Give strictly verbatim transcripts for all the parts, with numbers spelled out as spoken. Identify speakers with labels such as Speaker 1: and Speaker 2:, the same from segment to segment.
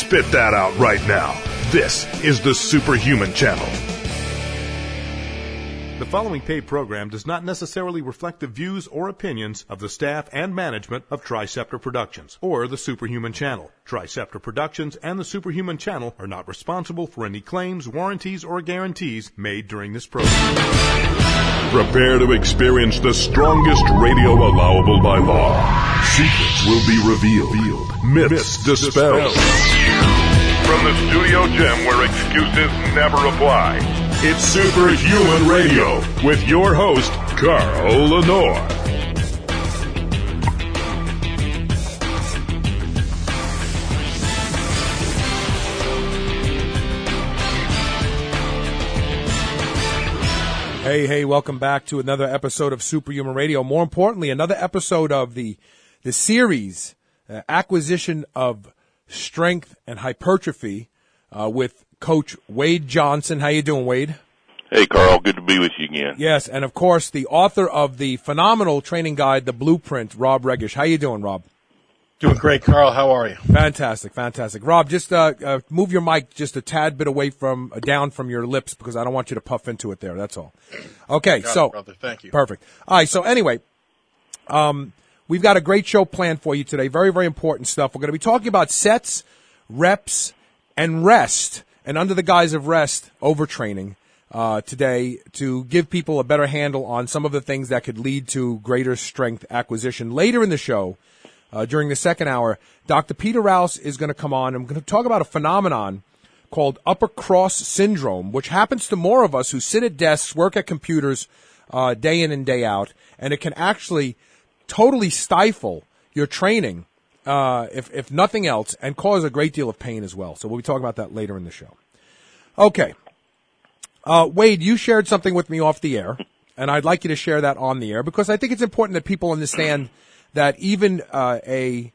Speaker 1: Spit that out right now. This is the Superhuman Channel. The following paid program does not necessarily reflect the views or opinions of the staff and management of Triceptor Productions or the Superhuman Channel. Triceptor Productions and the Superhuman Channel are not responsible for any claims, warranties, or guarantees made during this program. Prepare to experience the strongest radio allowable by law. Secrets will be revealed. Myths dispelled. From the studio gym where excuses never apply. It's Superhuman Radio with your host, Carl Lenore.
Speaker 2: Hey, hey, welcome back to another episode of Superhuman Radio. More importantly, another episode of the the series, uh, Acquisition of Strength and Hypertrophy, uh, with Coach Wade Johnson. How you doing, Wade?
Speaker 3: Hey, Carl. Good to be with you again.
Speaker 2: Yes, and of course, the author of the phenomenal training guide, The Blueprint, Rob Regish. How you doing, Rob?
Speaker 4: Doing great, Carl. How are you?
Speaker 2: Fantastic, fantastic. Rob, just uh, uh, move your mic just a tad bit away from, uh, down from your lips because I don't want you to puff into it there. That's all. Okay,
Speaker 4: Got
Speaker 2: so.
Speaker 4: it, brother. Thank you.
Speaker 2: Perfect. All right, so anyway, um, we've got a great show planned for you today. Very, very important stuff. We're going to be talking about sets, reps, and rest. And under the guise of rest, overtraining uh, today to give people a better handle on some of the things that could lead to greater strength acquisition. Later in the show, uh, during the second hour, Doctor Peter Rouse is going to come on. I'm going to talk about a phenomenon called upper cross syndrome, which happens to more of us who sit at desks, work at computers uh, day in and day out, and it can actually totally stifle your training. Uh, if, if nothing else, and cause a great deal of pain as well. So we'll be talking about that later in the show. Okay. Uh, Wade, you shared something with me off the air, and I'd like you to share that on the air because I think it's important that people understand that even uh, a,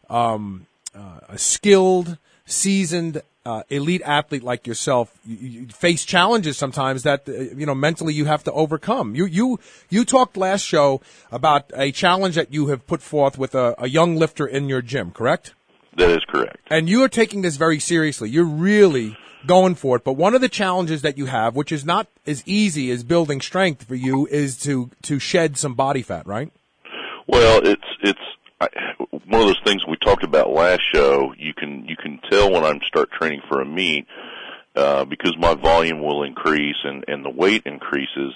Speaker 2: um, uh, a skilled, seasoned, uh, elite athlete like yourself, you, you face challenges sometimes that, uh, you know, mentally you have to overcome. You, you, you talked last show about a challenge that you have put forth with a, a young lifter in your gym, correct?
Speaker 3: That is correct.
Speaker 2: And you are taking this very seriously. You're really going for it. But one of the challenges that you have, which is not as easy as building strength for you, is to, to shed some body fat, right?
Speaker 3: Well, it's, it's, I, one of those things we talked about last show. You can you can tell when I'm start training for a meet uh, because my volume will increase and, and the weight increases,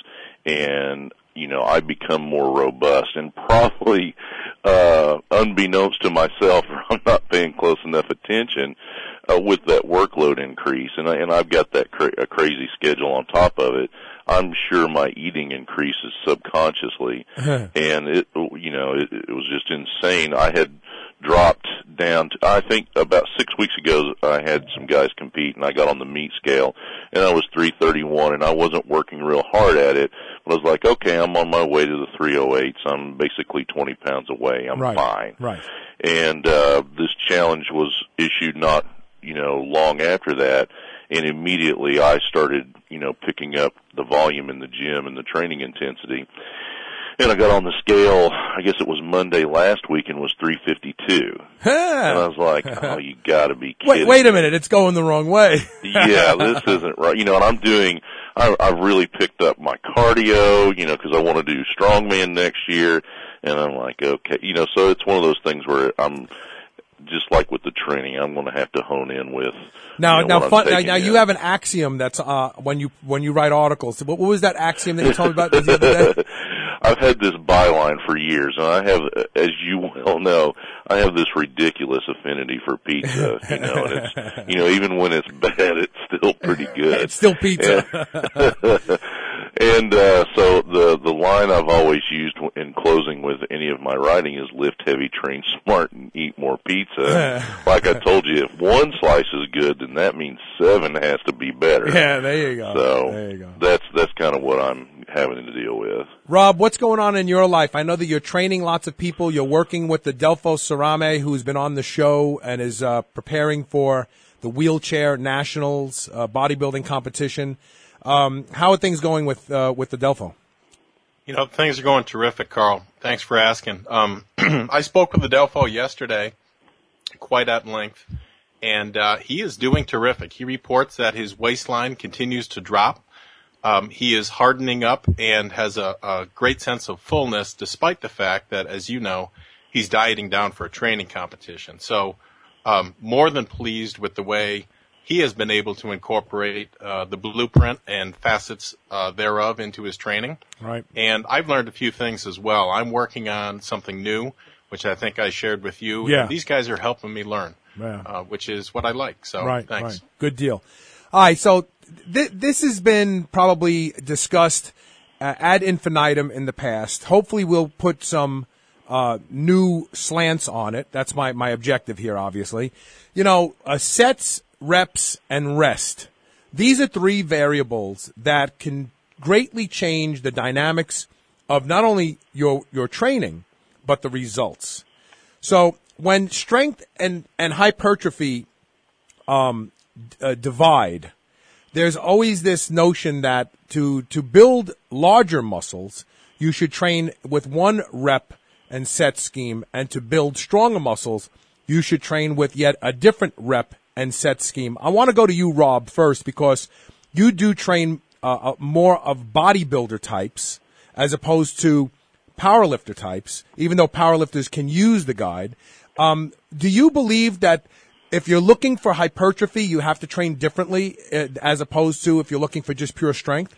Speaker 3: and you know I become more robust. And probably uh, unbeknownst to myself, or I'm not paying close enough attention uh, with that workload increase, and I, and I've got that cra- a crazy schedule on top of it. I'm sure my eating increases subconsciously, and it, you know, it, it was just insane. I had dropped down to, I think about six weeks ago, I had some guys compete, and I got on the meat scale, and I was three thirty-one, and I wasn't working real hard at it, but I was like, okay, I'm on my way to the three oh eight, so I'm basically twenty pounds away. I'm
Speaker 2: right,
Speaker 3: fine.
Speaker 2: Right.
Speaker 3: And uh, this challenge was issued not, you know, long after that. And immediately I started, you know, picking up the volume in the gym and the training intensity. And I got on the scale, I guess it was Monday last week, and was three fifty-two. And I was like, oh, you gotta be kidding.
Speaker 2: Wait, wait a minute, it's going the wrong way.
Speaker 3: Yeah, this isn't right. You know, and I'm doing, I, I've really picked up my cardio, you know, because I want to do strongman next year. And I'm like, okay, you know, so it's one of those things where I'm, just like with the training, I'm going to have to hone in with.
Speaker 2: Now,
Speaker 3: you know,
Speaker 2: now, fun, now,
Speaker 3: in.
Speaker 2: now you have an axiom that's uh, when you when you write articles. What, what was that axiom that you told me about the other day?
Speaker 3: I've had this byline for years, and I have, as you well know, I have this ridiculous affinity for pizza. You know, and it's, you know, even when it's bad, it's still pretty good.
Speaker 2: It's still pizza.
Speaker 3: And, and uh, so the the line I've always used in closing with any of my writing is lift heavy, train smart, and eat more pizza. Like I told you, if one slice is good, then that means seven has to be better.
Speaker 2: Yeah, there you go.
Speaker 3: So
Speaker 2: there you go.
Speaker 3: that's that's kind of what I'm having to deal with.
Speaker 2: Rob, what's going on in your life? I know that you're training lots of people. You're working with the Delfo Cerame, who's been on the show and is uh, preparing for the Wheelchair Nationals uh, bodybuilding competition. Um, how are things going with uh, with the Delfo?
Speaker 4: You know, things are going terrific, Carl. Thanks for asking. Um, I spoke with the Delfo yesterday, quite at length, and uh, he is doing terrific. He reports that his waistline continues to drop. Um, he is hardening up and has a, a great sense of fullness, despite the fact that, as you know, he's dieting down for a training competition. So um, more than pleased with the way he has been able to incorporate uh, the blueprint and facets uh, thereof into his training.
Speaker 2: Right.
Speaker 4: And I've learned a few things as well. I'm working on something new, which I think I shared with you.
Speaker 2: Yeah.
Speaker 4: And these guys are helping me learn,
Speaker 2: Yeah.
Speaker 4: uh, which is what I like. So
Speaker 2: Right,
Speaker 4: thanks.
Speaker 2: right. Good deal. All right, so th- this has been probably discussed uh, ad infinitum in the past. Hopefully we'll put some uh, new slants on it. That's my, my objective here, obviously. You know, uh, sets, reps, and rest. These are three variables that can greatly change the dynamics of not only your your training, but the results. So when strength and, and hypertrophy um, uh, divide, there's always this notion that to to build larger muscles, you should train with one rep and set scheme, and to build stronger muscles, you should train with yet a different rep and set scheme. I want to go to you, Rob, first, because you do train uh, more of bodybuilder types as opposed to powerlifter types, even though powerlifters can use the guide. Um, do you believe that if you're looking for hypertrophy, you have to train differently uh, as opposed to if you're looking for just pure strength?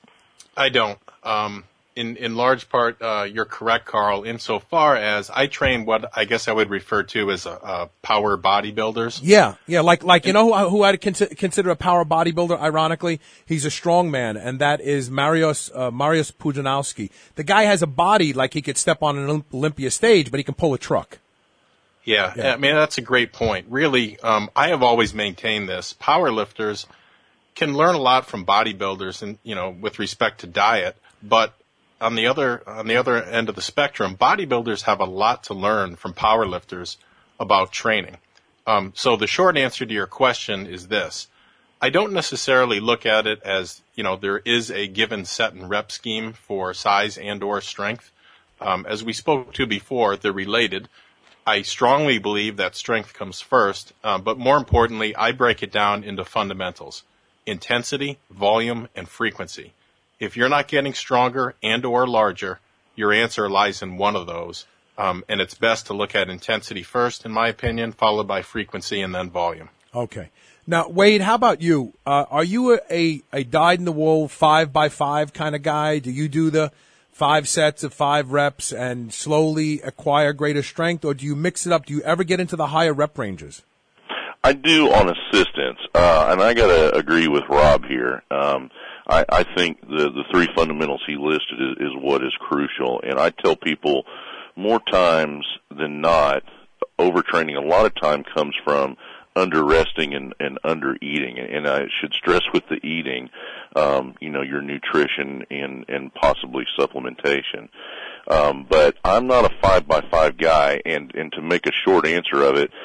Speaker 4: I don't. Um, in, in large part, uh, you're correct, Carl, insofar as I train what I guess I would refer to as a, a power bodybuilders.
Speaker 2: Yeah, yeah, like, like you know who, who I'd consider, consider a power bodybuilder, ironically? He's a strong man, and that is Mariusz, uh, Mariusz Pudzianowski. The guy has a body like he could step on an Olympia stage, but he can pull a truck.
Speaker 4: Yeah,
Speaker 2: Yeah.
Speaker 4: I mean, that's a great point. Really, um, I have always maintained this. Powerlifters can learn a lot from bodybuilders and, you know, with respect to diet, but on the other, on the other end of the spectrum, bodybuilders have a lot to learn from powerlifters about training. Um, so the short answer to your question is this. I don't necessarily look at it as, you know, there is a given set and rep scheme for size and or strength. Um, as we spoke to before, they're related. I strongly believe that strength comes first, um, but more importantly, I break it down into fundamentals: intensity, volume, and frequency. If you're not getting stronger and or larger, your answer lies in one of those, um, and it's best to look at intensity first, in my opinion, followed by frequency and then volume.
Speaker 2: Okay. Now, Wade, how about you? Uh, are you a, a, a dyed-in-the-wool five by five kind of guy? Do you do the five sets of five reps and slowly acquire greater strength, or do you mix it up? Do you ever get into the higher rep ranges?
Speaker 3: I do on assistance, uh, and I got to agree with Rob here. Um, I, I think the, the three fundamentals he listed is, is what is crucial, and I tell people more times than not, overtraining a lot of time comes from under-resting and, and under-eating, and, and I should stress with the eating, um, you know, your nutrition and, and possibly supplementation. Um, but I'm not a five by five guy, and, and to make a short answer of it,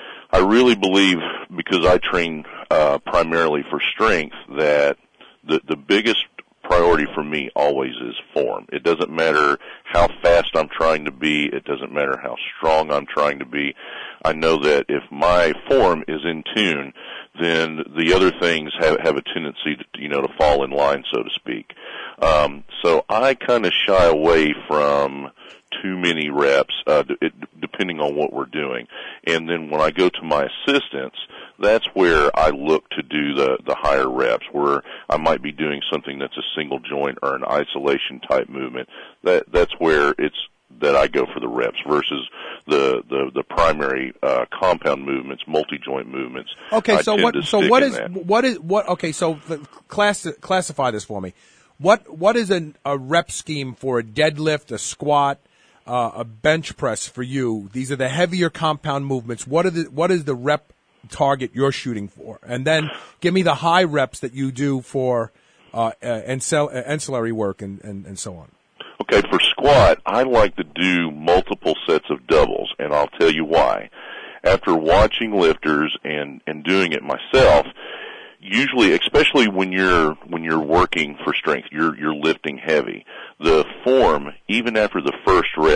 Speaker 3: I really believe, because I train uh, primarily for strength, that the, the biggest priority for me always is form. It doesn't matter how fast I'm trying to be. It doesn't matter how strong I'm trying to be. I know that if my form is in tune, then the other things have, have a tendency to, you know, to fall in line, so to speak. Um, so I kind of shy away from too many reps, uh, it, depending on what we're doing. And then when I go to my assistants, that's where I look to do the, the higher reps, where I might be doing something that's a single joint or an isolation type movement. That, that's where it's, that I go for the reps versus the, the, the primary, uh, compound movements, multi-joint movements.
Speaker 2: Okay,
Speaker 3: I
Speaker 2: so
Speaker 3: tend
Speaker 2: what,
Speaker 3: to
Speaker 2: so
Speaker 3: stick
Speaker 2: what
Speaker 3: in
Speaker 2: is,
Speaker 3: that.
Speaker 2: what is, what, okay, so class, classify this for me. What, what is a, a rep scheme for a deadlift, a squat, uh, a bench press for you? These are the heavier compound movements. What are the, what is the rep target you're shooting for? And then give me the high reps that you do for, uh, uh ancillary work and, and, and so on.
Speaker 3: Okay, for squat, I like to do multiple sets of doubles, and I'll tell you why. After watching lifters and, and doing it myself, usually, especially when you're when you're working for strength, you're you're lifting heavy. The form, even after the first rep,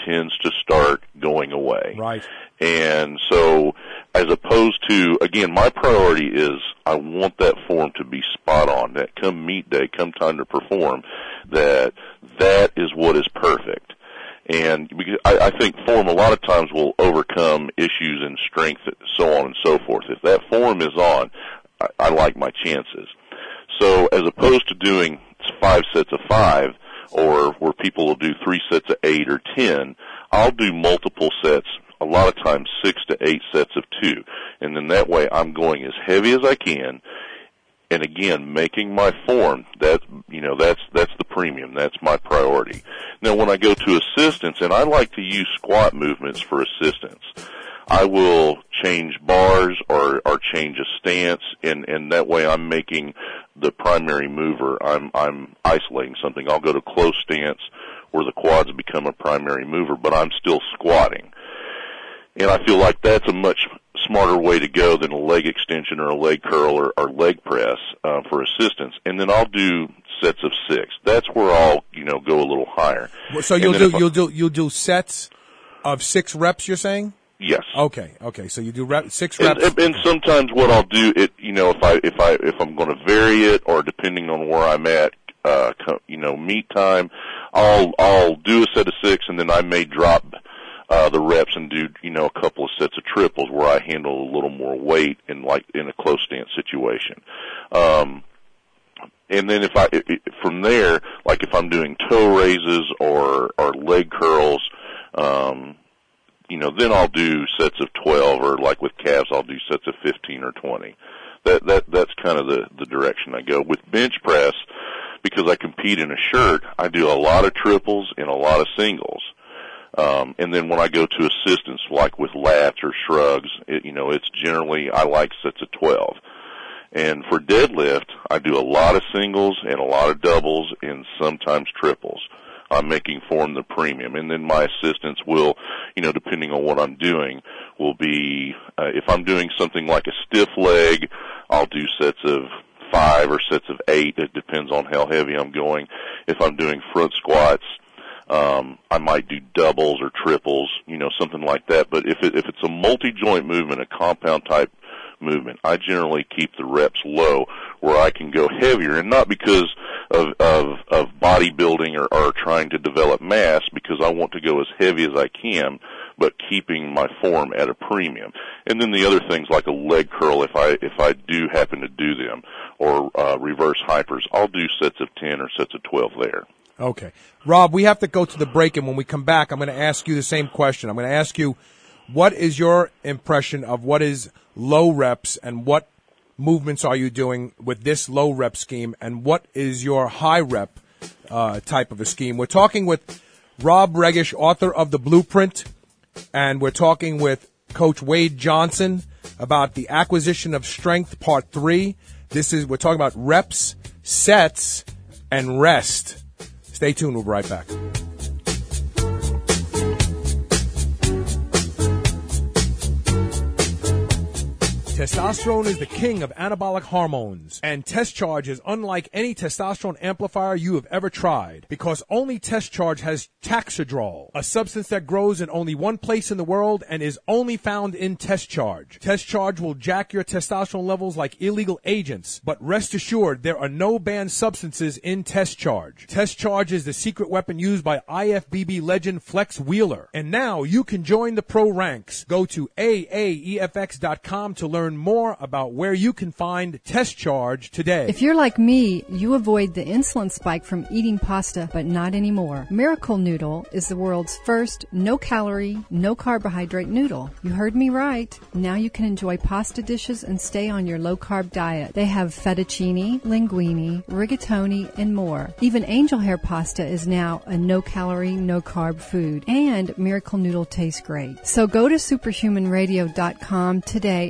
Speaker 3: tends to start going away.
Speaker 2: Right.
Speaker 3: And so, as opposed to, again, my priority is I want that form to be spot on, that come meet day, come time to perform, that that is what is perfect. And because I, I think form a lot of times will overcome issues in strength, so on and so forth. If that form is on, I, I like my chances. So as opposed to doing five sets of five, or where people will do three sets of eight or ten, I'll do multiple sets, a lot of times six to eight sets of two. And then that way I'm going as heavy as I can. And again, making my form, that, you know, that's, that's the premium. That's my priority. Now when I go to assistance, and I like to use squat movements for assistance, I will change bars or, or change a stance, and, and that way I'm making the primary mover. I'm, I'm isolating something. I'll go to close stance where the quads become a primary mover, but I'm still squatting. And I feel like that's a much smarter way to go than a leg extension or a leg curl or, or leg press uh, for assistance. And then I'll do sets of six. That's where I'll, you know, go a little higher.
Speaker 2: So you'll do you'll do you'll do sets of six reps, you're saying?
Speaker 3: Yes.
Speaker 2: Okay. Okay. So you do rep, six reps.
Speaker 3: And, and sometimes what I'll do, it, you know, if I if I if I'm going to vary it, or depending on where I'm at, uh, you know, meet time, I'll I'll do a set of six, and then I may drop uh, the reps and do, you know, a couple of sets of triples where I handle a little more weight in like in a close stance situation. Um, and then if I if, from there, like if I'm doing toe raises or or leg curls, um, you know, then I'll do sets of twelve, or like with calves, I'll do sets of fifteen or twenty. That that that's kind of the the direction I go. With bench press, because I compete in a shirt, I do a lot of triples and a lot of singles. Um, and then when I go to assistance, like with lats or shrugs, it, you know, it's generally, I like sets of twelve. And for deadlift, I do a lot of singles and a lot of doubles and sometimes triples. I'm making form the premium. And then my assistance will, you know, depending on what I'm doing, will be, uh, if I'm doing something like a stiff leg, I'll do sets of five or sets of eight. It depends on how heavy I'm going. If I'm doing front squats, Um, I might do doubles or triples, you know, something like that. But if it, if it's a multi-joint movement, a compound type movement, I generally keep the reps low where I can go heavier, and not because of of, of bodybuilding or, or trying to develop mass, because I want to go as heavy as I can, but keeping my form at a premium. And then the other things like a leg curl, if I if I do happen to do them, or uh, reverse hypers, I'll do sets of ten or sets of twelve there.
Speaker 2: Okay. Rob, we have to go to the break, and when we come back, I'm going to ask you the same question. I'm going to ask you, what is your impression of what is low reps, and what movements are you doing with this low rep scheme, and what is your high rep uh, type of a scheme? We're talking with Rob Regish, author of The Blueprint, and we're talking with Coach Wade Johnson about the acquisition of strength, part three. This is, we're talking about reps, sets, and rest. Stay tuned. We'll be right back. Testosterone is the king of anabolic hormones, and Test Charge is unlike any testosterone amplifier you have ever tried, because only Test Charge has Taxidrol, a substance that grows in only one place in the world and is only found in Test Charge. Test Charge will jack your testosterone levels like illegal agents, but rest assured there are no banned substances in Test Charge. Test Charge is the secret weapon used by I F B B legend Flex Wheeler, and now you can join the pro ranks. Go to A A E F X dot com to learn more about where you can find Test Charge today.
Speaker 5: If you're like me, you avoid the insulin spike from eating pasta, but not anymore. Miracle Noodle is the world's first no-calorie, no-carbohydrate noodle. You heard me right. Now you can enjoy pasta dishes and stay on your low-carb diet. They have fettuccine, linguine, rigatoni, and more. Even angel hair pasta is now a no-calorie, no-carb food. And Miracle Noodle tastes great. So go to superhuman radio dot com today and click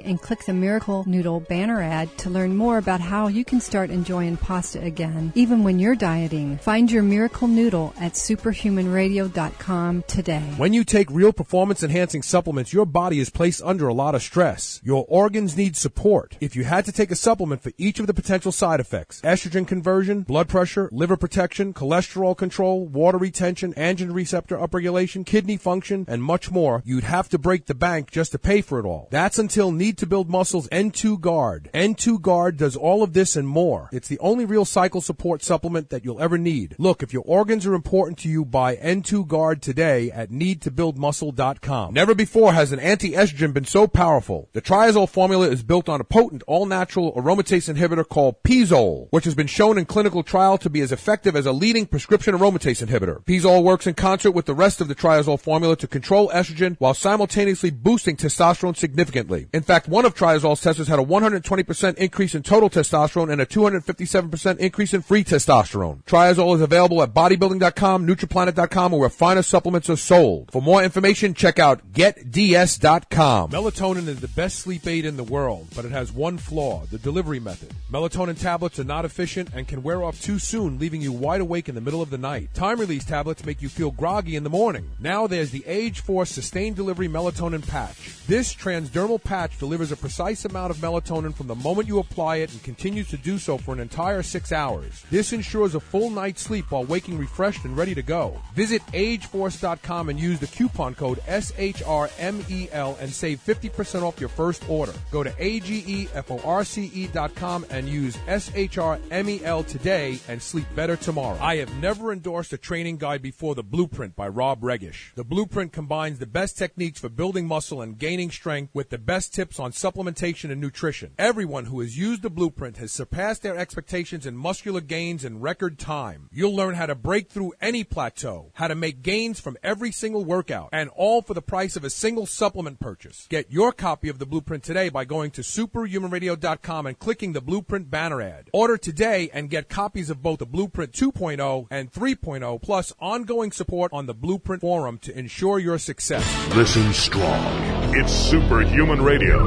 Speaker 5: Click the Miracle Noodle banner ad to learn more about how you can start enjoying pasta again, even when you're dieting. Find your Miracle Noodle at superhuman radio dot com today.
Speaker 2: When you take real performance-enhancing supplements, your body is placed under a lot of stress. Your organs need support. If you had to take a supplement for each of the potential side effects, estrogen conversion, blood pressure, liver protection, cholesterol control, water retention, androgen receptor upregulation, kidney function, and much more, you'd have to break the bank just to pay for it all. That's until Need to Build Muscle's N two Guard. N two Guard does all of this and more. It's the only real cycle support supplement that you'll ever need. Look, if your organs are important to you, buy N two Guard today at need to build muscle dot com. Never before has an anti-estrogen been so powerful. The triazole formula is built on a potent all-natural aromatase inhibitor called Pizole, which has been shown in clinical trial to be as effective as a leading prescription aromatase inhibitor. Pizole works in concert with the rest of the triazole formula to control estrogen while simultaneously boosting testosterone significantly. In fact, one of triazole's testers had a one hundred twenty percent increase in total testosterone and a two hundred fifty-seven percent increase in free testosterone. Triazole is available at bodybuilding dot com, nutriplanet dot com, or where finer supplements are sold. For more information, check out get d s dot com. Melatonin is the best sleep aid in the world, but it has one flaw, the delivery method. Melatonin tablets are not efficient and can wear off too soon, leaving you wide awake in the middle of the night. Time-release tablets make you feel groggy in the morning. Now there's the Age Force Sustained Delivery Melatonin Patch. This transdermal patch delivers a precise amount of melatonin from the moment you apply it and continues to do so for an entire six hours. This ensures a full night's sleep while waking refreshed and ready to go. Visit age force dot com and use the coupon code S H R M E L and save fifty percent off your first order. Go to A G E F O R C E dot com and use S H R M E L today and sleep better tomorrow. I have never endorsed a training guide before the Blueprint by Rob Regish. The Blueprint combines the best techniques for building muscle and gaining strength with the best tips on supplementation and nutrition. Everyone who has used the Blueprint has surpassed their expectations in muscular gains in record time. You'll learn how to break through any plateau, how to make gains from every single workout, and all for the price of a single supplement purchase. Get your copy of the Blueprint today by going to superhuman radio dot com and clicking the Blueprint banner ad. Order today and get copies of both the Blueprint two point oh and three point oh, plus ongoing support on the Blueprint forum to ensure your success.
Speaker 1: Listen strong. It's Superhuman Radio.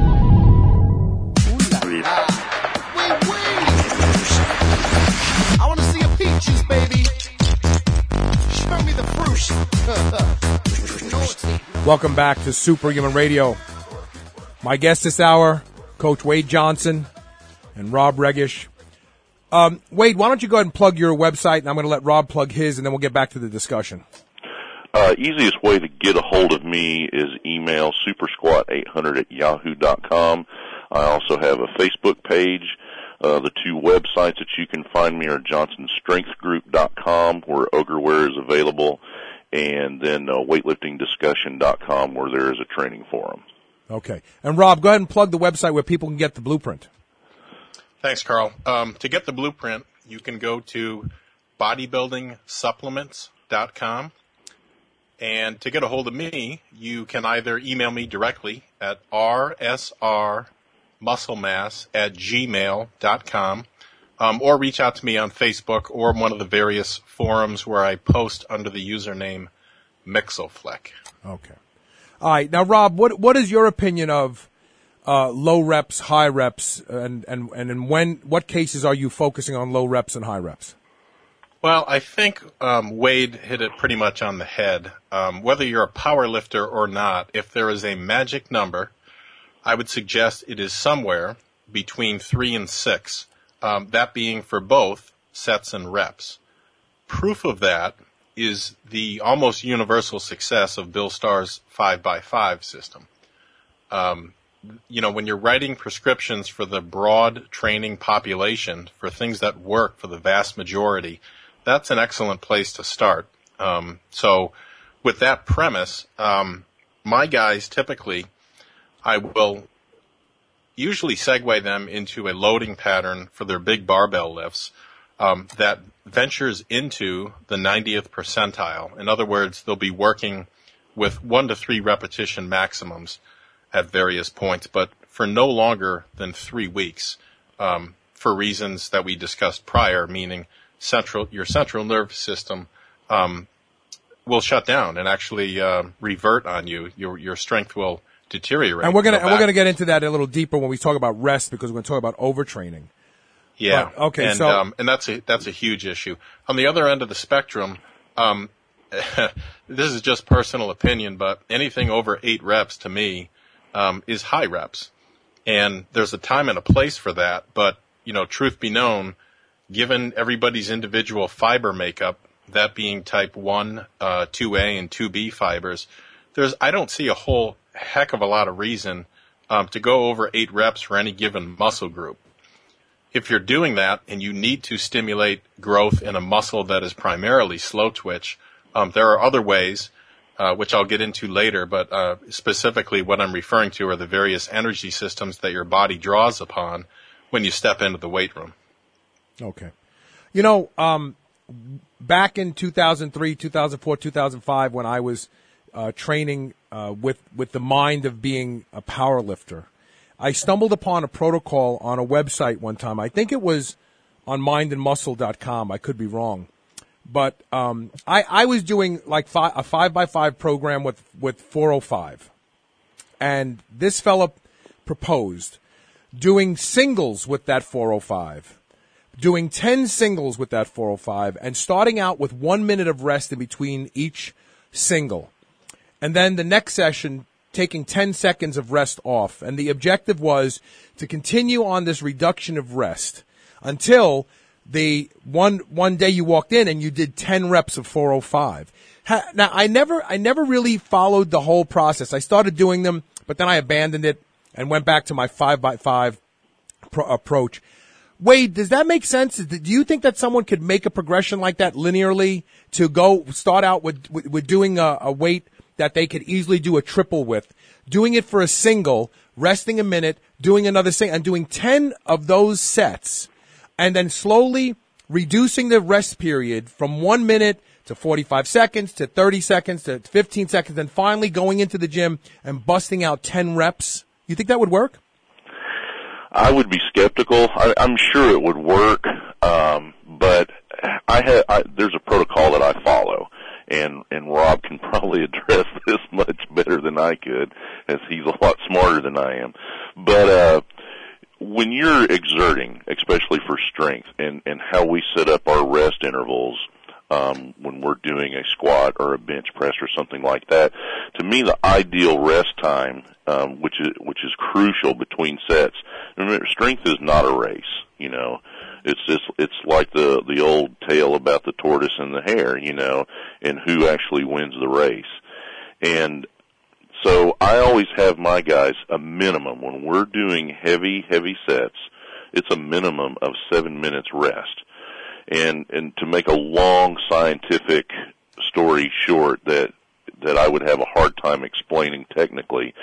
Speaker 6: I want to see a peaches, baby. Show me the fruit.
Speaker 2: Welcome back to Superhuman Radio. My guest this hour, Coach Wade Johnson and Rob Regish. Um, Wade, why don't you go ahead and plug your website, and I'm going to let Rob plug his, and then we'll get back to the discussion.
Speaker 3: Uh, easiest way to get a hold of me is email supersquat eight hundred at yahoo dot com. I also have a Facebook page. Uh, the two websites that you can find me are johnson strength group dot com, where Ogreware is available, and then uh, weightlifting discussion dot com, where there is a training forum.
Speaker 2: Okay. And Rob, go ahead and plug the website where people can get the Blueprint.
Speaker 4: Thanks, Carl. Um, to get the Blueprint, you can go to bodybuilding supplements dot com. And to get a hold of me, you can either email me directly at r s r muscle mass at gmail dot com, um, or reach out to me on Facebook or one of the various forums where I post under the username Mixofleck.
Speaker 2: Okay. All right. Now, Rob, what what is your opinion of uh, low reps, high reps, and, and, and in when what cases are you focusing on low reps and high reps?
Speaker 4: Well, I think um, Wade hit it pretty much on the head. Um, whether you're a power lifter or not, if there is a magic number, I would suggest it is somewhere between three and six, um, that being for both sets and reps. Proof of that is the almost universal success of Bill Starr's five by five system. Um, you know, when you're writing prescriptions for the broad training population for things that work for the vast majority, that's an excellent place to start. Um, so with that premise, um, my guys typically, I will usually segue them into a loading pattern for their big barbell lifts um, that ventures into the ninetieth percentile. In other words, they'll be working with one to three repetition maximums at various points, but for no longer than three weeks um, for reasons that we discussed prior, meaning central your central nervous system um, will shut down and actually uh, revert on you. Your your strength will deteriorate.
Speaker 2: And we're gonna
Speaker 4: go
Speaker 2: and we're gonna
Speaker 4: backwards.
Speaker 2: get into that a little deeper when we talk about rest, because we're gonna talk about overtraining.
Speaker 4: Yeah.
Speaker 2: But, okay,
Speaker 4: and,
Speaker 2: so
Speaker 4: um, and that's a that's a huge issue. On the other end of the spectrum, um, this is just personal opinion, but anything over eight reps to me um, is high reps, and there's a time and a place for that. But you know, truth be known, given everybody's individual fiber makeup, that being type one, uh, two A, and two B fibers, there's I don't see a whole heck of a lot of reason um, to go over eight reps for any given muscle group. If you're doing that and you need to stimulate growth in a muscle that is primarily slow twitch, um, there are other ways, uh, which I'll get into later, but uh, specifically what I'm referring to are the various energy systems that your body draws upon when you step into the weight room.
Speaker 2: Okay. You know, um, back in two thousand three, two thousand four, two thousand five, when I was uh, training uh, with, with the mind of being a power lifter, I stumbled upon a protocol on a website one time. I think it was on mind and muscle dot com. I could be wrong. But um, I, I was doing like five, a five by five program with, with four oh five. And this fella proposed doing singles with that four oh five, doing ten singles with that four oh five, and starting out with one minute of rest in between each single. And then the next session, taking ten seconds of rest off. And the objective was to continue on this reduction of rest until the one one day you walked in and you did ten reps of four oh five. Ha, now, I never I never really followed the whole process. I started doing them, but then I abandoned it and went back to my five by five pro- approach. Wade, does that make sense? Do you think that someone could make a progression like that linearly to go start out with, with, with doing a, a weight that they could easily do a triple with, doing it for a single, resting a minute, doing another single, and doing ten of those sets, and then slowly reducing the rest period from one minute to forty-five seconds to thirty seconds to fifteen seconds, and finally going into the gym and busting out ten reps? You think that would work?
Speaker 3: I would be skeptical. I, I'm sure it would work, um, but I ha- I, there's a protocol that I follow. And, and Rob can probably address this much better than I could, as he's a lot smarter than I am. But, uh, when you're exerting, especially for strength, and, and how we set up our rest intervals, um, when we're doing a squat or a bench press or something like that, to me the ideal rest time, um, which is, which is crucial between sets. Remember, strength is not a race, you know. It's just, it's like the, the old tale about the tortoise and the hare, you know, and who actually wins the race. And so I always have my guys a minimum. When we're doing heavy, heavy sets, it's a minimum of seven minutes rest. And, and to make a long scientific story short that, that I would have a hard time explaining technically,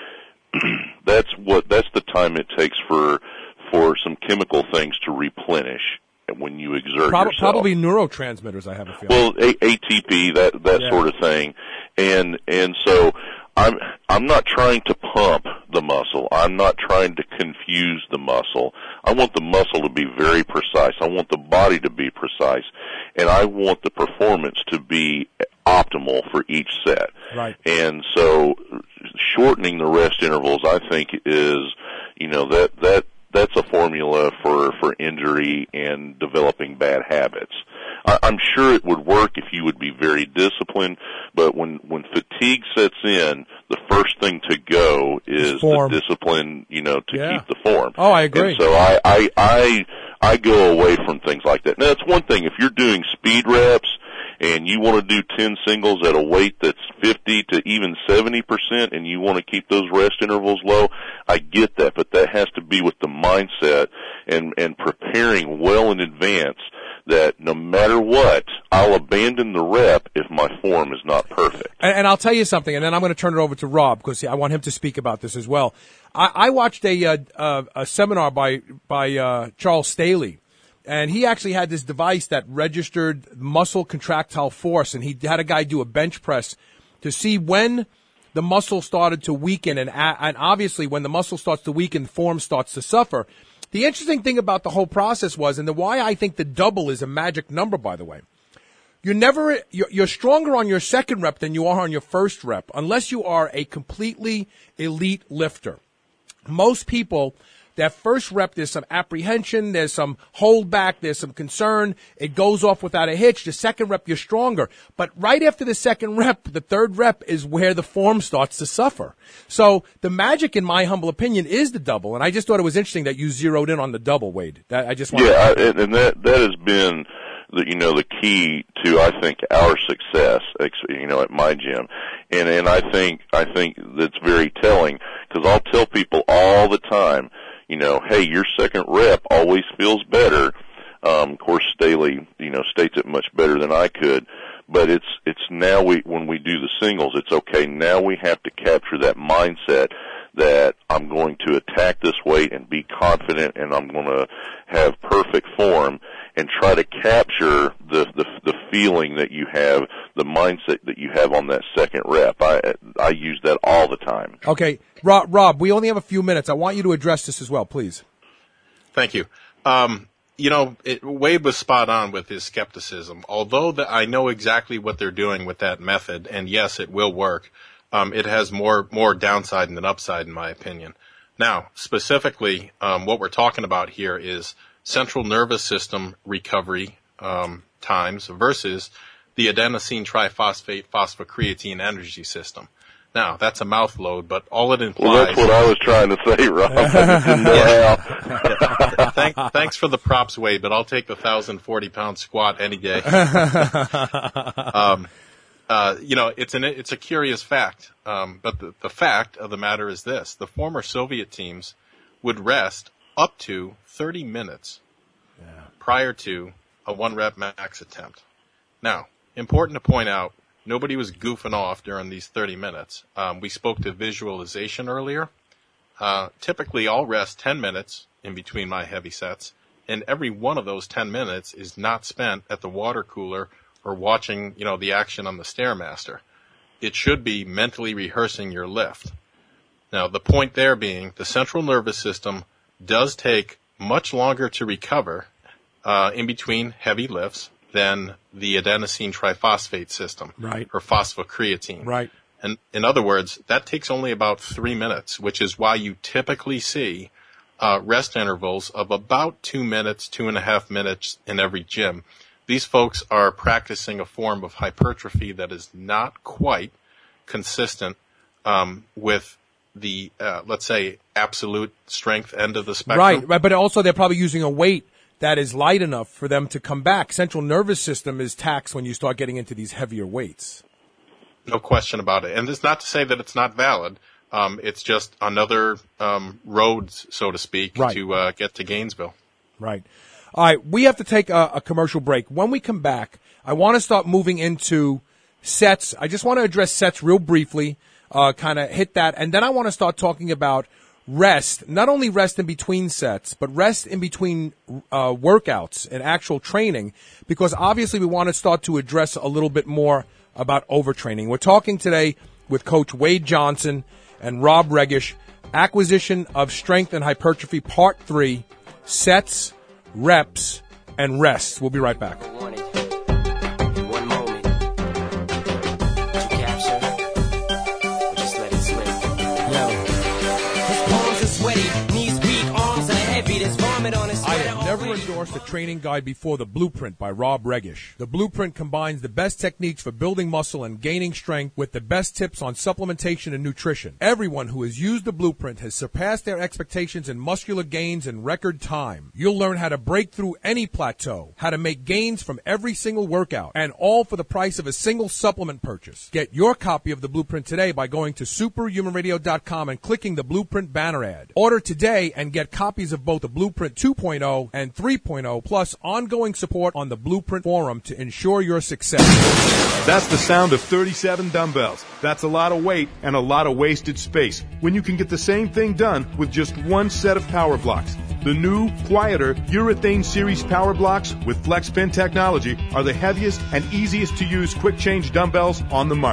Speaker 3: that's what, that's the time it takes for, for some chemical things to replenish when you exert
Speaker 2: Prob-
Speaker 3: yourself.
Speaker 2: Probably neurotransmitters, I have a feeling.
Speaker 3: Well, a- A T P, that that
Speaker 2: Yeah.
Speaker 3: sort of thing, and and so I'm I'm not trying to pump the muscle. I'm not trying to confuse the muscle. I want the muscle to be very precise. I want the body to be precise, and I want the performance to be optimal for each set.
Speaker 2: Right.
Speaker 3: And so, shortening the rest intervals, I think, is you know that that. That's a formula for, for injury and developing bad habits. I, I'm sure it would work if you would be very disciplined, but when, when fatigue sets in, the first thing to go is
Speaker 2: Form.
Speaker 3: the discipline, you know, to
Speaker 2: Yeah.
Speaker 3: keep the form.
Speaker 2: Oh, I agree.
Speaker 3: And so I, I, I, I go away from things like that. Now, it's one thing if you're doing speed reps and you want to do ten singles at a weight that's fifty to even seventy percent and you want to keep those rest intervals low, I get that, but that has to be with the mindset and, and preparing well in advance that no matter what, I'll abandon the rep if my form is not perfect.
Speaker 2: And, and I'll tell you something, and then I'm going to turn it over to Rob because I want him to speak about this as well. I, I watched a, uh, uh, a seminar by, by uh, Charles Staley. And he actually had this device that registered muscle contractile force, and he had a guy do a bench press to see when the muscle started to weaken, and, and obviously when the muscle starts to weaken, form starts to suffer. The interesting thing about the whole process was, and the why I think the double is a magic number, by the way, you're never you're, you're stronger on your second rep than you are on your first rep, unless you are a completely elite lifter. Most people, that first rep, there's some apprehension, there's some holdback, there's some concern. It goes off without a hitch. The second rep, you're stronger. But right after the second rep, the third rep is where the form starts to suffer. So the magic, in my humble opinion, is the double. And I just thought it was interesting that you zeroed in on the double, Wade. That, I just wanted
Speaker 3: yeah,
Speaker 2: to-
Speaker 3: I, and that that has been the you know the key to I think our success, you know, at my gym, and and I think I think that's very telling because I'll tell people all the time, you know, hey, your second rep always feels better. Um, of course, Staley, you know, states it much better than I could, but it's it's now we when we do the singles, it's okay. Now we have to capture that mindset that I'm going to attack this weight and be confident, and I'm going to have perfect form, and try to capture the the, the feeling that you have, the mindset that you have on that second rep. I I use that all the time.
Speaker 2: Okay, Rob, Rob, we only have a few minutes. I want you to address this as well, please.
Speaker 4: Thank you. Um, you know, it, Wade was spot on with his skepticism. Although the, I know exactly what they're doing with that method, and yes, it will work, um, it has more more downside than upside, in my opinion. Now, specifically, um, what we're talking about here is central nervous system recovery um, times versus the adenosine triphosphate phosphocreatine energy system. Now, that's a mouth load, but all it implies...
Speaker 3: Well, that's what I was trying to say, Rob. I just didn't know
Speaker 4: yeah.
Speaker 3: how.
Speaker 4: Thank, thanks for the props, Wade, but I'll take the one thousand forty pound squat any day. um, uh, you know, it's an it's a curious fact, um, but the, the fact of the matter is this. The former Soviet teams would rest up to thirty minutes yeah. prior to a one-rep max attempt. Now, important to point out, nobody was goofing off during these thirty minutes. Um, we spoke to visualization earlier. Uh, typically, I'll rest ten minutes in between my heavy sets, and every one of those ten minutes is not spent at the water cooler or watching, you know, the action on the Stairmaster. It should be mentally rehearsing your lift. Now, the point there being, the central nervous system does take much longer to recover uh, in between heavy lifts than the adenosine triphosphate system,
Speaker 2: right,
Speaker 4: or phosphocreatine.
Speaker 2: Right.
Speaker 4: And in other words, that takes only about three minutes, which is why you typically see uh, rest intervals of about two minutes, two and a half minutes in every gym. These folks are practicing a form of hypertrophy that is not quite consistent um, with the, uh, let's say, absolute strength end of the spectrum.
Speaker 2: Right, right, but also they're probably using a weight that is light enough for them to come back. Central nervous system is taxed when you start getting into these heavier weights.
Speaker 4: No question about it. And it's not to say that it's not valid. Um, it's just another um, road, so to speak,
Speaker 2: right.
Speaker 4: to uh, get to Gainesville.
Speaker 2: Right. All right, we have to take a, a commercial break. When we come back, I want to start moving into sets. I just want to address sets real briefly, uh, kind of hit that, and then I want to start talking about rest, not only rest in between sets, but rest in between uh, workouts and actual training, because obviously we want to start to address a little bit more about overtraining. We're talking today with Coach Wade Johnson and Rob Regish, Acquisition of Strength and Hypertrophy Part three, Sets, Reps, and Rest. We'll be right back.
Speaker 7: One moment to capture, or just let it slip. Yo, his palms are sweaty, knees weak, arms are heavy. There's vomit on his
Speaker 2: I
Speaker 7: sweater
Speaker 2: have never
Speaker 7: already.
Speaker 2: endorsed a training guide before the Blueprint by Rob Regish. The Blueprint combines the best techniques for building muscle and gaining strength with the best tips on supplementation and nutrition. Everyone who has used the Blueprint has surpassed their expectations in muscular gains in record time. You'll learn how to break through any plateau, how to make gains from every single workout, and all for the price of a single supplement purchase. Get your copy of the Blueprint today by going to superhuman radio dot com and clicking the Blueprint banner ad. Order today and get copies of both the Blueprint two point oh and three point oh, plus ongoing support on the Blueprint Forum to ensure your success.
Speaker 1: That's the sound of thirty-seven dumbbells. That's a lot of weight and a lot of wasted space when you can get the same thing done with just one set of power blocks. The new, quieter Urethane Series Power Blocks with FlexPin technology are the heaviest and easiest to use quick change dumbbells on the market.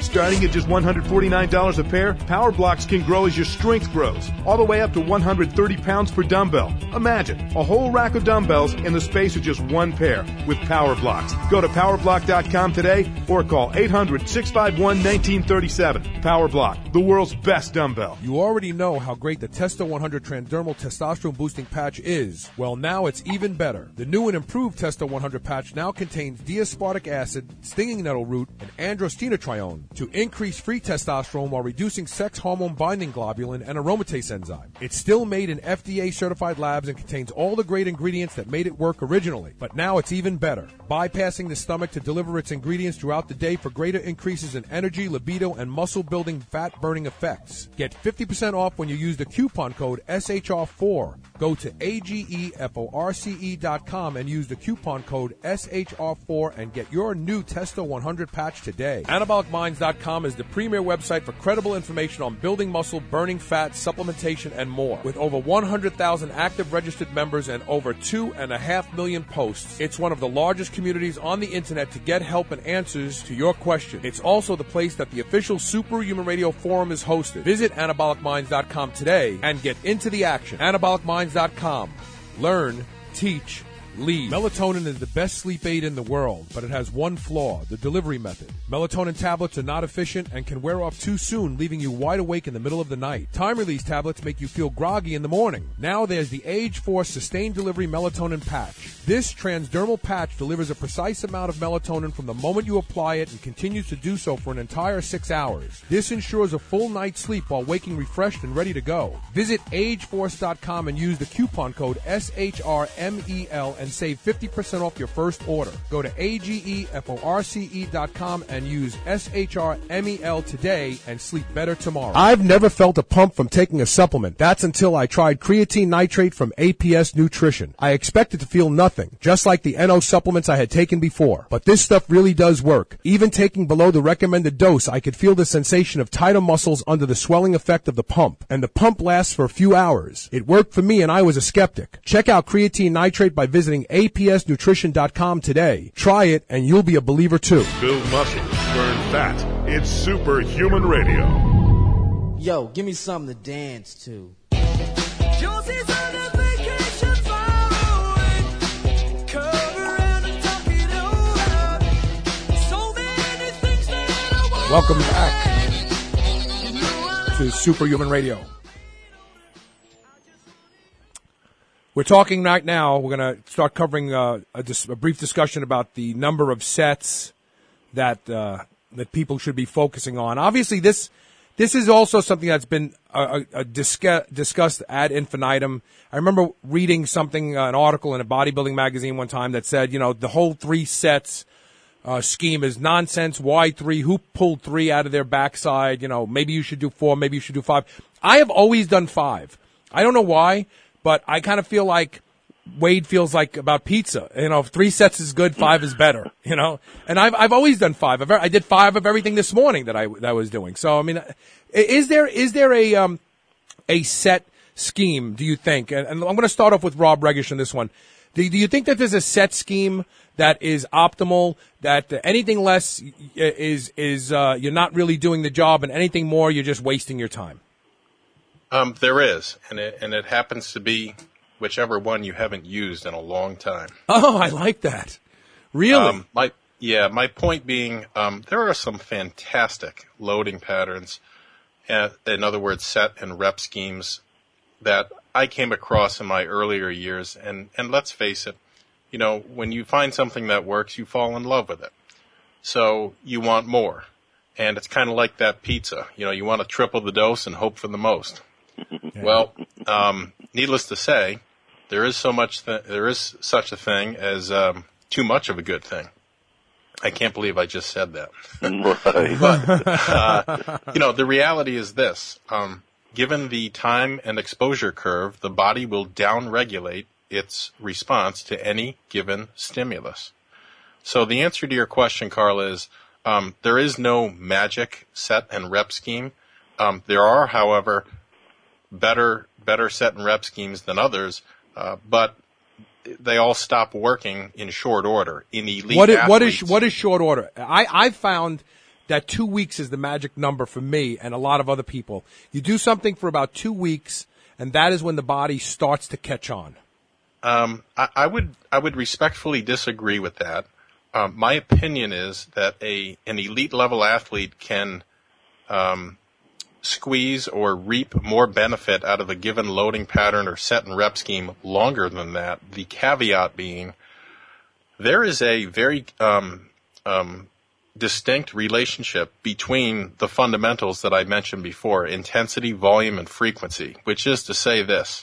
Speaker 1: Starting at just one hundred forty-nine dollars a pair, Power Blocks can grow as your strength grows, all the way up to one hundred thirty pounds per dumbbell. Imagine a whole rack of dumbbells in the space of just one pair with Power Blocks. Go to power block dot com today or call eight hundred, six five one, one nine three seven. Power Block, the world's best dumbbell.
Speaker 2: You already know how great the Testo one hundred Transdermal Testosterone Boosting Patch is. Well, now it's even better. The new and improved Testo one hundred patch now contains D-aspartic acid, stinging nettle root, and androstenedione to increase free testosterone while reducing sex hormone binding globulin and aromatase enzyme. It's still made in F D A-certified labs and contains all the great ingredients that made it work originally. But now it's even better, bypassing the stomach to deliver its ingredients throughout the day for greater increases in energy, libido, and muscle-building, fat-burning effects. Get fifty percent off when you use the coupon code S H R four. Go to A G E F O R C E dot com and use the coupon code S H R four and get your new Testo one hundred patch today. Anabolic Minds dot com is the premier website for credible information on building muscle, burning fat, supplementation, and more. With over one hundred thousand active registered members and over two and a half million posts, it's one of the largest communities on the internet to get help and answers to your questions. It's also the place that the official Superhuman Radio Forum is hosted. Visit Anabolic Minds dot com today and get into the action. Anabolic Minds dot com. Learn, teach, lead. Melatonin is the best sleep aid in the world, but it has one flaw, the delivery method. Melatonin tablets are not efficient and can wear off too soon, leaving you wide awake in the middle of the night. Time-release tablets make you feel groggy in the morning. Now there's the Age Force Sustained Delivery Melatonin Patch. This transdermal patch delivers a precise amount of melatonin from the moment you apply it and continues to do so for an entire six hours. This ensures a full night's sleep while waking refreshed and ready to go. Visit age force dot com and use the coupon code S H R M E L and save fifty percent off your first order. Go to A G E F O R C E dot com and use S H R M E L today and sleep better tomorrow. I've never felt a pump from taking a supplement. That's until I tried creatine nitrate from A P S Nutrition. I expected to feel nothing, just like the N O supplements I had taken before. But this stuff really does work. Even taking below the recommended dose, I could feel the sensation of tighter muscles under the swelling effect of the pump. And the pump lasts for a few hours. It worked for me and I was a skeptic. Check out creatine nitrate by visiting A P S nutrition dot com today. Try it and you'll be a believer too.
Speaker 1: Build muscle, burn fat. It's Superhuman Radio.
Speaker 8: Yo, give me something to dance to.
Speaker 6: Josie's on a vacation far away. Come around and talk it over. So many things that I want.
Speaker 2: Welcome back to Superhuman Radio. We're talking right now, we're going to start covering uh, a, dis- a brief discussion about the number of sets that uh, that people should be focusing on. Obviously, this this is also something that's been uh, uh, discuss- discussed ad infinitum. I remember reading something, uh, an article in a bodybuilding magazine one time that said, you know, the whole three sets uh, scheme is nonsense. Why three? Who pulled three out of their backside? You know, maybe you should do four, maybe you should do five. I have always done five. I don't know why. But I kind of feel like Wade feels like about pizza. You know, three sets is good, five is better. You know, and I've I've always done five. I've, I did five of everything this morning that I that I was doing. So I mean, is there is there a um a set scheme? Do you think? And, and I'm going to start off with Rob Regish on this one. Do, do you think that there's a set scheme that is optimal? That uh, anything less is is uh, you're not really doing the job, and anything more you're just wasting your time?
Speaker 4: Um, there is, and it, and it happens to be whichever one you haven't used in a long time.
Speaker 2: Oh, I like that. Really?
Speaker 4: Um, my, yeah, my point being, um, there are some fantastic loading patterns, uh, in other words, set and rep schemes that I came across in my earlier years. And, and let's face it, you know, when you find something that works, you fall in love with it. So you want more. And it's kind of like that pizza. You know, you want to triple the dose and hope for the most. Well, um, needless to say, there is so much. Th- there is such a thing as um, too much of a good thing. I can't believe I just said that.
Speaker 3: Right.
Speaker 4: But uh, you know, the reality is this: um, given the time and exposure curve, the body will downregulate its response to any given stimulus. So the answer to your question, Carl, is um, there is no magic set and rep scheme. Um, there are, however, better better set and rep schemes than others, uh, but they all stop working in short order. In elite
Speaker 2: what is,
Speaker 4: athletes,
Speaker 2: what is what is short order? I I found that two weeks is the magic number for me and a lot of other people. You do something for about two weeks, and that is when the body starts to catch on.
Speaker 4: Um, I, I would I would respectfully disagree with that. Um, my opinion is that a an elite level athlete can um, squeeze or reap more benefit out of a given loading pattern or set and rep scheme longer than that. The caveat being, there is a very um, um, distinct relationship between the fundamentals that I mentioned before, intensity, volume, and frequency, which is to say this.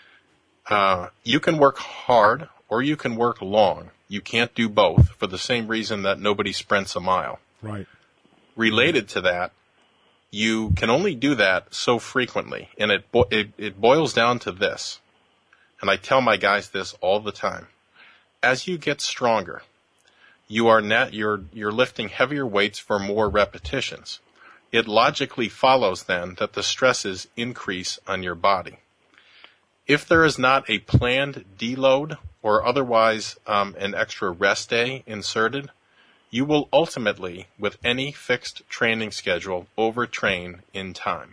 Speaker 4: Uh, you can work hard or you can work long. You can't do both for the same reason that nobody sprints a mile.
Speaker 2: Right.
Speaker 4: Related to that, you can only do that so frequently, and it, bo- it it boils down to this. And I tell my guys this all the time. As you get stronger, you are net, you're you're lifting heavier weights for more repetitions. It logically follows then that the stresses increase on your body. If there is not a planned deload or otherwise um, an extra rest day inserted, you will ultimately, with any fixed training schedule, overtrain in time.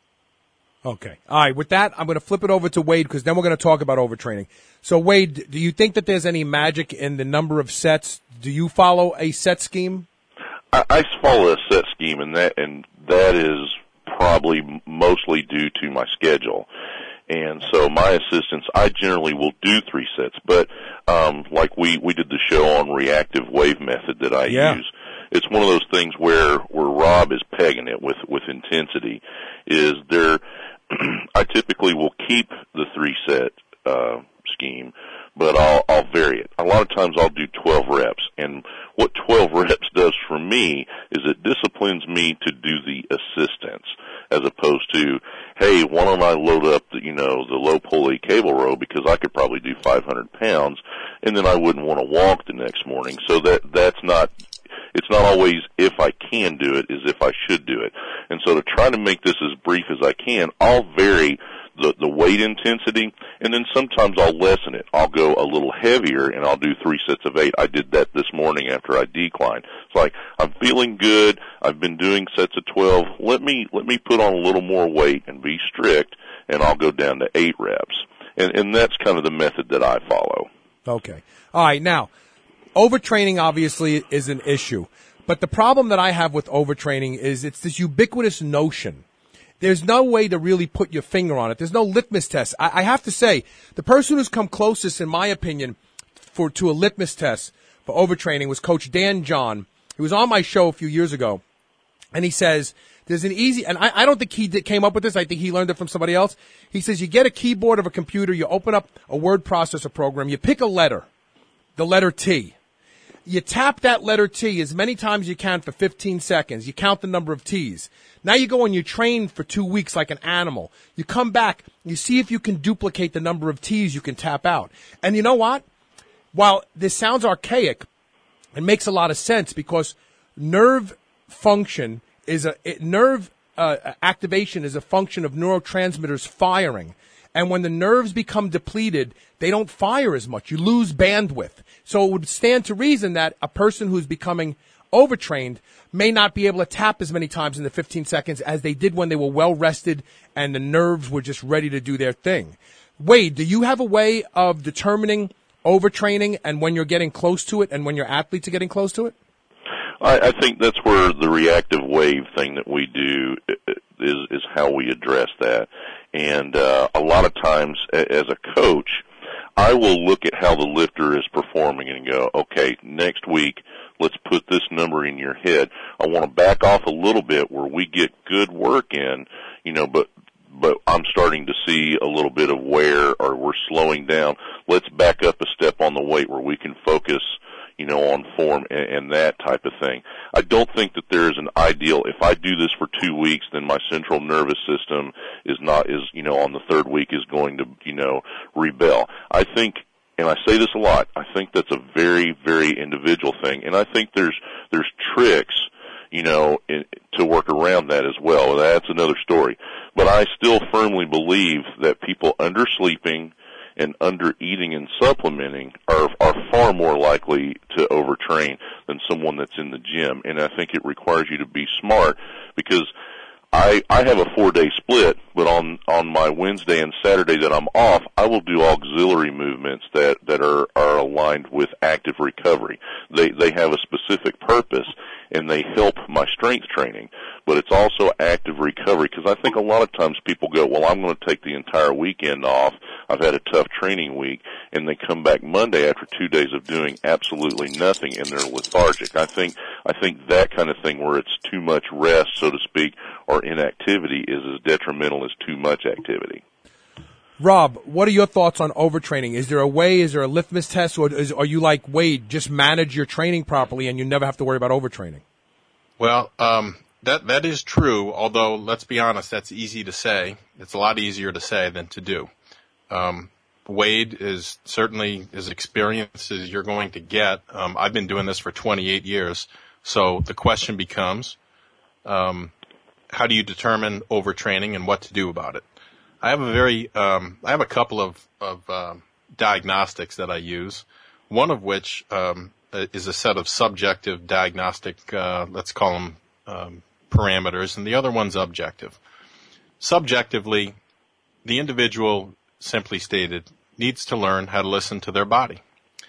Speaker 2: Okay. All right. With that, I'm going to flip it over to Wade because then we're going to talk about overtraining. So, Wade, do you think that there's any magic in the number of sets? Do you follow a set scheme?
Speaker 3: I, I follow a set scheme, and that and that is probably mostly due to my schedule. And so my assistants, I generally will do three sets, but um, like we, we did the show on reactive wave method that I
Speaker 2: Yeah.
Speaker 3: use. It's one of those things where, where Rob is pegging it with, with intensity, is there, I typically will keep the three set, uh, scheme, but I'll, I'll vary it. A lot of times I'll do twelve reps, and what twelve reps does for me is it disciplines me to do the assistance, as opposed to, hey, why don't I load up the, you know, the low pulley cable row because I could probably do five hundred pounds, and then I wouldn't want to walk the next morning. So that, that's not, it's not always if I can do it, is if I should do it. And so to try to make this as brief as I can, I'll vary the, the weight intensity, and then sometimes I'll lessen it. I'll go a little heavier, and I'll do three sets of eight. I did that this morning after I declined. It's like, I'm feeling good. I've been doing sets of twelve. Let me, let me put on a little more weight and be strict, and I'll go down to eight reps. And, and that's kind of the method that I follow.
Speaker 2: Okay. All right. Now, overtraining obviously is an issue, but the problem that I have with overtraining is it's this ubiquitous notion. There's no way to really put your finger on it. There's no litmus test. I, I have to say, the person who's come closest, in my opinion, for to a litmus test for overtraining was Coach Dan John. He was on my show a few years ago, and he says there's an easy, and I, I don't think he did, came up with this. I think he learned it from somebody else. He says you get a keyboard of a computer, you open up a word processor program, you pick a letter, the letter T. You tap that letter T as many times as you can for fifteen seconds. You count the number of T's. Now you go and you train for two weeks like an animal. You come back, you see if you can duplicate the number of T's you can tap out. And you know what? While this sounds archaic, it makes a lot of sense because nerve function is a it, nerve uh, activation is a function of neurotransmitters firing. And when the nerves become depleted, they don't fire as much. You lose bandwidth. So it would stand to reason that a person who's becoming overtrained may not be able to tap as many times in the fifteen seconds as they did when they were well rested and the nerves were just ready to do their thing. Wade, do you have a way of determining overtraining and when you're getting close to it and when your athletes are getting close to it?
Speaker 3: I, I think that's where the reactive wave thing that we do is, is how we address that. And uh, a lot of times, as a coach, I will look at how the lifter is performing and go, okay, next week, let's put this number in your head. I want to back off a little bit where we get good work in, you know, but but I'm starting to see a little bit of wear or we're slowing down. Let's back up a step on the weight where we can focus, you know, on form and, and that type of thing. I don't think that there is an ideal, if I do this for two weeks, then my central nervous system is not, is, you know, on the third week is going to, you know, rebel. I think, and I say this a lot, I think that's a very, very individual thing. And I think there's, there's tricks, you know, in, to work around that as well. That's another story. But I still firmly believe that people undersleeping and under eating and supplementing are are far more likely to overtrain than someone that's in the gym. And I think it requires you to be smart, because I, I have a four-day split, but on, on my Wednesday and Saturday that I'm off, I will do auxiliary movements that, that are, are aligned with active recovery. They, they have a specific purpose, and they help my strength training, but it's also active recovery, because I think a lot of times people go, well, I'm going to take the entire weekend off. I've had a tough training week, and they come back Monday after two days of doing absolutely nothing, and they're lethargic. I think, I think that kind of thing where it's too much rest, so to speak, or inactivity is as detrimental as too much activity.
Speaker 2: Rob, what are your thoughts on overtraining? Is there a way, is there a litmus test, or is, are you like Wade, just manage your training properly and you never have to worry about overtraining?
Speaker 4: Well, um, that that is true, although, let's be honest, that's easy to say. It's a lot easier to say than to do. Um, Wade is certainly as experienced as you're going to get. Um, I've been doing this for twenty-eight years, so the question becomes, um, how do you determine overtraining and what to do about it? I have a very, um, I have a couple of, of um, diagnostics that I use, one of which um, is a set of subjective diagnostic, uh, let's call them um, parameters, and the other one's objective. Subjectively, the individual, simply stated, needs to learn how to listen to their body.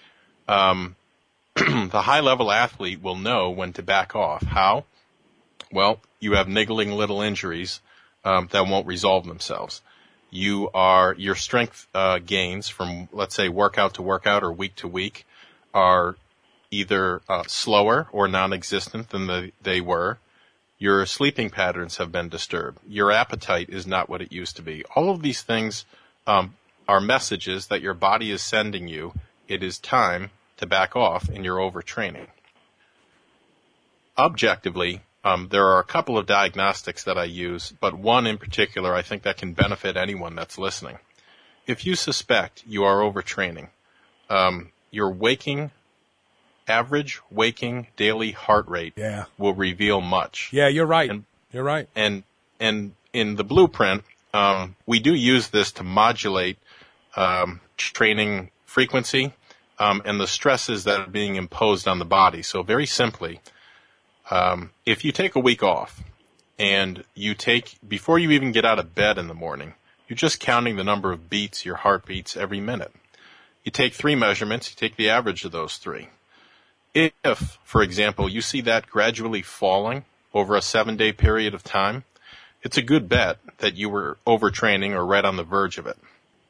Speaker 4: Um, the high-level athlete will know when to back off. How? Well, you have niggling little injuries um, that won't resolve themselves. You are your strength uh, gains from, let's say, workout to workout or week to week are either uh, slower or non-existent than the, they were. Your sleeping patterns have been disturbed. Your appetite is not what it used to be. All of these things um, are messages that your body is sending you. It is time to back off in your overtraining. Objectively, Um, there are a couple of diagnostics that I use, but one in particular I think that can benefit anyone that's listening. If you suspect you are overtraining, um, your waking, average waking daily heart rate
Speaker 2: Yeah.
Speaker 4: will reveal much.
Speaker 2: Yeah, you're right.
Speaker 4: And,
Speaker 2: you're right.
Speaker 4: And and in the blueprint, um, we do use this to modulate um, training frequency um, and the stresses that are being imposed on the body. So very simply, Um, if you take a week off and you take, before you even get out of bed in the morning, you're just counting the number of beats, your heart beats every minute. You take three measurements, you take the average of those three. If, for example, you see that gradually falling over a seven-day period of time, it's a good bet that you were overtraining or right on the verge of it.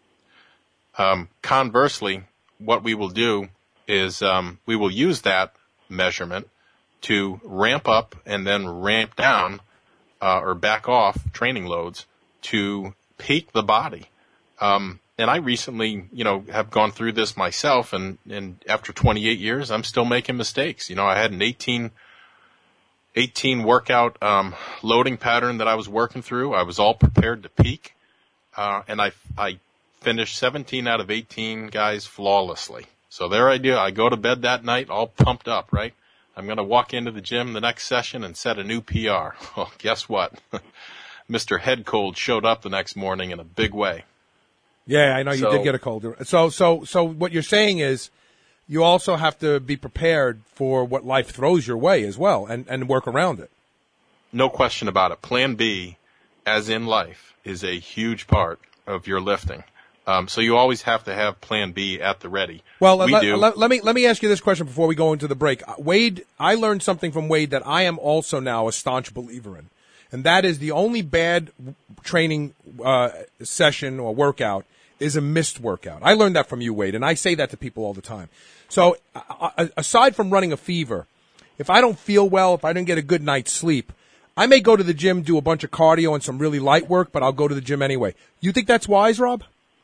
Speaker 4: Um, conversely, what we will do is um, we will use that measurement to ramp up and then ramp down uh, or back off training loads to peak the body. Um, and I recently, you know, have gone through this myself, and, and after twenty-eight years, I'm still making mistakes. You know, I had an eighteen, eighteen workout um, loading pattern that I was working through. I was all prepared to peak, uh, and I, I finished seventeen out of eighteen guys flawlessly. So there I do. I go to bed that night all pumped up, right? I'm going to walk into the gym the next session and set a new P R. Well, guess what? Mister Head Cold showed up the next morning in a big way.
Speaker 2: Yeah, I know you
Speaker 4: So-
Speaker 2: did get a cold. So, so, so what you're saying is you also have to be prepared for what life throws your way as well, and, and work around it.
Speaker 4: No question about it. Plan B, as in life, is a huge part of your lifting. Um, so you always have to have Plan B at the ready.
Speaker 2: Well,
Speaker 4: we
Speaker 2: let,
Speaker 4: do.
Speaker 2: let, let me let me ask you this question before we go into the break. Uh, Wade, I learned something from Wade that I am also now a staunch believer in, and that is the only bad training uh, session or workout is a missed workout. I learned that from you, Wade, and I say that to people all the time. So uh, aside from running a fever, if I don't feel well, if I didn't get a good night's sleep, I may go to the gym, do a bunch of cardio and some really light work, but I'll go to the gym anyway. You think that's wise, Rob?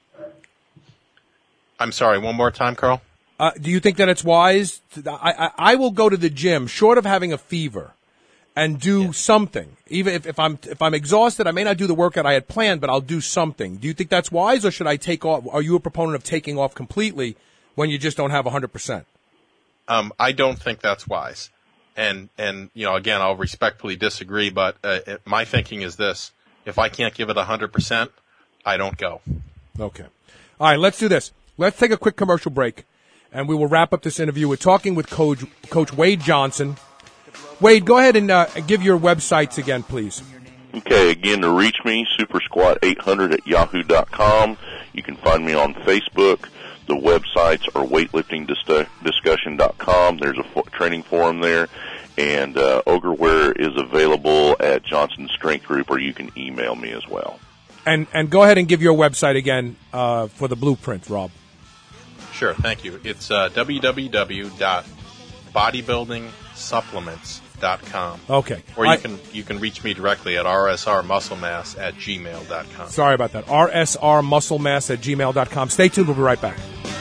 Speaker 4: I'm sorry, one more time, Carl?
Speaker 2: Uh, do you think that it's wise? To, I, I, I will go to the gym, short of having a fever, and do
Speaker 4: Yeah.
Speaker 2: something. Even if, if I'm if I'm exhausted, I may not do the workout I had planned, but I'll do something. Do you think that's wise, or should I take off? Are you a proponent of taking off completely when you just don't have one hundred percent?
Speaker 4: Um, I don't think that's wise. And, and you know, again, I'll respectfully disagree, but uh, it, my thinking is this. If I can't give it one hundred percent, I don't go.
Speaker 2: Okay. All right, let's do this. Let's take a quick commercial break, and we will wrap up this interview. We're talking with Coach, Coach Wade Johnson. Wade, go ahead and uh, give your websites again, please.
Speaker 3: Okay, again, to reach me, super squat eight hundred at yahoo dot com. You can find me on Facebook. The websites are weightlifting discussion dot com. There's a fo- training forum there. And uh, Ogreware is available at Johnson Strength Group, or you can email me as well.
Speaker 2: And and go ahead and give your website again uh, for the blueprint, Rob.
Speaker 4: Sure, thank you. It's uh, w w w dot bodybuilding supplements dot com.
Speaker 2: Okay.
Speaker 4: Or you
Speaker 2: I,
Speaker 4: can you can reach me directly at r s r muscle mass at gmail dot com.
Speaker 2: Sorry about that. r s r muscle mass at gmail dot com. Stay tuned. We'll be right back.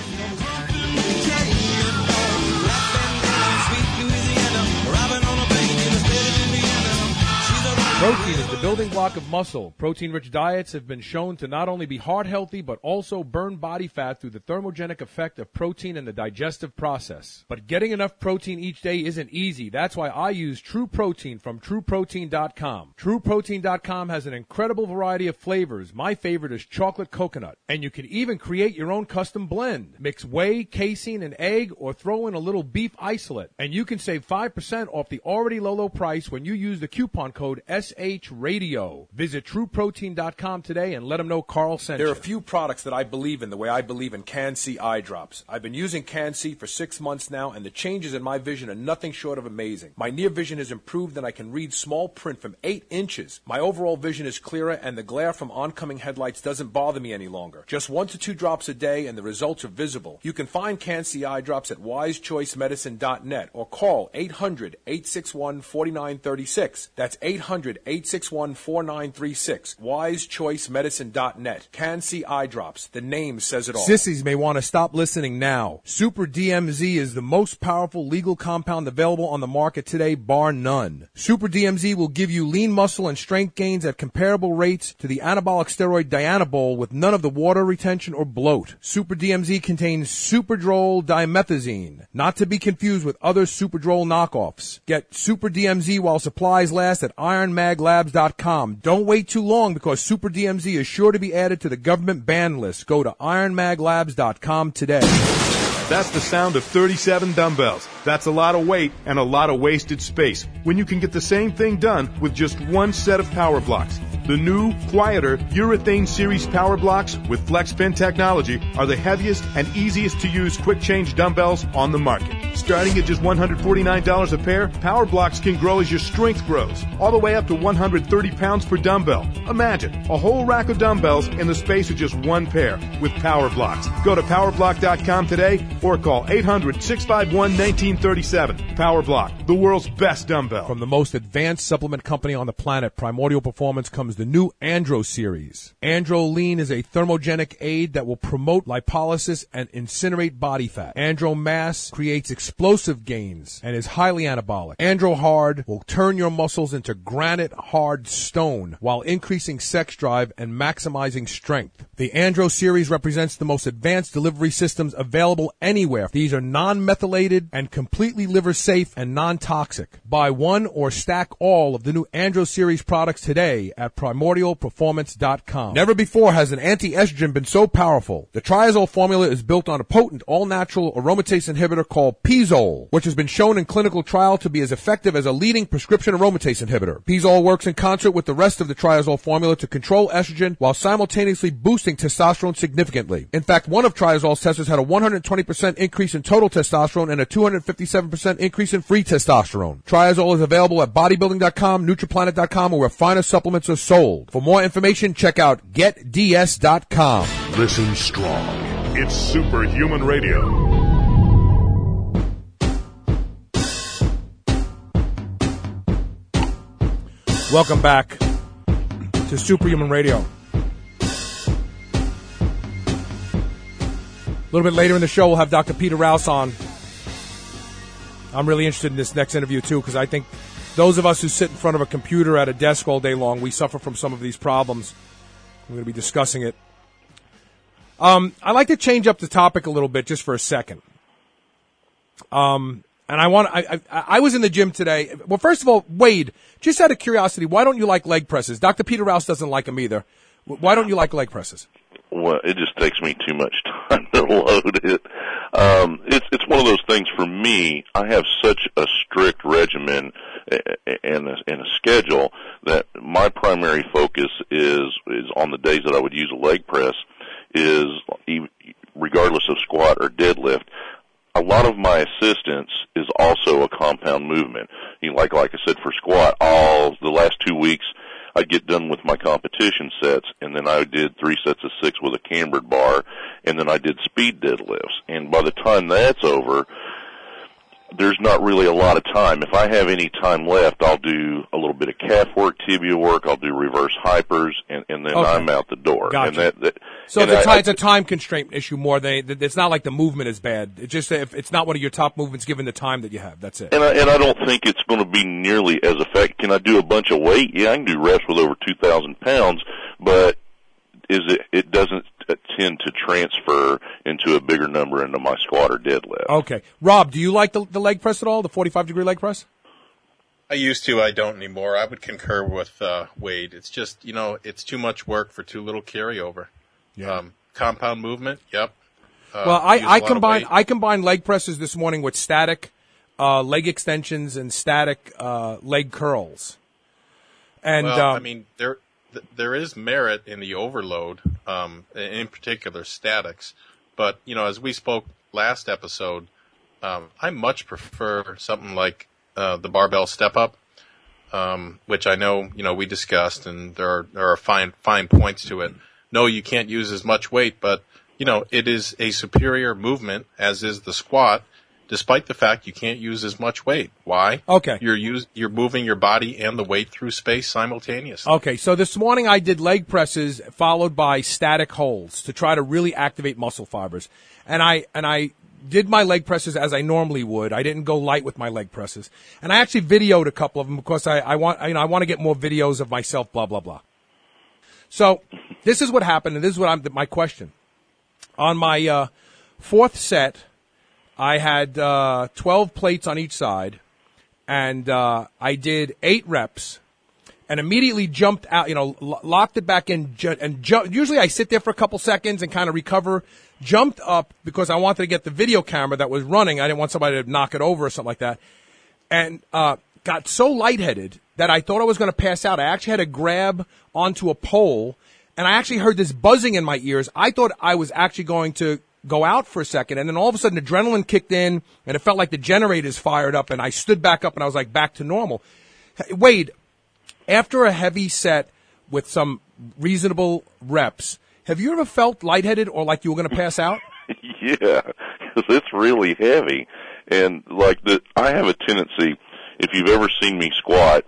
Speaker 2: Protein is the building block of muscle. Protein-rich diets have been shown to not only be heart healthy, but also burn body fat through the thermogenic effect of protein in the digestive process. But getting enough protein each day isn't easy. That's why I use True Protein from true protein dot com. true protein dot com has an incredible variety of flavors. My favorite is chocolate coconut. And you can even create your own custom blend. Mix whey, casein, and egg, or throw in a little beef isolate. And you can save five percent off the already low, low price when you use the coupon code S H Radio. Visit true protein dot com today and let them know Carl sent you. There are a few products that I believe in the way I believe in Can-C eye drops. I've been using Can-C for six months now, and the changes in my vision are nothing short of amazing. My near vision has improved, and I can read small print from eight inches. My overall vision is clearer, and the glare from oncoming headlights doesn't bother me any longer. Just one to two drops a day, and the results are visible. You can find Can-C eye drops at wise choice medicine dot net or call eight hundred, eight six one, four nine three six. That's eight hundred, eight six one, four nine three six. wise choice medicine dot net. Can-C eye drops. The name says it all. Sissies may want to stop listening now. Super D M Z is the most powerful legal compound available on the market today, bar none. Super D M Z will give you lean muscle and strength gains at comparable rates to the anabolic steroid Dianabol with none of the water retention or bloat. Super D M Z contains Superdrol dimethazine, not to be confused with other Superdrol knockoffs. Get Super D M Z while supplies last at iron mag labs dot com. Don't wait too long because Super D M Z is sure to be added to the government ban list. Go to iron mag labs dot com today.
Speaker 1: That's the sound of thirty-seven dumbbells. That's a lot of weight and a lot of wasted space when you can get the same thing done with just one set of power blocks. The new, quieter Urethane Series Power Blocks with FlexFin technology are the heaviest and easiest to use quick change dumbbells on the market. Starting at just one hundred forty-nine dollars a pair, Power Blocks can grow as your strength grows, all the way up to one hundred thirty pounds per dumbbell. Imagine a whole rack of dumbbells in the space of just one pair with Power Blocks. Go to power block dot com today or call eight hundred, six five one, one nine three seven. Power Block, the world's best dumbbell.
Speaker 2: From the most advanced supplement company on the planet, Primordial Performance, comes the new Andro series. Andro Lean is a thermogenic aid that will promote lipolysis and incinerate body fat. Andro Mass creates explosive gains and is highly anabolic. Andro Hard will turn your muscles into granite hard stone while increasing sex drive and maximizing strength. The Andro series represents the most advanced delivery systems available anywhere. These are non-methylated and completely liver safe and non-toxic. Buy one or stack all of the new Andro series products today at primordial performance dot com. Never before has an anti-estrogen been so powerful. The triazole formula is built on a potent all-natural aromatase inhibitor called Pizole, which has been shown in clinical trial to be as effective as a leading prescription aromatase inhibitor. Pizole works in concert with the rest of the triazole formula to control estrogen while simultaneously boosting testosterone significantly. In fact, one of triazole's testers had a one hundred twenty percent increase in total testosterone and a two hundred fifty-seven percent increase in free testosterone. Triazole is available at bodybuilding dot com, nutriplanet dot com, or where finer supplements are sold. For more information, check out get d s dot com.
Speaker 1: Listen strong. It's Superhuman Radio.
Speaker 2: Welcome back to Superhuman Radio. A little bit later in the show, we'll have Doctor Peter Rouse on. I'm really interested in this next interview, too, because I think those of us who sit in front of a computer at a desk all day long, we suffer from some of these problems. We're going to be discussing it. Um, I'd like to change up the topic a little bit just for a second. Um, and I want I, I, I was in the gym today. Well, first of all, Wade, just out of curiosity, why don't you like leg presses? Doctor Peter Rouse doesn't like them either. Why don't you like leg presses?
Speaker 3: Well, it just takes me too much time to load it. Um, it's it's one of those things for me. I have such a strict regimen and a, and a schedule that my primary focus is is on the days that I would use a leg press, is regardless of squat or deadlift. A lot of my assistance is also a compound movement. You know, like like I said, for squat, all the last two weeks I'd get done with my competition sets, and then I did three sets of six with a cambered bar, and then I did speed deadlifts. And by the time that's over, there's not really a lot of time. If I have any time left, I'll do a little bit of calf work, tibia work, I'll do reverse hypers, and, and then
Speaker 2: Okay.
Speaker 3: I'm out the door.
Speaker 2: Gotcha.
Speaker 3: And that, that,
Speaker 2: So
Speaker 3: and
Speaker 2: the
Speaker 3: I-
Speaker 2: ti-
Speaker 3: I-
Speaker 2: it's a time constraint issue more than it's not like the movement is bad. It's just if it's not one of your top movements given the time that you have. That's it.
Speaker 3: And I, and I don't think it's going to be nearly as effective. Can I do a bunch of weight? Yeah, I can do reps with over two thousand pounds, but is it, it doesn't tend to transfer into a bigger number into my squat or deadlift.
Speaker 2: Okay. Rob, do you like the, the leg press at all, the forty-five degree leg press?
Speaker 4: I used to. I don't anymore. I would concur with uh, Wade. It's just, you know, it's too much work for too little carryover.
Speaker 2: Yeah.
Speaker 4: Um, compound movement, yep. Uh,
Speaker 2: Well, I,
Speaker 4: use a
Speaker 2: I
Speaker 4: lot of
Speaker 2: combine
Speaker 4: weight.
Speaker 2: I combined leg presses this morning with static uh, leg extensions and static uh, leg curls. And
Speaker 4: well,
Speaker 2: um,
Speaker 4: I mean, there th- there is merit in the overload, um, in particular statics. But, you know, as we spoke last episode, um, I much prefer something like uh, the barbell step up, um, which I know, you know, we discussed, and there are, there are fine fine points to it. No, you can't use as much weight, but, you know, it is a superior movement, as is the squat, despite the fact you can't use as much weight. Why?
Speaker 2: Okay.
Speaker 4: You're use, you're moving your body and the weight through space simultaneously.
Speaker 2: Okay, so this morning I did leg presses followed by static holds to try to really activate muscle fibers. And I and I did my leg presses as I normally would. I didn't go light with my leg presses. And I actually videoed a couple of them because I, I want you know I want to get more videos of myself, blah blah blah. So this is what happened, and this is what I'm my question. On my uh, fourth set, I had uh, twelve plates on each side, and uh, I did eight reps, and immediately jumped out, you know, lo- locked it back in, ju- and ju- usually I sit there for a couple seconds and kind of recover, jumped up because I wanted to get the video camera that was running. I didn't want somebody to knock it over or something like that, and uh, got so lightheaded that I thought I was going to pass out. I actually had to grab onto a pole, and I actually heard this buzzing in my ears. I thought I was actually going to go out for a second, and then all of a sudden adrenaline kicked in, and it felt like the generators fired up, and I stood back up, and I was like back to normal. Wade, after a heavy set with some reasonable reps, have you ever felt lightheaded or like you were going to pass out?
Speaker 3: Yeah, because it's really heavy. And like the, I have a tendency, if you've ever seen me squat,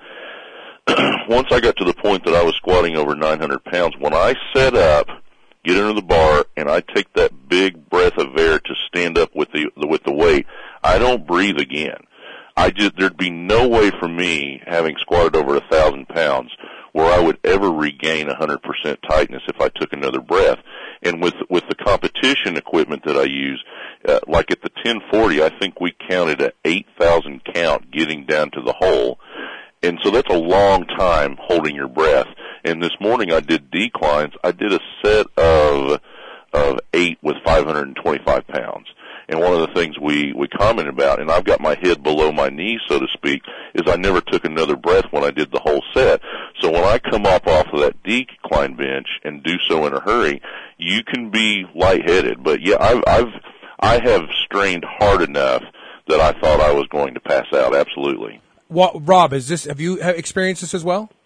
Speaker 3: once I got to the point that I was squatting over nine hundred pounds, when I set up, get under the bar, and I take that big breath of air to stand up with the with the weight, I don't breathe again. I just there'd be no way for me, having squatted over a thousand pounds, where I would ever regain a hundred percent tightness if I took another breath. And with with the competition equipment that I use, uh, like at the ten forty, I think we counted a eight thousand count getting down to the hole. And so that's a long time holding your breath. And this morning I did declines. I did a set of of eight with five hundred twenty-five pounds. And one of the things we, we commented about, and I've got my head below my knees, so to speak, is I never took another breath when I did the whole set. So when I come up off of that decline bench and do so in a hurry, you can be lightheaded. But yeah, I've, I've, I have strained hard enough that I thought I was going to pass out. Absolutely.
Speaker 2: Well, Rob, is this have you experienced this as well?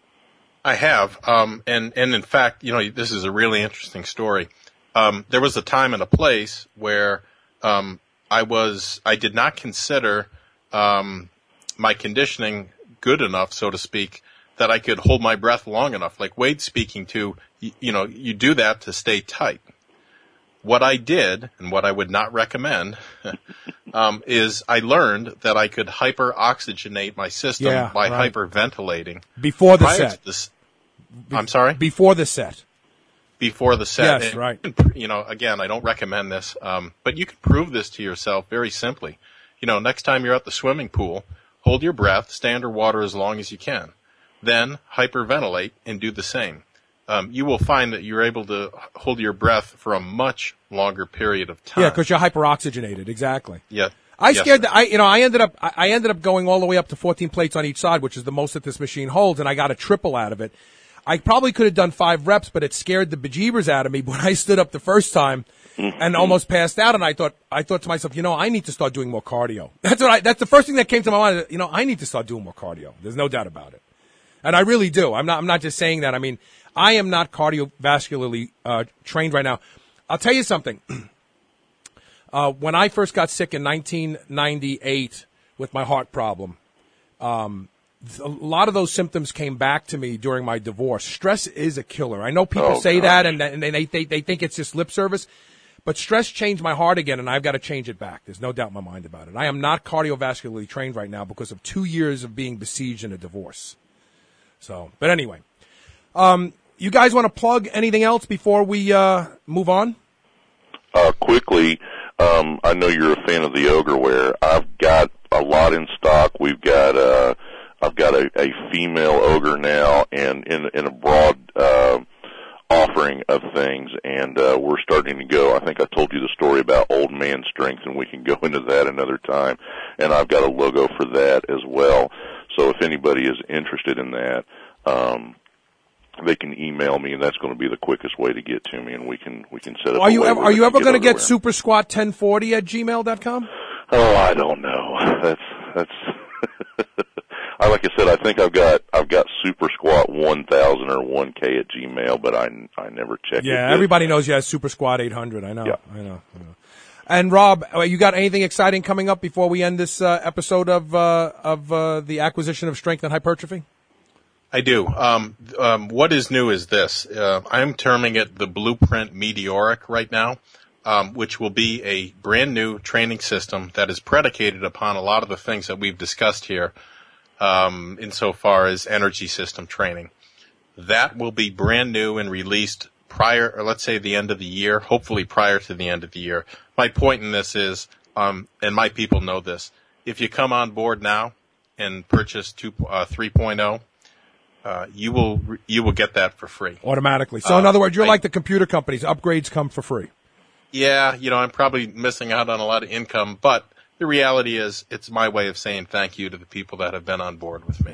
Speaker 4: I have, um, and and in fact, you know, this is a really interesting story. Um, there was a time and a place where um, I was, I did not consider um, my conditioning good enough, so to speak, that I could hold my breath long enough. Like Wade's speaking to, you, you know, you do that to stay tight. What I did, and what I would not recommend, um, is I learned that I could hyper-oxygenate my system
Speaker 2: Yeah,
Speaker 4: by
Speaker 2: right.
Speaker 4: hyperventilating.
Speaker 2: Before the
Speaker 4: Prior
Speaker 2: set.
Speaker 4: to this, I'm sorry?
Speaker 2: Before the set.
Speaker 4: Before the set.
Speaker 2: Yes,
Speaker 4: And,
Speaker 2: right.
Speaker 4: You know, again, I don't recommend this, um, but you can prove this to yourself very simply. You know, next time you're at the swimming pool, hold your breath, stay underwater as long as you can. Then hyperventilate and do the same. um, you will find that you're able to hold your breath for a much longer period of time.
Speaker 2: Yeah, because you're hyperoxygenated. Exactly.
Speaker 4: Yeah.
Speaker 2: I
Speaker 4: Yes,
Speaker 2: scared.
Speaker 4: sir.
Speaker 2: The, I you know I ended up I I ended up going all the way up to fourteen plates on each side, which is the most that this machine holds, and I got a triple out of it. I probably could have done five reps, but it scared the bejeebers out of me when I stood up the first time and almost passed out. And I thought I thought to myself, you know, I need to start doing more cardio. That's what I. That's the first thing that came to my mind. You know, I need to start doing more cardio. There's no doubt about it, and I really do. I'm not. I'm not just saying that. I mean, I am not cardiovascularly uh, trained right now. I'll tell you something. Uh, when I first got sick in nineteen ninety-eight with my heart problem, um, a lot of those symptoms came back to me during my divorce. Stress is a killer. I know people
Speaker 3: Oh,
Speaker 2: say
Speaker 3: gosh.
Speaker 2: that, and, and they, they they think it's just lip service, but stress changed my heart again, and I've got to change it back. There's no doubt in my mind about it. I am not cardiovascularly trained right now because of two years of being besieged in a divorce. So, but anyway, um, you guys want to plug anything else before we uh, move on?
Speaker 3: Uh, quickly, um, I know you're a fan of the Ogreware. I've got a lot in stock. We've got, uh, I've got a, a female ogre now and in, in a broad, uh, offering of things, and, uh, we're starting to go. I think I told you the story about old man strength, and we can go into that another time. And I've got a logo for that as well. So if anybody is interested in that, um, they can email me, and that's going to be the quickest way to get to me, and we can we can set up.
Speaker 2: Are
Speaker 3: a
Speaker 2: you
Speaker 3: way
Speaker 2: ever,
Speaker 3: where
Speaker 2: are
Speaker 3: they
Speaker 2: you
Speaker 3: can
Speaker 2: ever going to get
Speaker 3: Ogreware.
Speaker 2: Super Squat ten forty at gmail dot com?
Speaker 3: Oh, I don't know. That's that's. I like I said, I think I've got I've got Super Squat one thousand or one K at Gmail, but I I never check it.
Speaker 2: Yeah,
Speaker 3: Just-
Speaker 2: everybody knows you have Super Squad eight hundred. I know,
Speaker 3: Yeah.
Speaker 2: I know, I know. And Rob, uh, you got anything exciting coming up before we end this uh, episode of uh, of uh, the acquisition of strength and hypertrophy?
Speaker 4: I do. Um, um, what is new is this. Uh, I'm terming it the Blueprint Meteoric right now, um, which will be a brand new training system that is predicated upon a lot of the things that we've discussed here, um, insofar as energy system training. That will be brand new and released prior, or let's say the end of the year, hopefully prior to the end of the year. My point in this is, um, and my people know this, if you come on board now and purchase two, uh, three point oh, Uh, you will you will get that for free.
Speaker 2: Automatically. So, in
Speaker 4: Uh,
Speaker 2: other words, you're
Speaker 4: I-
Speaker 2: like the computer companies. Upgrades come for free.
Speaker 4: Yeah, you know, I'm probably missing out on a lot of income, but the reality is it's my way of saying thank you to the people that have been on board with me.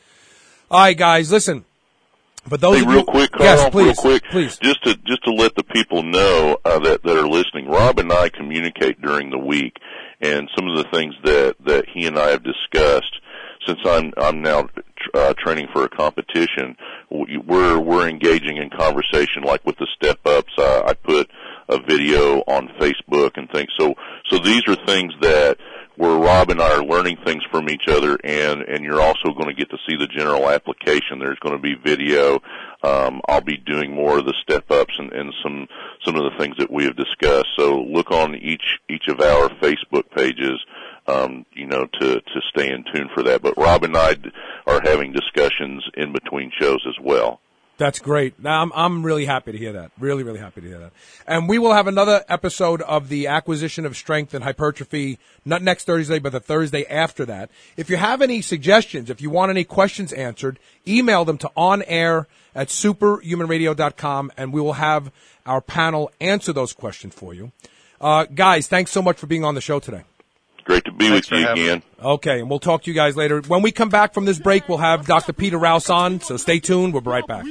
Speaker 2: All right, guys, listen. For those
Speaker 3: Hey,
Speaker 2: of
Speaker 3: real
Speaker 2: you,
Speaker 3: quick, Carl,
Speaker 2: yes, please,
Speaker 3: real quick,
Speaker 2: please.
Speaker 3: just to just to let the people know uh, that that are listening. Rob and I communicate during the week, and some of the things that that he and I have discussed. Since I'm I'm now uh, training for a competition, we're we're engaging in conversation, like with the step ups. Uh, I put a video on Facebook and things. So so these are things that where Rob and I are learning things from each other, and and you're also going to get to see the general application. There's going to be video. Um, I'll be doing more of the step ups and, and some some of the things that we have discussed. So look on each each of our Facebook pages. Um, you know, to, to stay in tune for that. But Rob and I are having discussions in between shows as well.
Speaker 2: That's great. Now, I'm I'm really happy to hear that. Really, really happy to hear that. And we will have another episode of the acquisition of strength and hypertrophy, not next Thursday, but the Thursday after that. If you have any suggestions, if you want any questions answered, email them to onair at superhuman radio dot com, and we will have our panel answer those questions for you. Uh, guys, thanks so much for being on the show today.
Speaker 3: Great to be
Speaker 4: Thanks
Speaker 3: with you
Speaker 4: for having
Speaker 3: again.
Speaker 2: Okay, and we'll talk to you guys later. When we come back from this break, we'll have Doctor Peter Rouse on, so stay tuned. We'll be right back.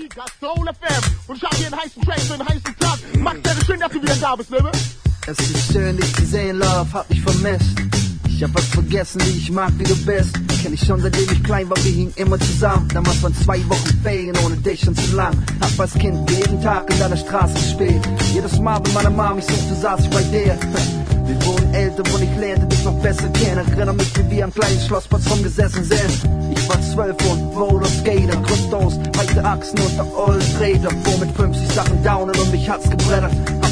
Speaker 9: Es ist schön, dich zu sehen, Love, hab dich vermisst. Ich hab was vergessen, wie ich mag, wie du bist. Kenn ich schon seitdem ich klein war, wir hingen immer zusammen. Damals waren zwei Wochen Ferien ohne dich schon zu lang. Hab als Kind jeden Tag in deiner Straße gespielt. Jedes Mal, wenn meine Mama mich suchte, saß ich bei dir. Wir wurden älter und ich lernte dich noch besser kennen. Erinnere mich, wie wir am kleinen Schlossplatz rumgesessen sind. Ich war zwölf und Rollerskater, Grundos, weite Achsen und der ollen Räder. Fuhr mit fünfzig Sachen down und mich hat's gebrettert. Hab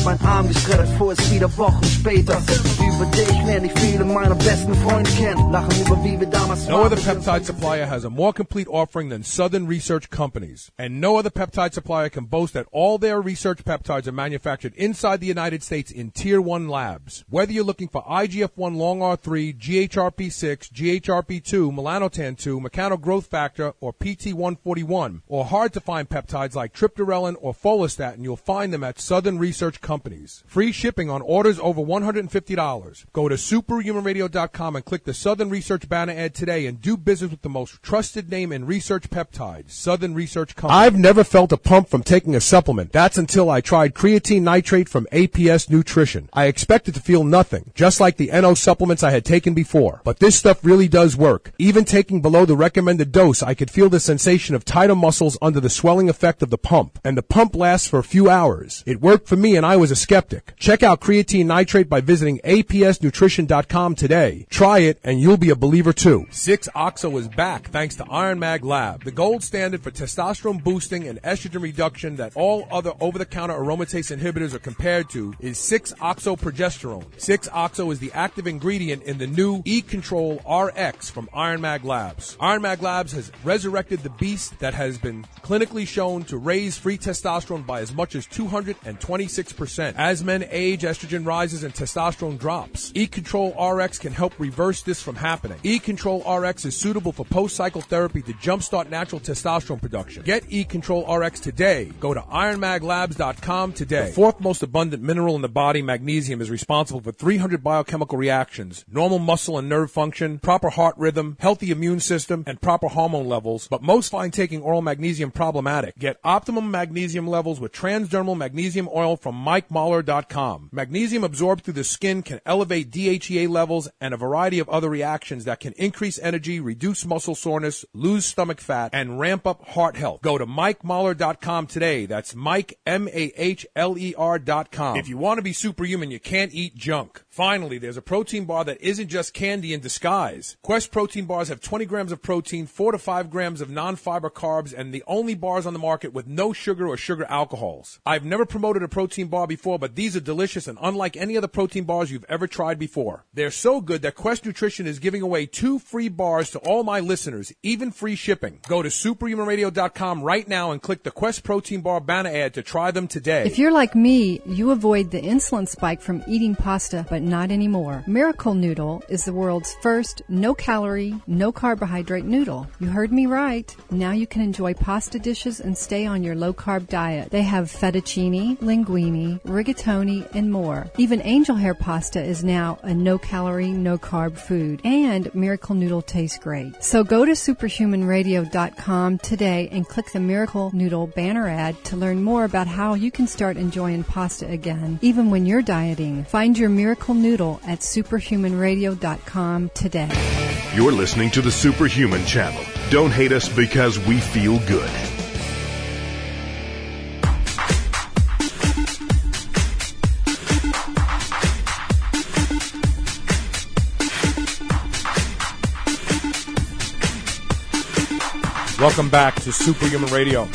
Speaker 9: mein Arm geschreddert, vor es wieder Wochen später. Über dich lerne ich viele meiner besten Freunde kennen. Lachen über wie wir damals
Speaker 2: No other peptide supplier has a more complete offering than Southern Research Companies. And no other peptide supplier can boast that all their research peptides are manufactured inside the United States in Tier one labs. Whether you're looking for I G F one long R three, G H R P six, G H R P two, melanotan two, mechano growth factor, or P T one forty-one, or hard to find peptides like triptorelin or follistatin, you'll find them at Southern Research Companies. Free shipping on orders over one hundred fifty dollars. Go to superhuman radio dot com and click the Southern Research banner ad today and do business with the most trusted name in research peptides, Southern Research Company. I've never felt a pump from taking a supplement. That's until I tried creatine nitrate from A P S Nutrition. I expected to feel nothing, just like the N O supplements I had taken before. But this stuff really does work. Even taking below the recommended dose, I could feel the sensation of tighter muscles under the swelling effect of the pump. And the pump lasts for a few hours. It worked for me and I was a skeptic. Check out creatine nitrate by visiting A P S nutrition dot com today. Try it and you'll be a believer too. six oxo is back thanks to Iron Mag Lab, the gold standard for testosterone boosting and estrogen reduction that all other over-the-counter aromatase inhibitors are compared to is six oxo progesterone. six oxo is the active ingredient in the new E-Control R X from Iron Mag Labs. Iron Mag Labs has resurrected the beast that has been clinically shown to raise free testosterone by as much as two hundred twenty-six percent. As men age, estrogen rises and testosterone drops. E-Control R X can help reverse this from happening. E-Control R X is suitable for post-cycle therapy to jumpstart natural testosterone production. Get E-Control R X today. Go to iron mag labs dot com today. The fourth most abundant mineral in the body, magnesium, is responsible for three hundred biochemical reactions, normal muscle and nerve function, proper heart rhythm, healthy immune system, and proper hormone levels. But most find taking oral magnesium problematic. Get optimum magnesium levels with transdermal magnesium oil from mike mahler dot com. Magnesium absorbed through the skin can elevate D H E A levels and a variety of other reactions that can increase energy, reduce muscle soreness, lose stomach fat, and ramp up heart health. Go to mike mahler dot com today. That's Mike, M A H L E R dot com. If you want to be superhuman, you can't eat junk. Finally, there's a protein bar that isn't just candy in disguise. Quest protein bars have twenty grams of protein, four to five grams of non-fiber carbs, and the only bars on the market with no sugar or sugar alcohols. I've never promoted a protein bar before, but these are delicious and unlike any other protein bars you've ever tried before. They're so good that Quest Nutrition is giving away two free bars to all my listeners, even free shipping. Go to superhuman radio dot com right now and click the Quest Protein Bar banner ad to try them today.
Speaker 5: If you're like me, you avoid the insulin spike from eating pasta, but not anymore. Miracle Noodle is the world's first no-calorie, no-carbohydrate noodle. You heard me right. Now you can enjoy pasta dishes and stay on your low-carb diet. They have fettuccine, linguine, rigatoni, and more. Even angel hair pasta is now a no-calorie, no-carb food. And Miracle Noodle tastes great. So go to superhuman radio dot com today and click the Miracle Noodle banner ad to learn more about how you can start enjoying pasta again, even when you're dieting. Find your Miracle Noodle at superhuman radio dot com today.
Speaker 1: You're listening to the Superhuman Channel. Don't hate us because we feel good.
Speaker 2: Welcome back to Superhuman Radio.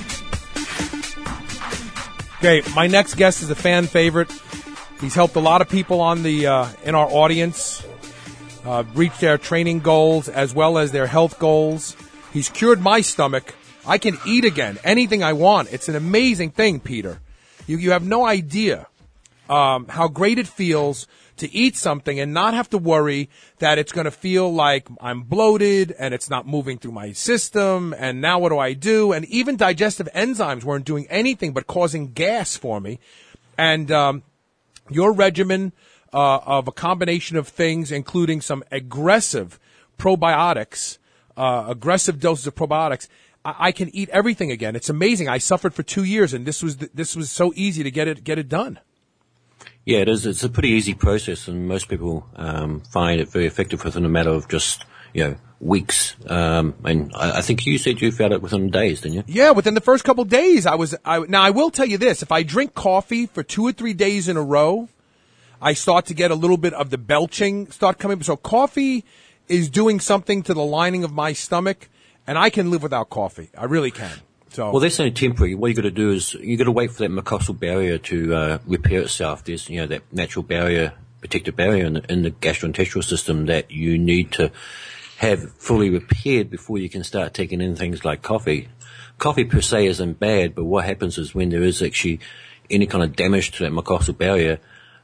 Speaker 2: Okay, my next guest is a fan favorite. He's helped a lot of people on the uh, in our audience uh, reach their training goals as well as their health goals. He's cured my stomach. I can eat again, anything I want. It's an amazing thing, Peter. You you have no idea um, how great it feels to eat something and not have to worry that it's going to feel like I'm bloated and it's not moving through my system. And now what do I do? And even digestive enzymes weren't doing anything but causing gas for me. And um, your regimen uh, of a combination of things, including some aggressive probiotics, uh, aggressive doses of probiotics, I, I can eat everything again. It's amazing. I suffered for two years, and this was th- this was so easy to get it get it done.
Speaker 10: Yeah, it is. It's a pretty easy process, and most people um, find it very effective within a matter of just, you know, weeks. Um, and I, I think you said you found it within days, didn't you?
Speaker 2: Yeah, within the first couple of days, I was. I, now, I will tell you this: if I drink coffee for two or three days in a row, I start to get a little bit of the belching start coming. So coffee is doing something to the lining of my stomach, and I can live without coffee. I really can. So
Speaker 10: Well, that's only temporary. What you got to do is you got to wait for that mucosal barrier to uh, repair itself. There's, you know, that natural barrier, protective barrier in the, in the gastrointestinal system that you need to have fully repaired before you can start taking in things like coffee. Coffee per se isn't bad, but what happens is when there is actually any kind of damage to that mucosal barrier,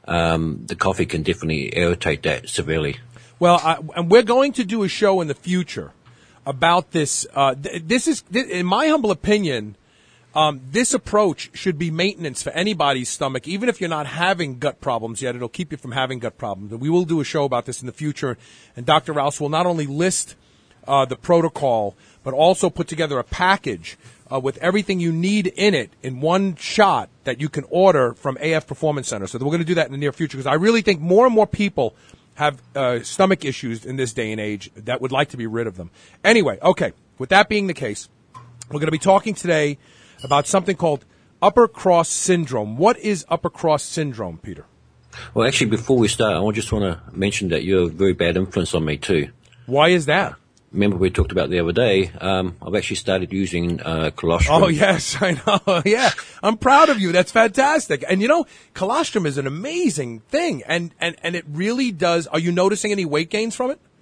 Speaker 10: um, the coffee can definitely irritate that severely.
Speaker 2: Well, I, and we're going to do a show in the future about this. Uh, th- this is, th- in my humble opinion, um, this approach should be maintenance for anybody's stomach, even if you're not having gut problems yet. It'll keep you from having gut problems. And we will do a show about this in the future. And Doctor Rouse will not only list uh, the protocol, but also put together a package uh, with everything you need in it in one shot that you can order from A F Performance Center. So we're going to do that in the near future because I really think more and more people have uh, stomach issues in this day and age that would like to be rid of them. Anyway, okay, with that being the case, we're going to be talking today about something called upper cross syndrome. What is upper cross syndrome, Peter?
Speaker 10: Well, actually, before we start, I just want to mention that you're a very bad influence on me too.
Speaker 2: Why is that?
Speaker 10: Remember we talked about the other day, um, I've actually started using uh, colostrum.
Speaker 2: Oh, yes, I know. Yeah, I'm proud of you. That's fantastic. And, you know, colostrum is an amazing thing. And, and, and it really does. Are you noticing any weight gains from it?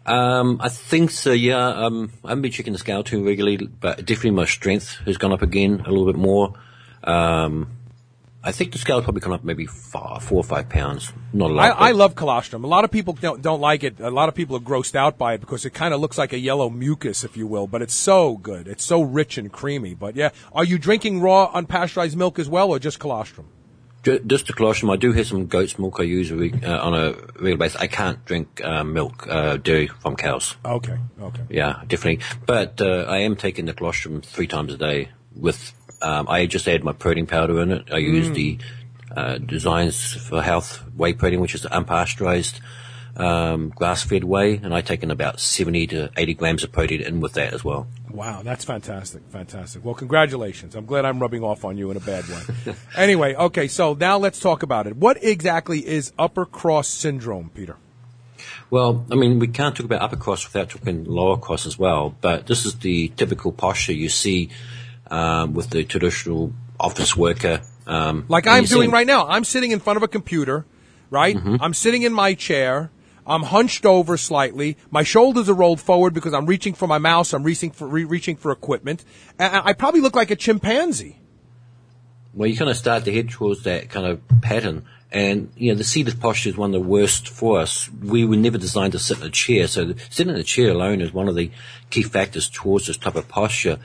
Speaker 10: Um, I think so, yeah. Um, I haven't been checking the scale too regularly, but definitely my strength has gone up again a little bit more. Um, I think the scale probably gone up maybe five, four or five pounds. Not a lot.
Speaker 2: I, I love colostrum. A lot of people don't, don't like it. A lot of people are grossed out by it because it kind of looks like a yellow mucus, if you will. But it's so good. It's so rich and creamy. But yeah, are you drinking raw, unpasteurized milk as well, or just colostrum?
Speaker 10: Just the colostrum. I do have some goat's milk I use uh, on a regular basis. I can't drink uh, milk, uh, dairy from cows.
Speaker 2: Okay, okay.
Speaker 10: Yeah, definitely. But uh, I am taking the colostrum three times a day with. Um, I just add my protein powder in it. I use
Speaker 2: Mm.
Speaker 10: the uh, Designs for Health whey protein, which is unpasteurized, um, grass-fed whey, and I take in about seventy to eighty grams of protein in with that as well.
Speaker 2: Wow, that's fantastic, fantastic. Well, congratulations. I'm glad I'm rubbing off on you in a bad way. Anyway, okay, so now let's talk about it. What exactly is upper cross syndrome, Peter?
Speaker 10: Well, I mean, we can't talk about upper cross without talking lower cross as well, but this is the typical posture you see um, with the traditional office worker. Um,
Speaker 2: Like
Speaker 10: and
Speaker 2: I'm
Speaker 10: you
Speaker 2: doing
Speaker 10: see-
Speaker 2: right now. I'm sitting in front of a computer, right?
Speaker 10: Mhm.
Speaker 2: I'm sitting in my chair. I'm hunched over slightly. My shoulders are rolled forward because I'm reaching for my mouse. I'm reaching for re- reaching for equipment. And I probably look like a chimpanzee.
Speaker 10: Well, you kind of start to head towards that kind of pattern. And, you know, the seated posture is one of the worst for us. We were never designed to sit in a chair. So the, sitting in a chair alone is one of the key factors towards this type of posture.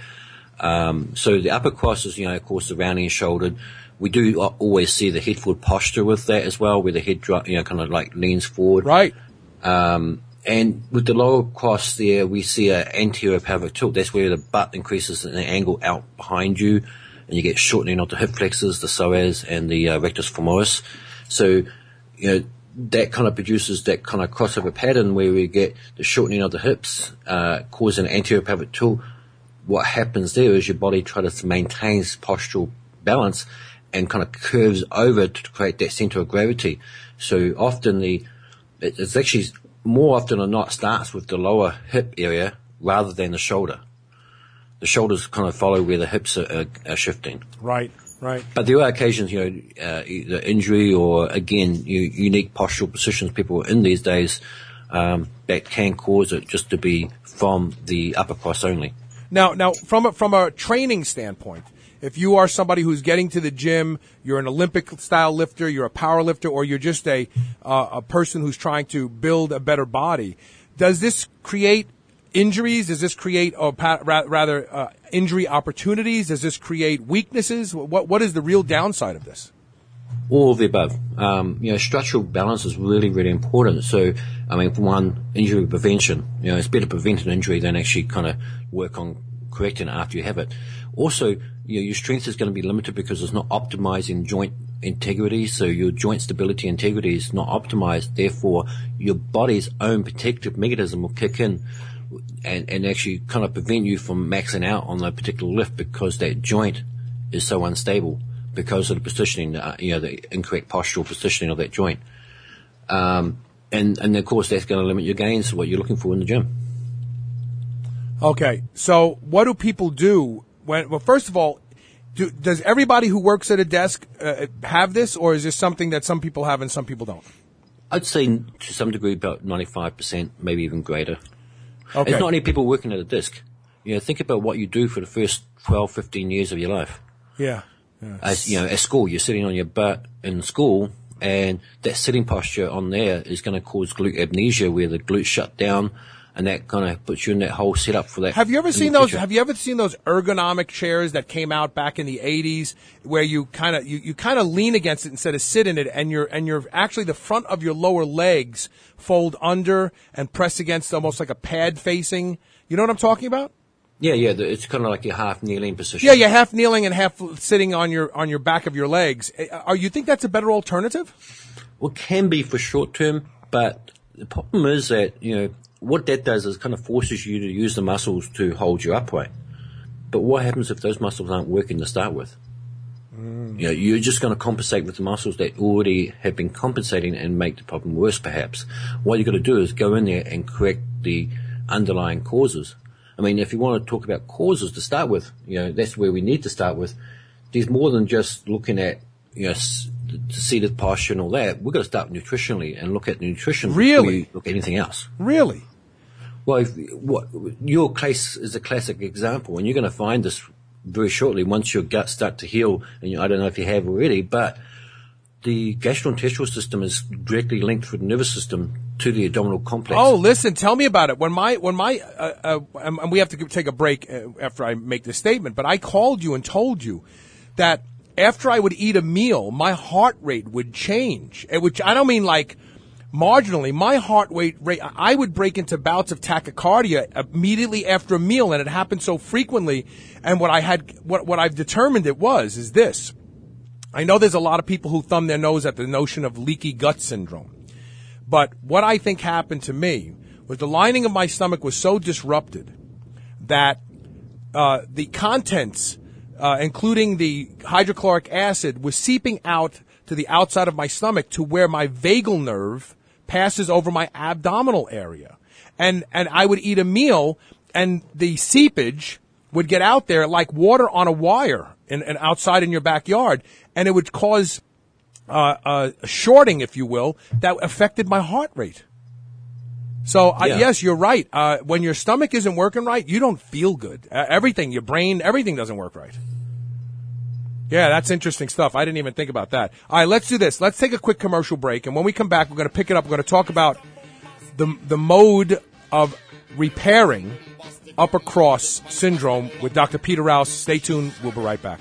Speaker 10: Um, so the upper cross is, you know, of course, the rounding and shouldered. We do a- always see the head forward posture with that as well, where the head, dro- you know, kind of like leans forward.
Speaker 2: Right.
Speaker 10: Um, and with the lower cross there, we see an anterior pelvic tilt. That's where the butt increases in an angle out behind you, and you get shortening of the hip flexors, the psoas, and the uh, rectus femoris. So, you know, that kind of produces that kind of crossover pattern where we get the shortening of the hips, uh, causing an anterior pelvic tilt. What happens there is your body tries to maintain postural balance and kind of curves over to create that center of gravity. So often the it- it's actually more often than not starts with the lower hip area rather than the shoulder. The shoulders kind of follow where the hips are, are, are shifting.
Speaker 2: Right, right.
Speaker 10: But there are occasions, you know, uh, either injury or, again, you, unique postural positions people are in these days um, that can cause it just to be from the upper cross only.
Speaker 2: Now, now, from a, from a training standpoint, if you are somebody who's getting to the gym, you're an Olympic-style lifter, you're a power lifter, or you're just a uh, a person who's trying to build a better body, does this create injuries? Does this create, or pa- ra- rather, uh, injury opportunities? Does this create weaknesses? What what is the real downside of this?
Speaker 10: All of the above. Um, you know, structural balance is really, really important. So, I mean, for one, injury prevention. You know, it's better to prevent an injury than actually kind of work on correcting it after you have it. Also, you know, your strength is going to be limited because it's not optimizing joint integrity. So your joint stability integrity is not optimized. Therefore, your body's own protective mechanism will kick in and, and actually kind of prevent you from maxing out on that particular lift because that joint is so unstable because of the positioning, uh, you know, the incorrect postural positioning of that joint. Um, and, and of course that's going to limit your gains to what you're looking for in the gym.
Speaker 2: Okay, so what do people do when, well, first of all, do, does everybody who works at a desk uh, have this, or is this something that some people have and some people don't?
Speaker 10: I'd say to some degree about ninety-five percent, maybe even greater.
Speaker 2: Okay.
Speaker 10: It's not only people working at a desk. You know, think about what you do for the first twelve, fifteen years of your life.
Speaker 2: Yeah. yeah.
Speaker 10: As, you know, at school, you're sitting on your butt in school, and that sitting posture on there is going to cause glute amnesia, where the glutes shut down, and that kind of puts you in that whole setup for that.
Speaker 2: Have you ever
Speaker 10: in
Speaker 2: seen
Speaker 10: the
Speaker 2: those?
Speaker 10: future.
Speaker 2: Have you ever seen those ergonomic chairs that came out back in the eighties, where you kind of you, you kind of lean against it instead of sit in it, and you're and you're actually the front of your lower legs fold under and press against almost like a pad facing. You know what I'm talking about?
Speaker 10: Yeah, yeah. The, it's kind of like your half kneeling position.
Speaker 2: Yeah, you're half kneeling and half sitting on your on your back of your legs. Are you think that's a better alternative?
Speaker 10: Well, it can be for short term, but the problem is that, you know, what that does is kind of forces you to use the muscles to hold you upright. But what happens if those muscles aren't working to start with? Mm. You know, you're just going to compensate with the muscles that already have been compensating and make the problem worse, perhaps. What you've got to do is go in there and correct the underlying causes. I mean, if you want to talk about causes to start with, you know, that's where we need to start with. There's more than just looking at, you know, s- the seated posture and all that. We've got to start nutritionally and look at nutrition
Speaker 2: Really?
Speaker 10: before you look at anything else.
Speaker 2: Really?
Speaker 10: Well, if, what, your case is a classic example, and you're going to find this very shortly once your guts start to heal. And you, I don't know if you have already, but the gastrointestinal system is directly linked with the nervous system to the abdominal complex.
Speaker 2: Oh, listen, tell me about it. When my when my uh, uh, and we have to take a break uh, after I make this statement, but I called you and told you that after I would eat a meal, my heart rate would change. uh, Which I don't mean like marginally. My heart rate, rate, I would break into bouts of tachycardia immediately after a meal, and it happened so frequently. And what I had, what what I've determined it was, is this. I know there's a lot of people who thumb their nose at the notion of leaky gut syndrome. But what I think happened to me was the lining of my stomach was so disrupted that uh, the contents, uh, including the hydrochloric acid, was seeping out to the outside of my stomach to where my vagal nerve passes over my abdominal area. And and I would eat a meal, and the seepage would get out there like water on a wire and, and outside in your backyard, and it would cause uh, uh, shorting, if you will, that affected my heart rate. So, uh,
Speaker 10: Yeah.
Speaker 2: yes, you're right. Uh, when your stomach isn't working right, you don't feel good. Uh, everything, your brain, everything doesn't work right. Yeah, that's interesting stuff. I didn't even think about that. All right, let's do this. Let's take a quick commercial break, and when we come back, we're going to pick it up. We're going to talk about the the mode of repairing upper cross syndrome with Doctor Peter Rouse. Stay tuned. We'll be right back.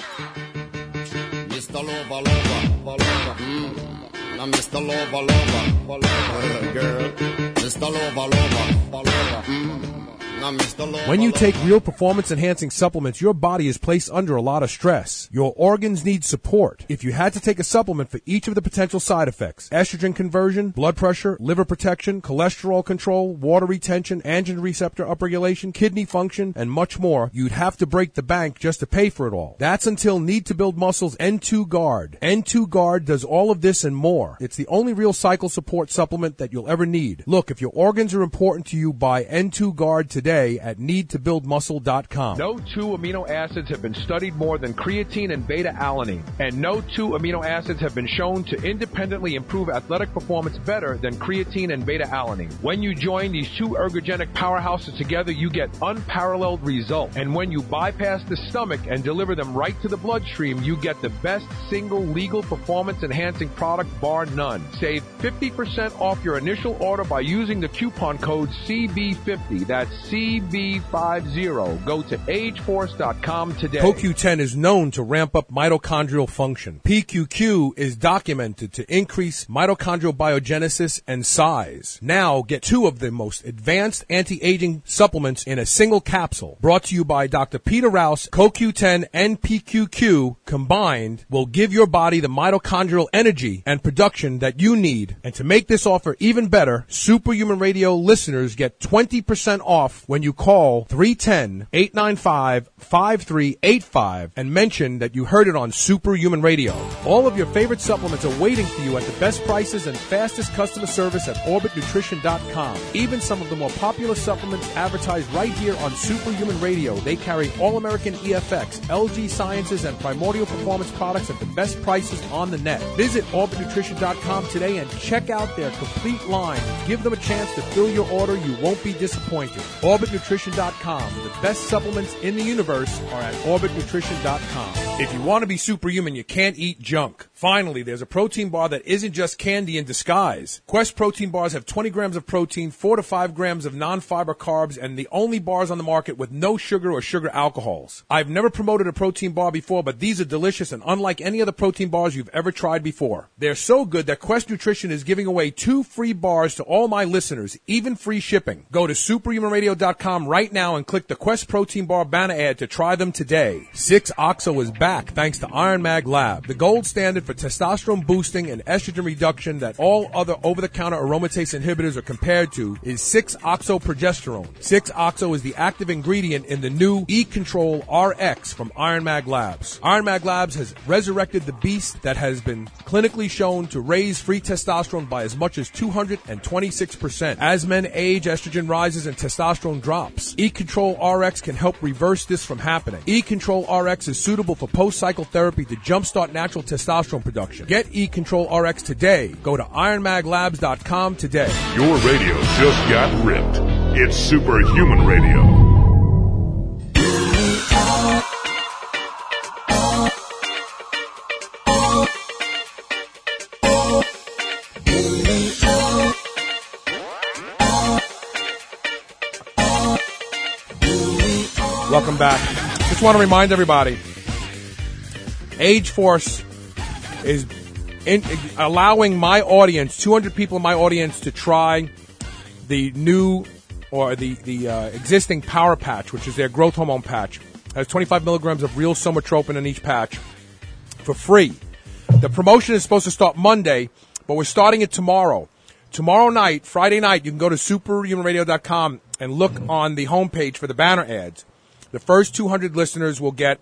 Speaker 11: Mister Lover, Lover, Lover, mm. Now Mister Lover, Lover, Lover, girl. Mister Lover, Lover, Lover, mm. Now Mister Lover.
Speaker 2: When you take real performance-enhancing supplements, your body is placed under a lot of stress. Your organs need support. If you had to take a supplement for each of the potential side effects, estrogen conversion, blood pressure, liver protection, cholesterol control, water retention, androgen receptor upregulation, kidney function, and much more, you'd have to break the bank just to pay for it all. That's until Need to Build Muscle's N two Guard. N two Guard does all of this and more. It's the only real cycle support supplement that you'll ever need. Look, if your organs are important to you, buy N two Guard today at need to build muscle dot com.
Speaker 12: No two amino acids have been studied more than creatine and beta-alanine, and no two amino acids have been shown to independently improve athletic performance better than creatine and beta-alanine. When you join these two ergogenic powerhouses together, you get unparalleled results. And when you bypass the stomach and deliver them right to the bloodstream, you get the best single legal performance-enhancing product, bar none. Save fifty percent off your initial order by using the coupon code C B fifty. That's C B fifty. Go to age force dot com today.
Speaker 2: C O Q ten is known to ramp up mitochondrial function. P Q Q is documented to increase mitochondrial biogenesis and size. Now get two of the most advanced anti-aging supplements in a single capsule. Brought to you by Doctor Peter Rouse. C O Q ten and P Q Q combined will give your body the mitochondrial energy and production that you need. And to make this offer even better, Superhuman Radio listeners get twenty percent off when you call three one zero, eight nine five, five three eight five and mention that you heard it on Superhuman Radio. All of your favorite supplements are waiting for you at the best prices and fastest customer service at orbit nutrition dot com. Even some of the more popular supplements advertised right here on Superhuman Radio. They carry All-American E F X, L G Sciences, and Primordial Performance products at the best prices on the net. Visit orbit nutrition dot com today and check out their complete line. Give them a chance to fill your order. You won't be disappointed. orbit nutrition dot com. The best supplements in the universe are at orbit nutrition dot com. If you want to be superhuman, you can't eat junk. Finally, there's a protein bar that isn't just candy in disguise. Quest protein bars have twenty grams of protein, four to five grams of non-fiber carbs, and the only bars on the market with no sugar or sugar alcohols. I've never promoted a protein bar before, but these are delicious and unlike any other protein bars you've ever tried before. They're so good that Quest Nutrition is giving away two free bars to all my listeners, even free shipping. Go to superhuman radio dot com right now and click the Quest Protein Bar banner ad to try them today. six oxo is back thanks to Iron Mag Lab, the gold standard for testosterone boosting and estrogen reduction that all other over-the-counter aromatase inhibitors are compared to is six oxo progesterone. six oxo is the active ingredient in the new E-Control R X from Iron Mag Labs. Iron Mag Labs has resurrected the beast that has been clinically shown to raise free testosterone by as much as two hundred twenty-six percent. As men age, estrogen rises and testosterone drops. E-Control R X can help reverse this from happening. E-Control R X is suitable for post-cycle therapy to jumpstart natural testosterone production. Get E-Control R X today. Go to iron mag labs dot com today.
Speaker 1: Your radio just got ripped. It's Superhuman Radio.
Speaker 2: Welcome back. Just want to remind everybody, Age Force is in, allowing my audience, two hundred people in my audience, to try the new or the, the uh, existing Power Patch, which is their growth hormone patch. It has twenty-five milligrams of real somatropin in each patch for free. The promotion is supposed to start Monday, but we're starting it tomorrow. Tomorrow night, Friday night, you can go to superhuman radio dot com and look on the homepage for the banner ads. The first two hundred listeners will get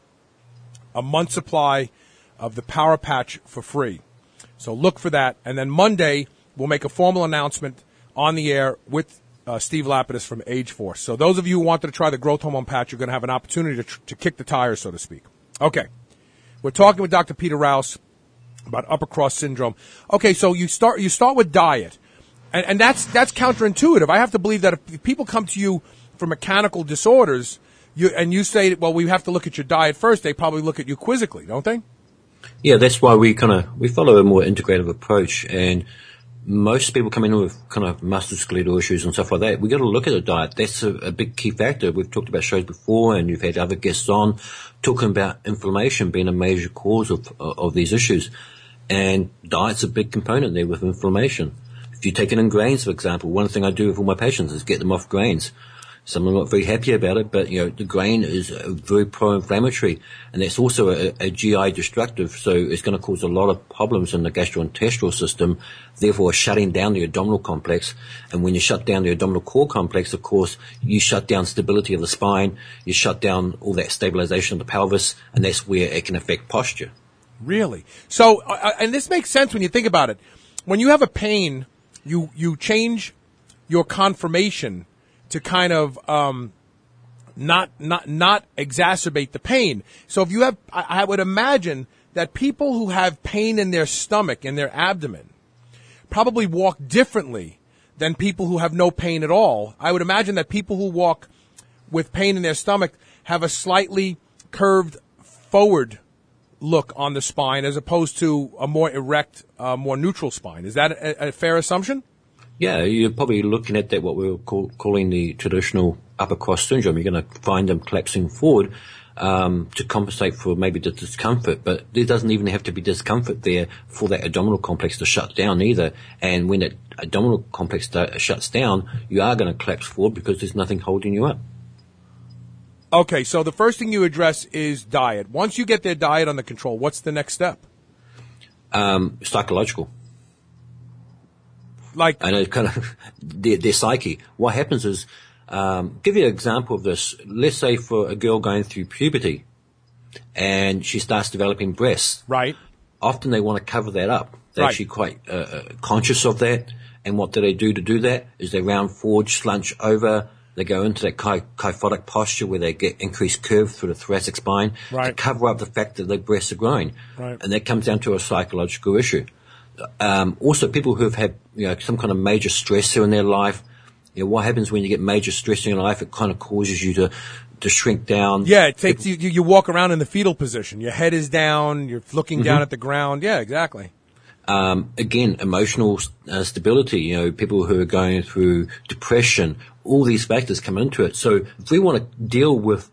Speaker 2: a month's supply of the Power Patch for free. So look for that. And then Monday, we'll make a formal announcement on the air with uh, Steve Lapidus from Age Force. So those of you who wanted to try the growth hormone patch, you're going to have an opportunity to, tr- to kick the tires, so to speak. Okay. We're talking with Doctor Peter Rouse about upper cross syndrome. Okay, so you start you start with diet. And, and that's that's counterintuitive. I have to believe that if people come to you for mechanical disorders, You, and you say, well, we have to look at your diet first, they probably look at you quizzically, don't they?
Speaker 10: Yeah, that's why we kind of, we follow a more integrative approach, and most people come in with kind of musculoskeletal issues and stuff like that. We got to look at the diet. That's a, a big key factor. We've talked about shows before, and you've had other guests on talking about inflammation being a major cause of, of these issues. And diet's a big component there with inflammation. If you take it in grains, for example, one thing I do with all my patients is get them off grains. Some are not very happy about it, but, you know, the grain is uh, very pro-inflammatory, and that's also a, a G I destructive, so it's going to cause a lot of problems in the gastrointestinal system, therefore shutting down the abdominal complex. And when you shut down the abdominal core complex, of course, you shut down stability of the spine, you shut down all that stabilization of the pelvis, and that's where it can affect posture.
Speaker 2: Really? So, uh, and this makes sense when you think about it. When you have a pain, you, you change your conformation to kind of um, not not not exacerbate the pain. So if you have, I, I would imagine that people who have pain in their stomach, in their abdomen, probably walk differently than people who have no pain at all. I would imagine that people who walk with pain in their stomach have a slightly curved forward look on the spine as opposed to a more erect, uh, more neutral spine. Is that a, a fair assumption?
Speaker 10: Yeah, you're probably looking at that, what we're call, calling the traditional upper cross syndrome. You're going to find them collapsing forward um, to compensate for maybe the discomfort, but there doesn't even have to be discomfort there for that abdominal complex to shut down either. And when that abdominal complex st- shuts down, you are going to collapse forward because there's nothing holding you up.
Speaker 2: Okay, so the first thing you address is diet. Once you get their diet under control, what's the next step?
Speaker 10: Um, psychological.
Speaker 2: Like,
Speaker 10: and it kind of their, their psyche. What happens is Um, give you an example of this. Let's say for a girl going through puberty and she starts developing breasts.
Speaker 2: Right.
Speaker 10: Often they want to cover that up. They're
Speaker 2: Right.
Speaker 10: actually quite uh, uh, conscious of that. And what do they do to do that? Is they round forward, slunch over. They go into that chi- kyphotic posture where they get increased curve through the thoracic spine
Speaker 2: Right.
Speaker 10: to cover up the fact that their breasts are growing.
Speaker 2: Right.
Speaker 10: And that comes down to a psychological issue. Um, also, people who have had you know some kind of major stressor in their life. You know, what happens when you get major stress in your life? It kind of causes you to to shrink down.
Speaker 2: Yeah, it takes you, you. You walk around in the fetal position. Your head is down. You're looking
Speaker 10: Mhm.
Speaker 2: down at the ground. Yeah, exactly.
Speaker 10: Um, again, emotional uh, stability, you know, people who are going through depression, all these factors come into it. So if we want to deal with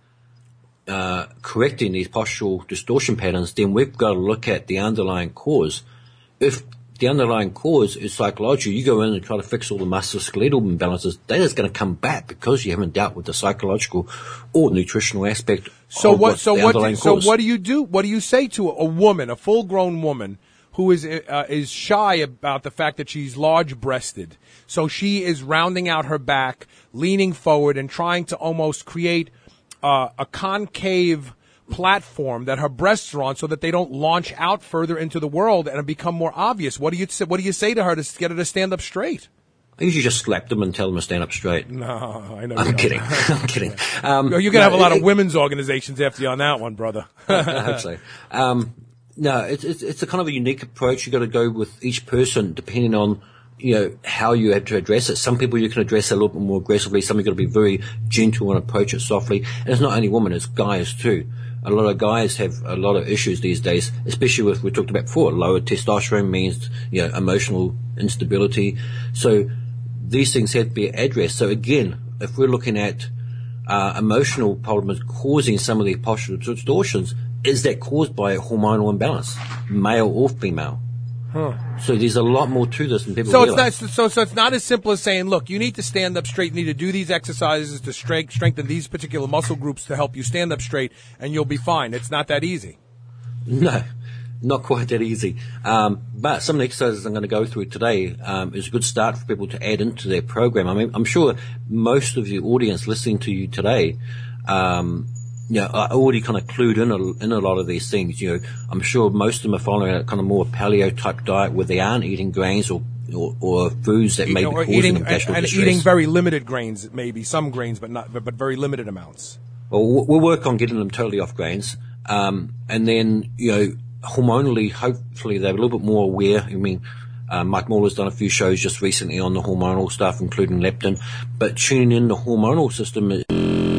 Speaker 10: uh, correcting these postural distortion patterns, then we've got to look at the underlying cause. If the underlying cause is psychological, you go in and try to fix all the musculoskeletal imbalances, that is going to come back because you haven't dealt with the psychological or nutritional aspect
Speaker 2: So
Speaker 10: of
Speaker 2: what?
Speaker 10: what's
Speaker 2: So
Speaker 10: the
Speaker 2: what? Do,
Speaker 10: underlying
Speaker 2: so
Speaker 10: cause.
Speaker 2: what do you do? What do you say to a, a woman, a full-grown woman, who is uh, is shy about the fact that she's large-breasted? So she is rounding out her back, leaning forward, and trying to almost create uh, a concave platform that her breasts are on, so that they don't launch out further into the world and become more obvious. What do you say, What do you say to her to get her to stand up straight?
Speaker 10: I usually just slap them and tell them to stand up straight.
Speaker 2: No, I know.
Speaker 10: I'm
Speaker 2: you
Speaker 10: kidding.
Speaker 2: don't.
Speaker 10: I'm kidding. Um,
Speaker 2: You're going to have a
Speaker 10: no,
Speaker 2: lot
Speaker 10: it-
Speaker 2: of women's organizations after you on that one, brother.
Speaker 10: I hope so. Um, no, it's, it's it's a kind of a unique approach. You've got to go with each person depending on you know how you have to address it. Some people you can address it a little bit more aggressively. Some you've got to be very gentle and approach it softly. And it's not only women; it's guys too. A lot of guys have a lot of issues these days, especially with we talked about before. Lower testosterone means you know emotional instability. So these things have to be addressed. So again, if we're looking at uh, emotional problems causing some of these postural distortions, is that caused by a hormonal imbalance, male or female?
Speaker 2: Huh.
Speaker 10: So there's a lot more to this than people
Speaker 2: So it's
Speaker 10: realize.
Speaker 2: not so so it's not as simple as saying, look, you need to stand up straight, you need to do these exercises to strength, strengthen these particular muscle groups to help you stand up straight, and you'll be fine. It's not that easy.
Speaker 10: No, not quite that easy. Um, but some of the exercises I'm going to go through today um, is a good start for people to add into their program. I mean, I'm sure most of the audience listening to you today, um, you know, are already kind of clued in a, in a lot of these things. You know, I'm sure most of them are following a kind of more paleo type diet where they aren't eating grains or or, or foods that may be
Speaker 2: or
Speaker 10: causing
Speaker 2: eating
Speaker 10: them
Speaker 2: and,
Speaker 10: gastric
Speaker 2: and
Speaker 10: distress.
Speaker 2: eating very limited grains, maybe some grains, but not but, but very limited amounts.
Speaker 10: Well, we'll we'll work on getting them totally off grains. Um, and then, you know, hormonally, hopefully they're a little bit more aware. I mean, uh, Mike Mahler's done a few shows just recently on the hormonal stuff, including leptin. But tuning in the hormonal system is,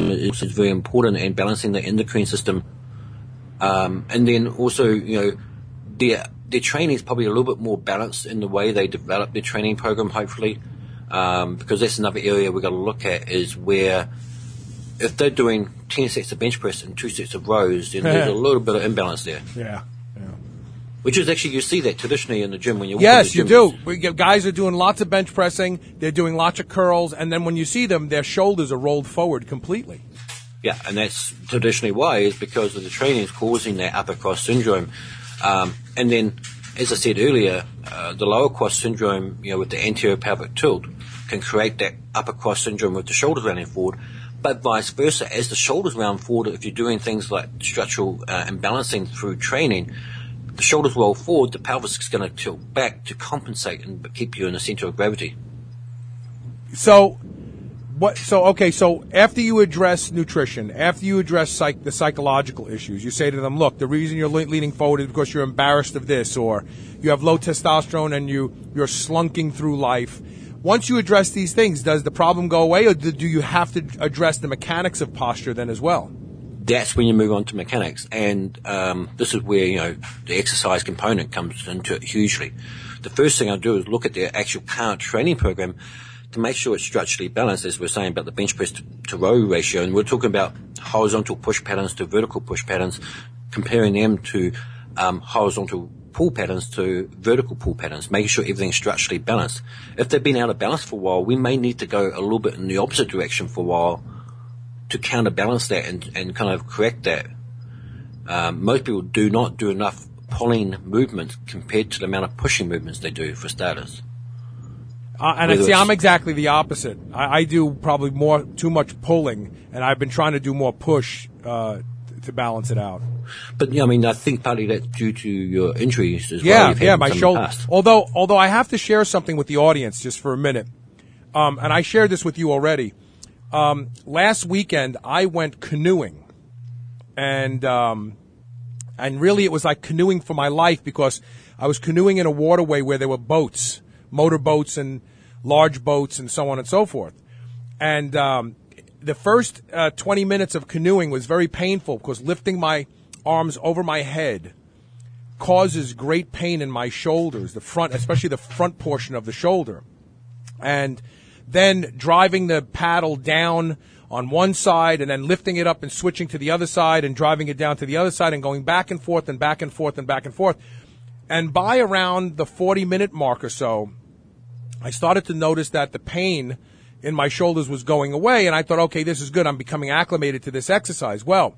Speaker 10: is very important, and balancing the endocrine system. Um, and then also, you know, their, their training is probably a little bit more balanced in the way they develop their training program, hopefully. Um, because that's another area we've got to look at is where if they're doing ten sets of bench press and two sets of rows, then there's a little bit of imbalance there.
Speaker 2: Yeah.
Speaker 10: Which is actually, you see that traditionally in the gym when you walk
Speaker 2: Yes,
Speaker 10: in
Speaker 2: you
Speaker 10: the gym.
Speaker 2: do. We get- Guys are doing lots of bench pressing. They're doing lots of curls, and then when you see them, their shoulders are rolled forward completely.
Speaker 10: Yeah, and that's traditionally why, is because of the training is causing that upper cross syndrome. Um, and then, as I said earlier, uh, the lower cross syndrome, you know, with the anterior pelvic tilt, can create that upper cross syndrome with the shoulders rounding forward. But vice versa, as the shoulders round forward, if you're doing things like structural uh, imbalancing through training, the shoulders roll forward, the pelvis is going to tilt back to compensate and keep you in the center of gravity.
Speaker 2: So, what? So okay. So after you address nutrition, after you address psych, the psychological issues, you say to them, "Look, the reason you're le- leaning forward is because you're embarrassed of this, or you have low testosterone and you you're slunking through life." Once you address these things, does the problem go away, or do do you have to address the mechanics of posture then as well?
Speaker 10: That's when you move on to mechanics, and um, this is where, you know, the exercise component comes into it hugely. The first thing I do is look at their actual current training program to make sure it's structurally balanced, as we're saying about the bench press to, to row ratio, and we're talking about horizontal push patterns to vertical push patterns, comparing them to um, horizontal pull patterns to vertical pull patterns, making sure everything's structurally balanced. If they've been out of balance for a while, we may need to go a little bit in the opposite direction for a while to counterbalance that and, and kind of correct that. Um, most people do not do enough pulling movements compared to the amount of pushing movements they do, for starters.
Speaker 2: Uh, and I
Speaker 10: Whether
Speaker 2: see,
Speaker 10: it's-
Speaker 2: I'm exactly the opposite. I, I do probably more, too much pulling, and I've been trying to do more push uh, to balance it out.
Speaker 10: But yeah, I mean, I think partly that's due to your injuries as well.
Speaker 2: Yeah,
Speaker 10: You've had
Speaker 2: yeah, my
Speaker 10: some in the
Speaker 2: shoulder.
Speaker 10: past.
Speaker 2: Although, although I have to share something with the audience just for a minute, um, and I shared this with you already. Um, last weekend, I went canoeing, and um, and really, it was like canoeing for my life because I was canoeing in a waterway where there were boats, motor boats, and large boats, and so on and so forth. And um, the first uh, twenty minutes of canoeing was very painful because lifting my arms over my head causes great pain in my shoulders, the front, especially the front portion of the shoulder. And then driving the paddle down on one side and then lifting it up and switching to the other side and driving it down to the other side and going back and forth and back and forth and back and forth. And by around the forty minute mark or so, I started to notice that the pain in my shoulders was going away, and I thought, okay, this is good. I'm becoming acclimated to this exercise. Well,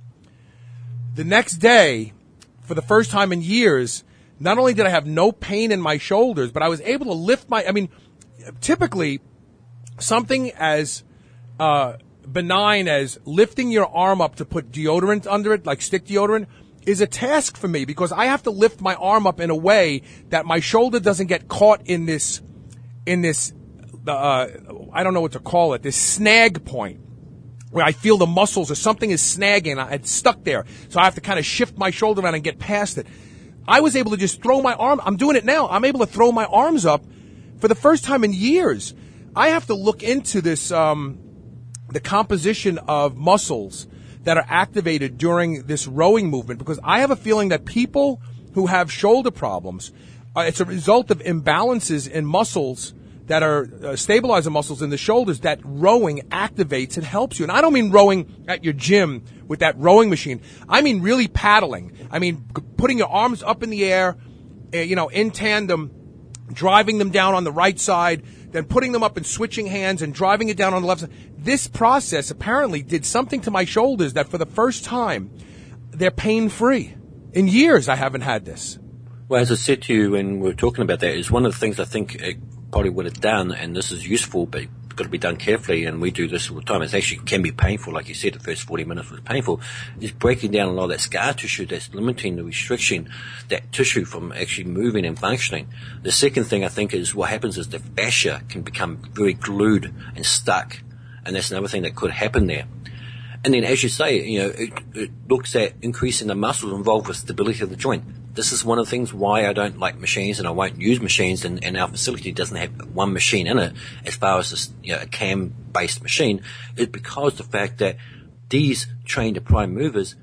Speaker 2: the next day, for the first time in years, not only did I have no pain in my shoulders, but I was able to lift my, I mean, typically something as uh, benign as lifting your arm up to put deodorant under it, like stick deodorant, is a task for me because I have to lift my arm up in a way that my shoulder doesn't get caught in this, in this, uh, I don't know what to call it, this snag point, where I feel the muscles or something is snagging, I- it's stuck there. So I have to kind of shift my shoulder around and get past it. I was able to just throw my arm, I'm doing it now, I'm able to throw my arms up for the first time in years. I have to look into this, um, the composition of muscles that are activated during this rowing movement, because I have a feeling that people who have shoulder problems, uh, it's a result of imbalances in muscles that are uh, stabilizer muscles in the shoulders that rowing activates and helps you. And I don't mean rowing at your gym with that rowing machine. I mean really paddling. I mean g- putting your arms up in the air, uh, you know, in tandem, driving them down on the right side, then putting them up and switching hands and driving it down on the left side. This process apparently did something to my shoulders that for the first time, they're pain-free. In years, I haven't had this.
Speaker 10: Well, as I said to you when we were talking about that, is one of the things I think it probably would have done, and this is useful, but it's got to be done carefully, and we do this all the time. It actually can be painful, like you said, the first forty minutes was painful, is breaking down a lot of that scar tissue that's limiting the restriction, that tissue from actually moving and functioning. The second thing I think is what happens is the fascia can become very glued and stuck, and that's another thing that could happen there. And then, as you say, you know, it, it looks at increasing the muscles involved with stability of the joint. This is one of the things why I don't like machines and I won't use machines, and, and our facility doesn't have one machine in it as far as this, you know, a cam-based machine, is because the fact that these train the prime movers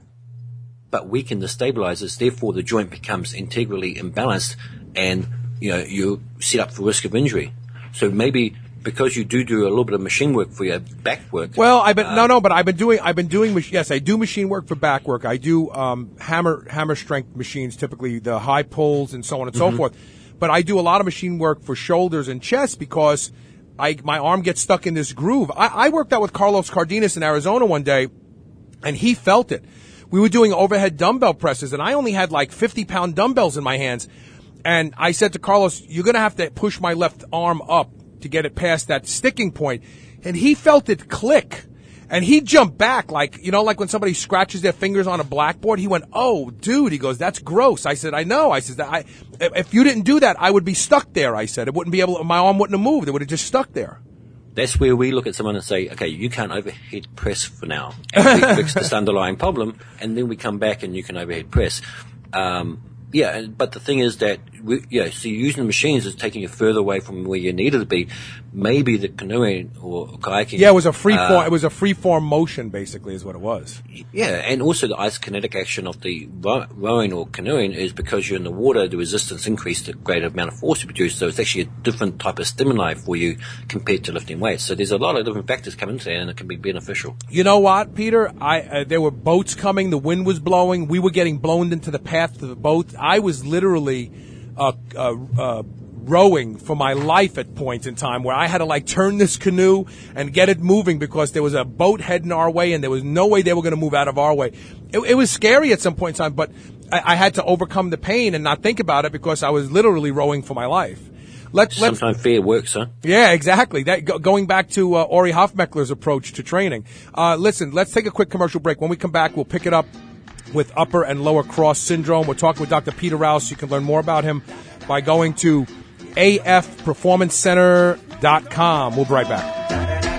Speaker 10: but weaken the stabilizers, therefore the joint becomes integrally imbalanced and, you know, you're set up for risk of injury. So maybe because you do do a little bit of machine work for your back work.
Speaker 2: Well, I've been no, no, but I've been doing, I've been doing, mach- yes, I do machine work for back work. I do um, hammer hammer strength machines, typically the high pulls and so on and so
Speaker 10: Mhm.
Speaker 2: forth. But I do a lot of machine work for shoulders and chest because I my arm gets stuck in this groove. I, I worked out with Carlos Cardenas in Arizona one day, and he felt it. We were doing overhead dumbbell presses, and I only had like fifty pound dumbbells in my hands. And I said to Carlos, "You're going to have to push my left arm up to get it past that sticking point." And he felt it click. And he jumped back like, you know, like when somebody scratches their fingers on a blackboard. He went, "Oh, dude," he goes, "that's gross." I said, "I know." I said, that I, if you didn't do that, I would be stuck there. I said, it wouldn't be able, my arm wouldn't have moved. It would have just stuck there.
Speaker 10: That's where we look at someone and say, okay, you can't overhead press for now. And we fix this underlying problem, and then we come back and you can overhead press. Um, yeah, and- but the thing is that, we, yeah, so using the machines is taking you further away from where you needed to be. Maybe the canoeing or kayaking.
Speaker 2: Yeah, it was a free
Speaker 10: uh,
Speaker 2: form, it was a free form motion basically is what it was.
Speaker 10: Yeah, and also the isokinetic action of the row- rowing or canoeing is because you're in the water, the resistance increased, the greater amount of force you produce, so it's actually a different type of stimuli for you compared to lifting weights. So there's a lot of different factors come into that, and it can be beneficial.
Speaker 2: You know what, Peter? I uh, there were boats coming. The wind was blowing. We were getting blown into the path of the boat. I was literally uh, uh, uh, rowing for my life at points in time where I had to like turn this canoe and get it moving because there was a boat heading our way and there was no way they were going to move out of our way. It, it was scary at some point in time, but I, I had to overcome the pain and not think about it because I was literally rowing for my life. Let, let's,
Speaker 10: Sometimes fear works, huh?
Speaker 2: Yeah, exactly. That go, going back to uh, Ori Hofmeckler's approach to training. Uh, listen, let's take a quick commercial break. When we come back, we'll pick it up with upper and lower cross syndrome. We're talking with Doctor Peter Rouse. You can learn more about him by going to A F performance center dot com. We'll be right back.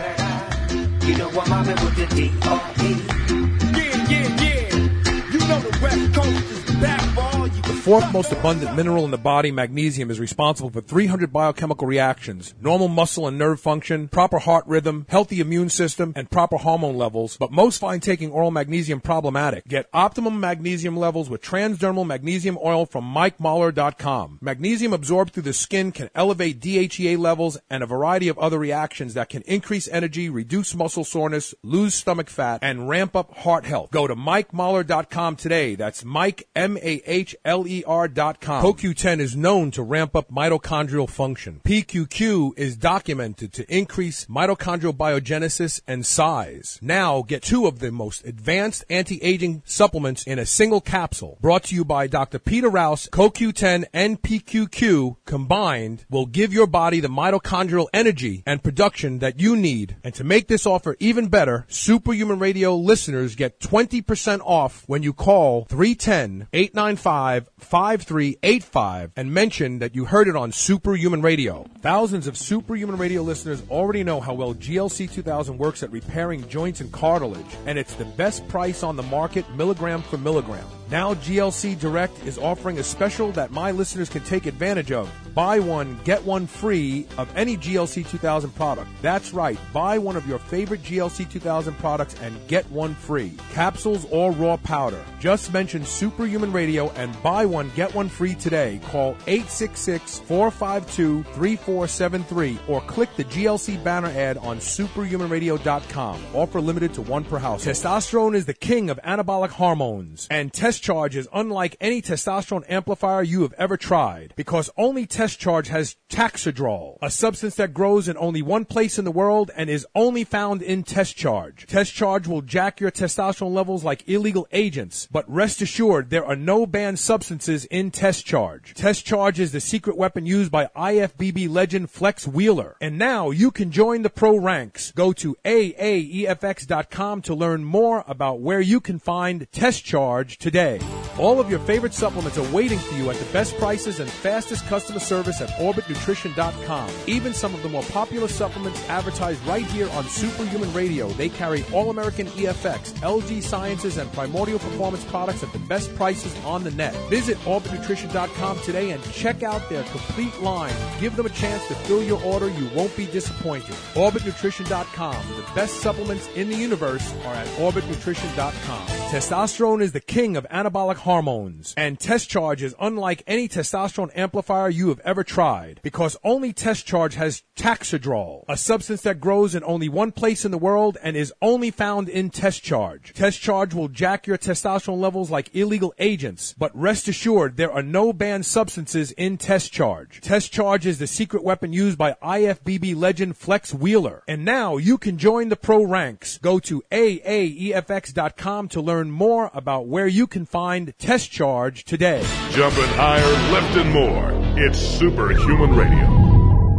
Speaker 6: You know I'm mobbing with the D R E. Yeah, yeah, yeah. You know the West Coast is back for all you.
Speaker 2: The fourth most abundant mineral in the body, magnesium, is responsible for three hundred biochemical reactions, normal muscle and nerve function, proper heart rhythm, healthy immune system, and proper hormone levels. But most find taking oral magnesium problematic. Get optimum magnesium levels with transdermal magnesium oil from Mike Mahler dot com. Magnesium absorbed through the skin can elevate D H E A levels and a variety of other reactions that can increase energy, reduce muscle soreness, lose stomach fat, and ramp up heart health. Go to Mike Mahler dot com today. That's Mike, M A H L E R dot com. C O Q ten is known to ramp up mitochondrial function. P Q Q is documented to increase mitochondrial biogenesis and size. Now get two of the most advanced anti-aging supplements in a single capsule. Brought to you by Doctor Peter Rouse. C O Q ten and P Q Q combined will give your body the mitochondrial energy and production that you need. And to make this offer even better, Superhuman Radio listeners get twenty percent off when you call three one zero, eight nine five, five three eight five and mention that you heard it on Superhuman Radio. Thousands of Superhuman Radio listeners already know how well G L C two thousand works at repairing joints and cartilage, and it's the best price on the market, milligram for milligram. Now G L C Direct is offering a special that my listeners can take advantage of. Buy one, get one free of any G L C two thousand product. That's right. Buy one of your favorite G L C two thousand products and get one free. Capsules or raw powder. Just mention Superhuman Radio and buy one, get one free today. Call eight six six, four five two, three four seven three or click the G L C banner ad on superhuman radio dot com. Offer limited to one per house. Testosterone is the king of anabolic hormones, and Test Charge is unlike any testosterone amplifier you have ever tried, because only Test Charge has Taxidrol, a substance that grows in only one place in the world and is only found in Test Charge. Test Charge will jack your testosterone levels like illegal agents, but rest assured there are no banned substances in Test Charge. Test Charge is the secret weapon used by I F B B legend Flex Wheeler. And now you can join the pro ranks. Go to A A E F X dot com to learn more about where you can find Test Charge today. All of your favorite supplements are waiting for you at the best prices and fastest customer service at orbit nutrition dot com. Even some of the more popular supplements advertised right here on Superhuman Radio. They carry All-American E F X, L G Sciences, and Primordial Performance products at the best prices on the net. Visit orbit nutrition dot com today and check out their complete line. Give them a chance to fill your order. You won't be disappointed. orbit nutrition dot com. The best supplements in the universe are at orbit nutrition dot com. Testosterone is the king of anabolic hormones, and Test Charge is unlike any testosterone amplifier you have ever tried, because only Test Charge has Taxidrol, a substance that grows in only one place in the world and is only found in Test Charge. Test Charge will jack your testosterone levels like illegal agents, but rest assured there are no banned substances in Test Charge. Test Charge is the secret weapon used by I F B B legend Flex Wheeler. And now you can join the pro ranks. Go to A A E F X dot com to learn more about where you can find Test Charge today.
Speaker 1: Jumping higher, lifting more. It's Superhuman Radio.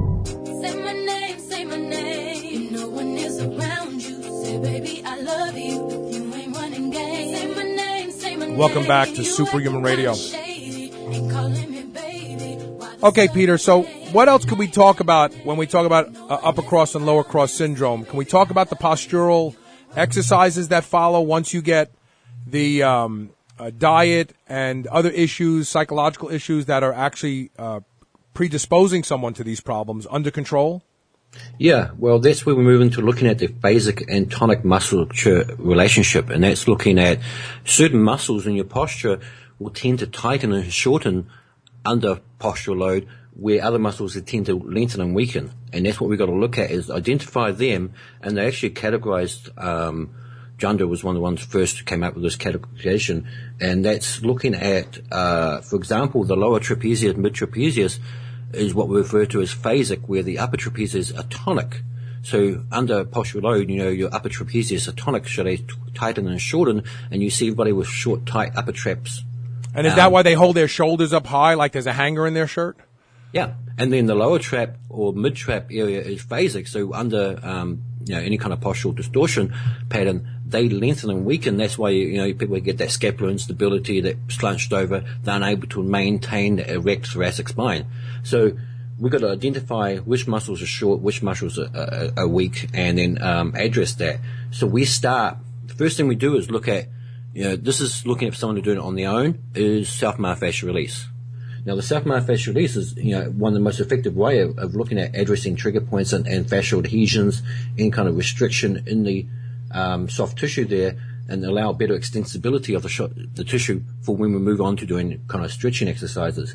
Speaker 6: Say my name, say my name. No one is around you. Say, baby, I love you. If you ain't running game. Say my name, say my name.
Speaker 2: Welcome back to Superhuman Radio. Okay, Peter, so what else could we talk about when we talk about uh, upper cross and lower cross syndrome? Can we talk about the postural exercises that follow once you get the um, uh, diet and other issues, psychological issues that are actually uh, predisposing someone to these problems under control?
Speaker 10: Yeah, well, that's where we move into looking at the basic and tonic musculature relationship, and that's looking at certain muscles in your posture will tend to tighten and shorten under postural load, where other muscles tend to lengthen and weaken. And that's what we've got to look at, is identify them, and they actually categorized, um, Janda was one of the ones first who came up with this categorization, and that's looking at, uh, for example, the lower trapezius, mid-trapezius, is what we refer to as phasic, where the upper trapezius are tonic. So under postural load, you know, your upper trapezius are tonic, so they t- tighten and shorten, and you see everybody with short, tight upper traps.
Speaker 2: And is
Speaker 10: um,
Speaker 2: that why they hold their shoulders up high like there's a hanger in their shirt?
Speaker 10: Yeah, and then the lower trap or mid trap area is phasic. So under um, you know any kind of postural distortion pattern, they lengthen and weaken. That's why you know people get that scapular instability, that slunched over. They're unable to maintain the erect thoracic spine. So we've got to identify which muscles are short, which muscles are, are, are weak, and then um, address that. So we start. The first thing we do is look at. You know, this is looking at someone doing it on their own. Is self-myofascial release. Now, the self-myofascial release is, you know, one of the most effective way of, of looking at addressing trigger points and, and fascial adhesions, any kind of restriction in the um, soft tissue there, and allow better extensibility of the, sh- the tissue for when we move on to doing kind of stretching exercises.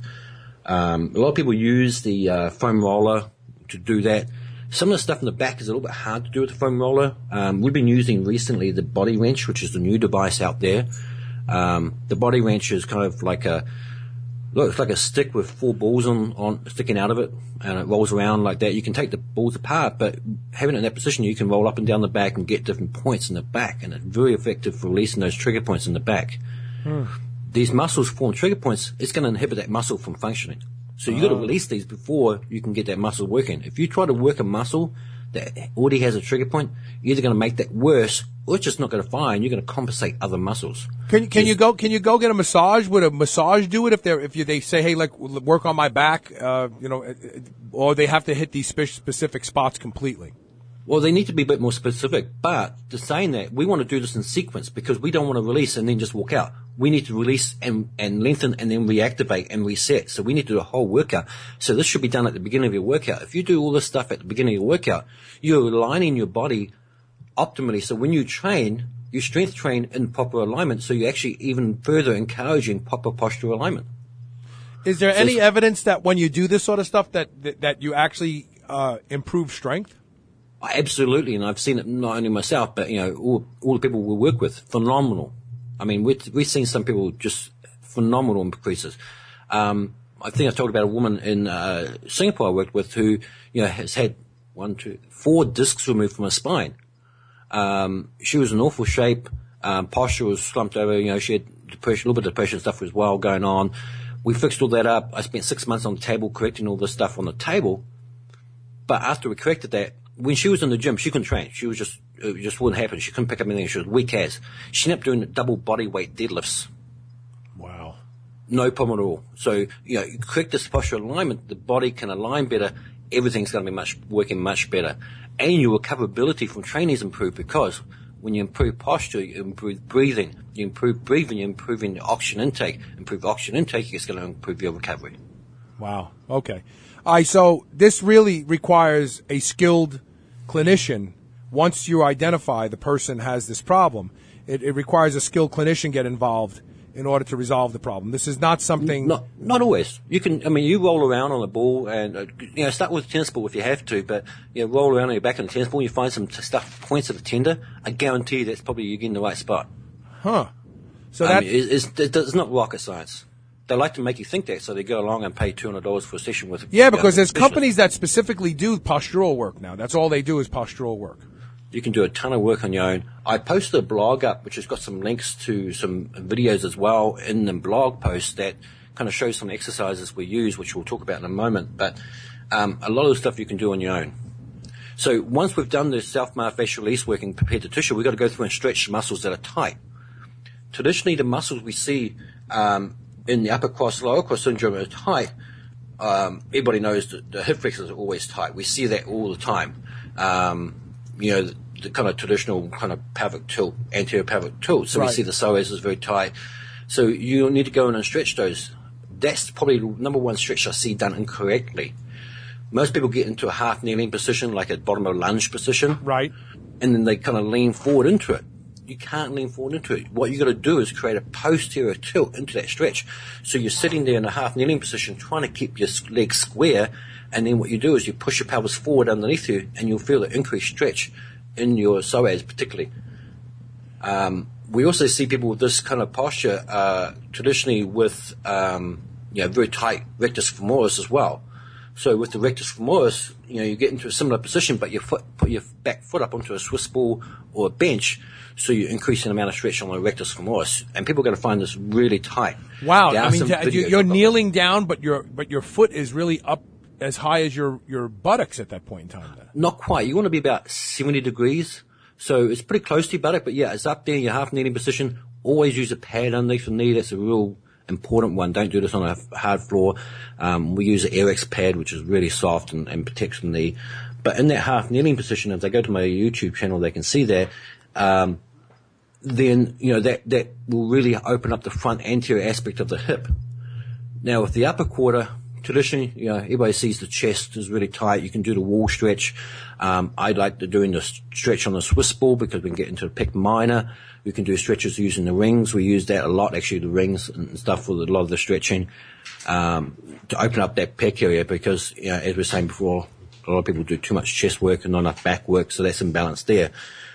Speaker 10: Um, a lot of people use the uh, foam roller to do that. Some of the stuff in the back is a little bit hard to do with the foam roller. Um, we've been using recently the Body Wrench, which is the new device out there. Um, the Body Wrench is kind of like a looks like a stick with four balls on, on sticking out of it, and it rolls around like that. You can take the balls apart, but having it in that position, you can roll up and down the back and get different points in the back, and it's very effective for releasing those trigger points in the back.
Speaker 2: Hmm.
Speaker 10: These muscles form trigger points. It's going to inhibit that muscle from functioning. So you've got to release these before you can get that muscle working. If you try to work a muscle that already has a trigger point, you're either going to make that worse, or it's just not going to fire, and you're going to compensate other muscles.
Speaker 2: Can you, can you go, can you go get a massage? Would a massage do it if they're, if you, they say, hey, like, work on my back, uh, you know, or they have to hit these spe- specific spots completely?
Speaker 10: Well, they need to be a bit more specific, but to saying that, we want to do this in sequence because we don't want to release and then just walk out. We need to release and, and lengthen and then reactivate and reset. So we need to do a whole workout. So this should be done at the beginning of your workout. If you do all this stuff at the beginning of your workout, you're aligning your body optimally. So when you train, you strength train in proper alignment. So you're actually even further encouraging proper postural alignment.
Speaker 2: Is there
Speaker 10: So
Speaker 2: any
Speaker 10: it's-
Speaker 2: evidence that when you do this sort of stuff that, that, that you actually, uh, improve strength?
Speaker 10: Absolutely, and I've seen it not only myself, but you know, all, all the people we work with, phenomenal. I mean, we've, we've seen some people just phenomenal increases. Um, I think I talked about a woman in uh, Singapore I worked with who, you know, has had one, two, four discs removed from her spine. Um, she was in awful shape. Um, posture was slumped over. You know, she had depression, a little bit of depression stuff as well going on. We fixed all that up. I spent six months on the table correcting all this stuff on the table. But after we corrected that, when she was in the gym, she couldn't train. She was just, it just wouldn't happen. She couldn't pick up anything. She was weak as. She ended up doing double body weight deadlifts.
Speaker 2: Wow.
Speaker 10: No problem at all. So, you know, you correct this postural alignment, the body can align better. Everything's going to be much, working much better. And your recoverability from training is improved because when you improve posture, you improve breathing. You improve breathing, you're improving the oxygen intake. Improve oxygen intake, it's going to improve your recovery.
Speaker 2: Wow. Okay. All right. So this really requires a skilled clinician. Once you identify the person has this problem, it, it requires a skilled clinician get involved in order to resolve the problem. This is not something.
Speaker 10: Not, not always. You can, I mean, you roll around on a ball and, uh, you know, start with a tennis ball if you have to, but, you know, roll around on your back on a tennis ball, you find some t- stuff, points of the tender, I guarantee that's probably you're getting the right spot.
Speaker 2: Huh. So
Speaker 10: I
Speaker 2: that
Speaker 10: mean, it's, it's, it's not rocket science. They like to make you think that, so they go along and pay two hundred dollars for a session with.
Speaker 2: yeah,
Speaker 10: you know,
Speaker 2: because there's
Speaker 10: specialist.
Speaker 2: companies that specifically do postural work now. That's all they do is postural work.
Speaker 10: You can do a ton of work on your own. I posted a blog up, which has got some links to some videos as well in the blog post that kind of shows some exercises we use, which we'll talk about in a moment. But um, a lot of the stuff you can do on your own. So once we've done the self-myofascial release work and prepared the tissue, we've got to go through and stretch muscles that are tight. Traditionally, the muscles we see um, in the upper cross, lower cross syndrome are tight. Um, everybody knows that the hip flexors are always tight. We see that all the time. Um, you know, the, the kind of traditional kind of pelvic tilt, anterior pelvic tilt. So
Speaker 2: Right.
Speaker 10: we see the psoas is very tight. So you need to go in and stretch those. That's probably the number one stretch I see done incorrectly. Most people get into a half kneeling position, like a bottom of lunge position.
Speaker 2: Right.
Speaker 10: And then they kind of lean forward into it. You can't lean forward into it. What you got to do is create a posterior tilt into that stretch. So you're sitting there in a half kneeling position, trying to keep your legs square, and then what you do is you push your pelvis forward underneath you, and you'll feel the increased stretch in your psoas, particularly. Um, we also see people with this kind of posture uh, traditionally with um, you know very tight rectus femoris as well. So with the rectus femoris, you know, you get into a similar position, but your foot, put your back foot up onto a Swiss ball or a bench, so you increase the amount of stretch on the rectus femoris. And people are going to find this really tight.
Speaker 2: Wow,
Speaker 10: There are
Speaker 2: I mean,
Speaker 10: some
Speaker 2: t-
Speaker 10: videos
Speaker 2: you- you're
Speaker 10: of it.
Speaker 2: kneeling down, but your but your foot is really up as high as your, your buttocks at that point in time. Then.
Speaker 10: Not quite. You want to be about seventy degrees. So it's pretty close to your buttock, but yeah, it's up there in your half kneeling position. Always use a pad underneath the knee. That's a real important one. Don't do this on a hard floor. Um, we use an Airex pad, which is really soft and, and protects the knee. But in that half kneeling position, if they go to my YouTube channel, they can see that. Um, then, you know, that, that will really open up the front anterior aspect of the hip. Now, with the upper quarter, traditionally, you know, everybody sees the chest is really tight. You can do the wall stretch. Um, I like to doing the stretch on the Swiss ball because we can get into the pec minor. We can do stretches using the rings. We use that a lot, actually, the rings and stuff for a lot of the stretching, um, to open up that pec area because, you know, as we were saying before, a lot of people do too much chest work and not enough back work, so that's imbalance there.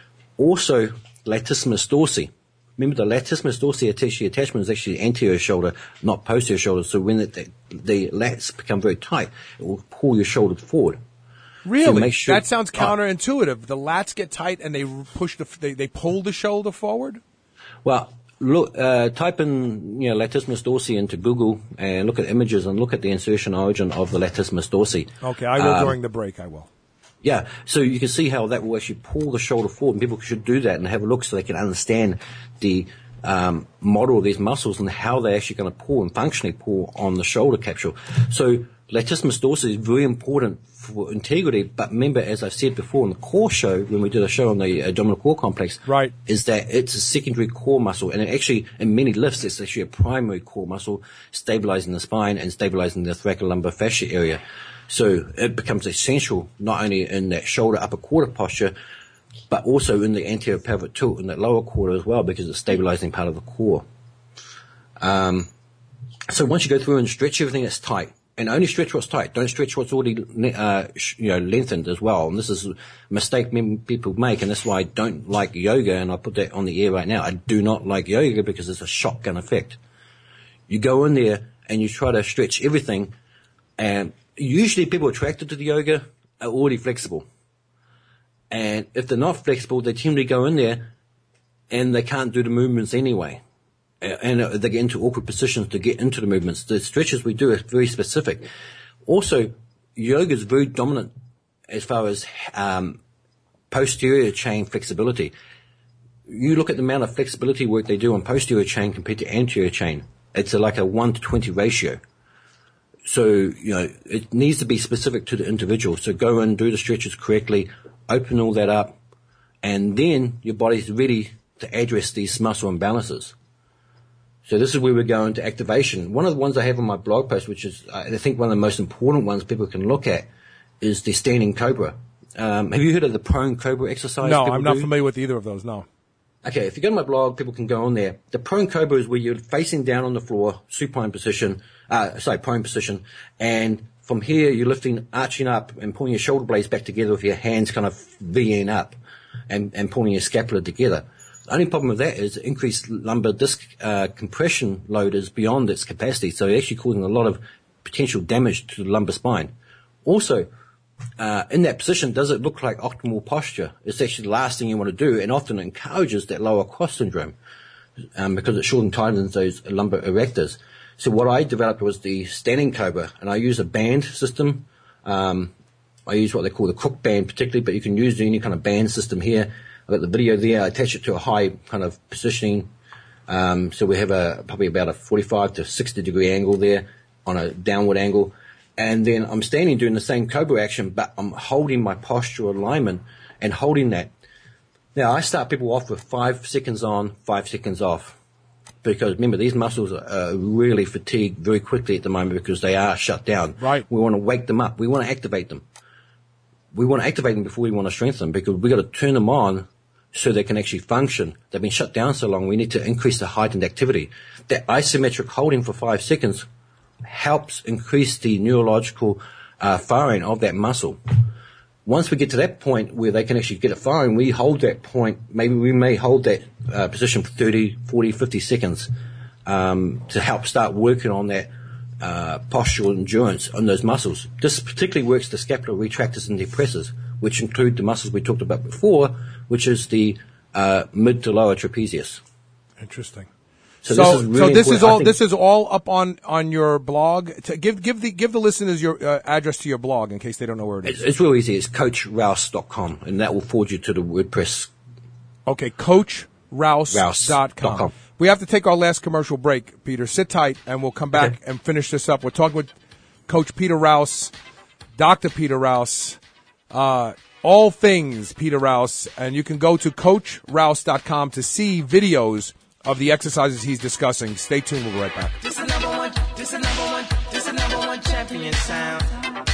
Speaker 10: Also, latissimus dorsi. Remember, the latissimus dorsi attach- attachment is actually anterior shoulder, not posterior shoulder. So when it, the, the lats become very tight, it will pull your shoulder forward.
Speaker 2: Really?
Speaker 10: So make sure-
Speaker 2: that sounds counterintuitive. The lats get tight and they push the they, they pull the shoulder forward.
Speaker 10: Well, look, uh, type in, you know, latissimus dorsi into Google and look at images and look at the insertion origin of the latissimus dorsi.
Speaker 2: Okay, I will
Speaker 10: Um,
Speaker 2: during the break. I will.
Speaker 10: Yeah, so you can see how that will actually pull the shoulder forward, and people should do that and have a look so they can understand the um, model of these muscles and how they're actually going to pull and functionally pull on the shoulder capsule. So latissimus dorsi is very important for integrity, but remember, as I've said before in the core show, when we did a show on the abdominal core complex,
Speaker 2: right,
Speaker 10: is that it's a secondary core muscle, and it actually, in many lifts, it's actually a primary core muscle, stabilizing the spine and stabilizing the thoracolumbar fascia area. So it becomes essential not only in that shoulder upper quarter posture, but also in the anterior pelvic tilt in that lower quarter as well, because it's stabilizing part of the core. Um, so once you go through and stretch everything that's tight, and only stretch what's tight, don't stretch what's already uh, sh- you know lengthened as well. And this is a mistake many people make, and that's why I don't like yoga, and I put that on the air right now. I do not like yoga because it's a shotgun effect. You go in there and you try to stretch everything, and usually people attracted to the yoga are already flexible. And if they're not flexible, they tend to go in there and they can't do the movements anyway. And they get into awkward positions to get into the movements. The stretches we do are very specific. Also, yoga is very dominant as far as um, posterior chain flexibility. You look at the amount of flexibility work they do on posterior chain compared to anterior chain. It's a, like a one to twenty ratio. So, you know, it needs to be specific to the individual. So go in, do the stretches correctly, open all that up, and then your body's ready to address these muscle imbalances. So this is where we go into activation. One of the ones I have on my blog post, which is, I think, one of the most important ones people can look at, is the standing cobra. Um, have you heard of the prone cobra exercise?
Speaker 2: No,
Speaker 10: people
Speaker 2: I'm not
Speaker 10: do?
Speaker 2: familiar with either of those. No.
Speaker 10: Okay, if you go to my blog, people can go on there. The prone cobra is where you're facing down on the floor, supine position, uh, sorry, prone position, and from here you're lifting, arching up and pulling your shoulder blades back together with your hands kind of Ving up and, and pulling your scapula together. The only problem with that is increased lumbar disc uh, compression load is beyond its capacity, so it's actually causing a lot of potential damage to the lumbar spine. Also, Uh, in that position, does it look like optimal posture? It's actually the last thing you want to do, and often encourages that lower cross syndrome um, because it short and tightens those lumbar erectors. So what I developed was the standing cobra, and I use a band system. Um, I use what they call the Crook band particularly, but you can use any kind of band system here. I've got the video there. I attach it to a high kind of positioning. Um, so we have a probably about a forty-five to sixty degree angle there on a downward angle. And then I'm standing doing the same cobra action, but I'm holding my postural alignment and holding that. Now, I start people off with five seconds on, five seconds off. Because remember, these muscles are really fatigued very quickly at the moment because they are shut down.
Speaker 2: Right.
Speaker 10: We want to wake them up. We want to activate them. We want to activate them before we want to strengthen them because we've got to turn them on so they can actually function. They've been shut down so long, we need to increase the heightened activity. That isometric holding for five seconds helps increase the neurological uh, firing of that muscle. Once we get to that point where they can actually get it firing, we hold that point, maybe we may hold that uh, position for thirty, forty, fifty seconds um, to help start working on that uh, postural endurance on those muscles. This particularly works the scapular retractors and depressors, which include the muscles we talked about before, which is the uh, mid to lower trapezius.
Speaker 2: Interesting.
Speaker 10: So,
Speaker 2: So,
Speaker 10: this is really
Speaker 2: so this
Speaker 10: important.
Speaker 2: is
Speaker 10: I
Speaker 2: all.
Speaker 10: think-
Speaker 2: This is all up on, on your blog. To give give the give the listeners your uh, address to your blog in case they don't know where it is.
Speaker 10: It's, it's real easy. It's coach rouse dot com, and that will forward you to the WordPress.
Speaker 2: Okay, coach rouse dot
Speaker 10: rouse dot
Speaker 2: com.
Speaker 10: com.
Speaker 2: We have to take our last commercial break, Peter. Sit tight, and we'll come back
Speaker 10: Okay.
Speaker 2: and finish this up. We're talking with Coach Peter Rouse, Doctor Peter Rouse, uh, all things Peter Rouse, and you can go to coach rouse dot com to see videos of the exercises he's discussing. Stay tuned. We'll be right back.
Speaker 6: This is number one, this is number one, this is number one champion sound.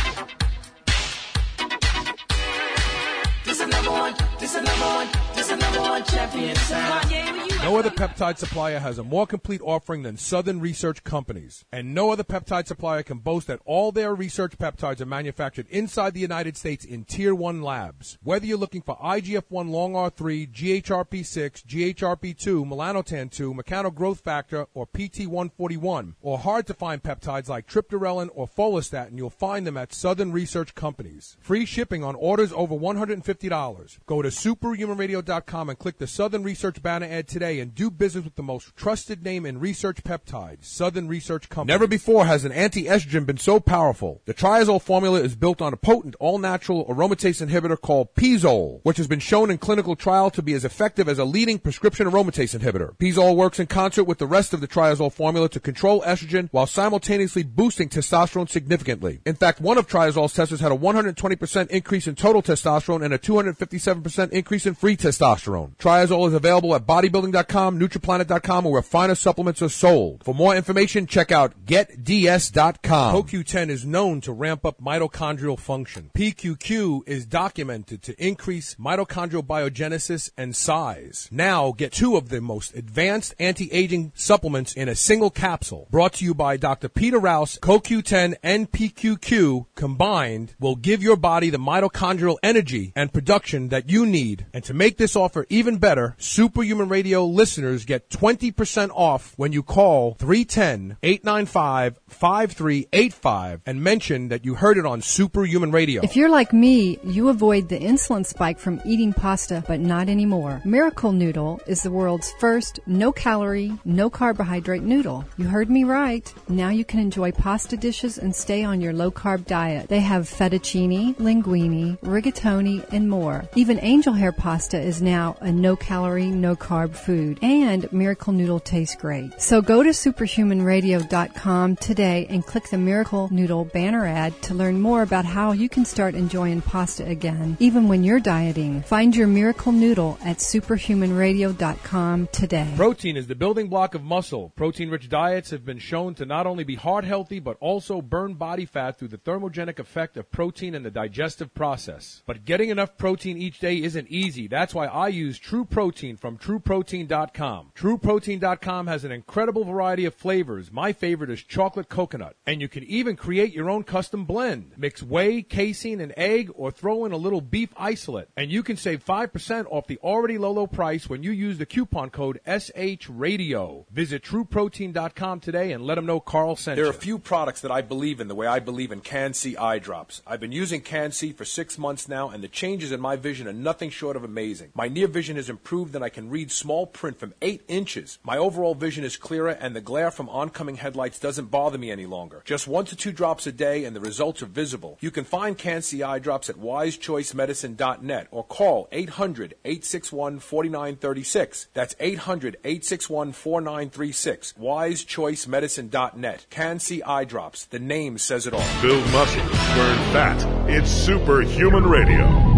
Speaker 6: This is number one, this is number one, this is number one champion sound.
Speaker 2: No other peptide supplier has a more complete offering than Southern Research Companies. And no other peptide supplier can boast that all their research peptides are manufactured inside the United States in Tier one labs. Whether you're looking for I G F one long R three, G H R P six, G H R P two, melanotan two, mechano growth factor, or P T one forty-one, or hard to find peptides like triptorelin or follistatin, you'll find them at Southern Research Companies. Free shipping on orders over one hundred fifty dollars. Go to superhuman radio dot com and click the Southern Research banner ad today and do business with the most trusted name in research peptides, Southern Research Company. Never before has an anti-estrogen been so powerful. The triazole formula is built on a potent all-natural aromatase inhibitor called Pizole, which has been shown in clinical trial to be as effective as a leading prescription aromatase inhibitor. Pizole works in concert with the rest of the triazole formula to control estrogen while simultaneously boosting testosterone significantly. In fact, one of triazole's testers had a one hundred twenty percent increase in total testosterone and a two hundred fifty-seven percent increase in free testosterone. Triazole is available at bodybuilding dot com, nutriplanet dot com, or where finer supplements are sold. For more information, check out get d s dot com. C O Q ten is known to ramp up mitochondrial function. P Q Q is documented to increase mitochondrial biogenesis and size. Now get two of the most advanced anti-aging supplements in a single capsule. Brought to you by Doctor Peter Rouse. C O Q ten and P Q Q combined will give your body the mitochondrial energy and production that you need. And to make this offer even better, Superhuman Radio listeners get twenty percent off when you call three one zero, eight nine five, five three eight five and mention that you heard it on Superhuman Radio.
Speaker 5: If you're like me, you avoid the insulin spike from eating pasta, but not anymore. Miracle Noodle is the world's first no-calorie, no-carbohydrate noodle. You heard me right. Now you can enjoy pasta dishes and stay on your low-carb diet. They have fettuccine, linguine, rigatoni, and more. Even angel hair pasta is now a no-calorie, no-carb food. And Miracle Noodle tastes great. So go to superhuman radio dot com today and click the Miracle Noodle banner ad to learn more about how you can start enjoying pasta again, even when you're dieting. Find your Miracle Noodle at superhuman radio dot com today.
Speaker 2: Protein is the building block of muscle. Protein-rich diets have been shown to not only be heart healthy, but also burn body fat through the thermogenic effect of protein in the digestive process. But getting enough protein each day isn't easy. That's why I use True Protein from true protein dot com. true protein dot com has an incredible variety of flavors. My favorite is chocolate coconut. And you can even create your own custom blend. Mix whey, casein, and egg, or throw in a little beef isolate. And you can save five percent off the already low, low price when you use the coupon code S H Radio. Visit true protein dot com today and let them know Carl sent you. There are a few products that I believe in the way I believe in Can-C eye drops. I've been using Can-C for six months now, and the changes in my vision are nothing short of amazing. My near vision has improved, and I can read small print from eight inches. My overall vision is clearer, and the glare from oncoming headlights doesn't bother me any longer. Just one to two drops a day, and the results are visible. You can find Can-C eye drops at wise choice medicine dot net or call eight hundred, eight six one, four nine three six. That's eight hundred, eight six one, four nine three six. wise choice medicine dot net. Can-C eye drops. The name says it all.
Speaker 1: Build muscle, burn fat. It's Superhuman Radio.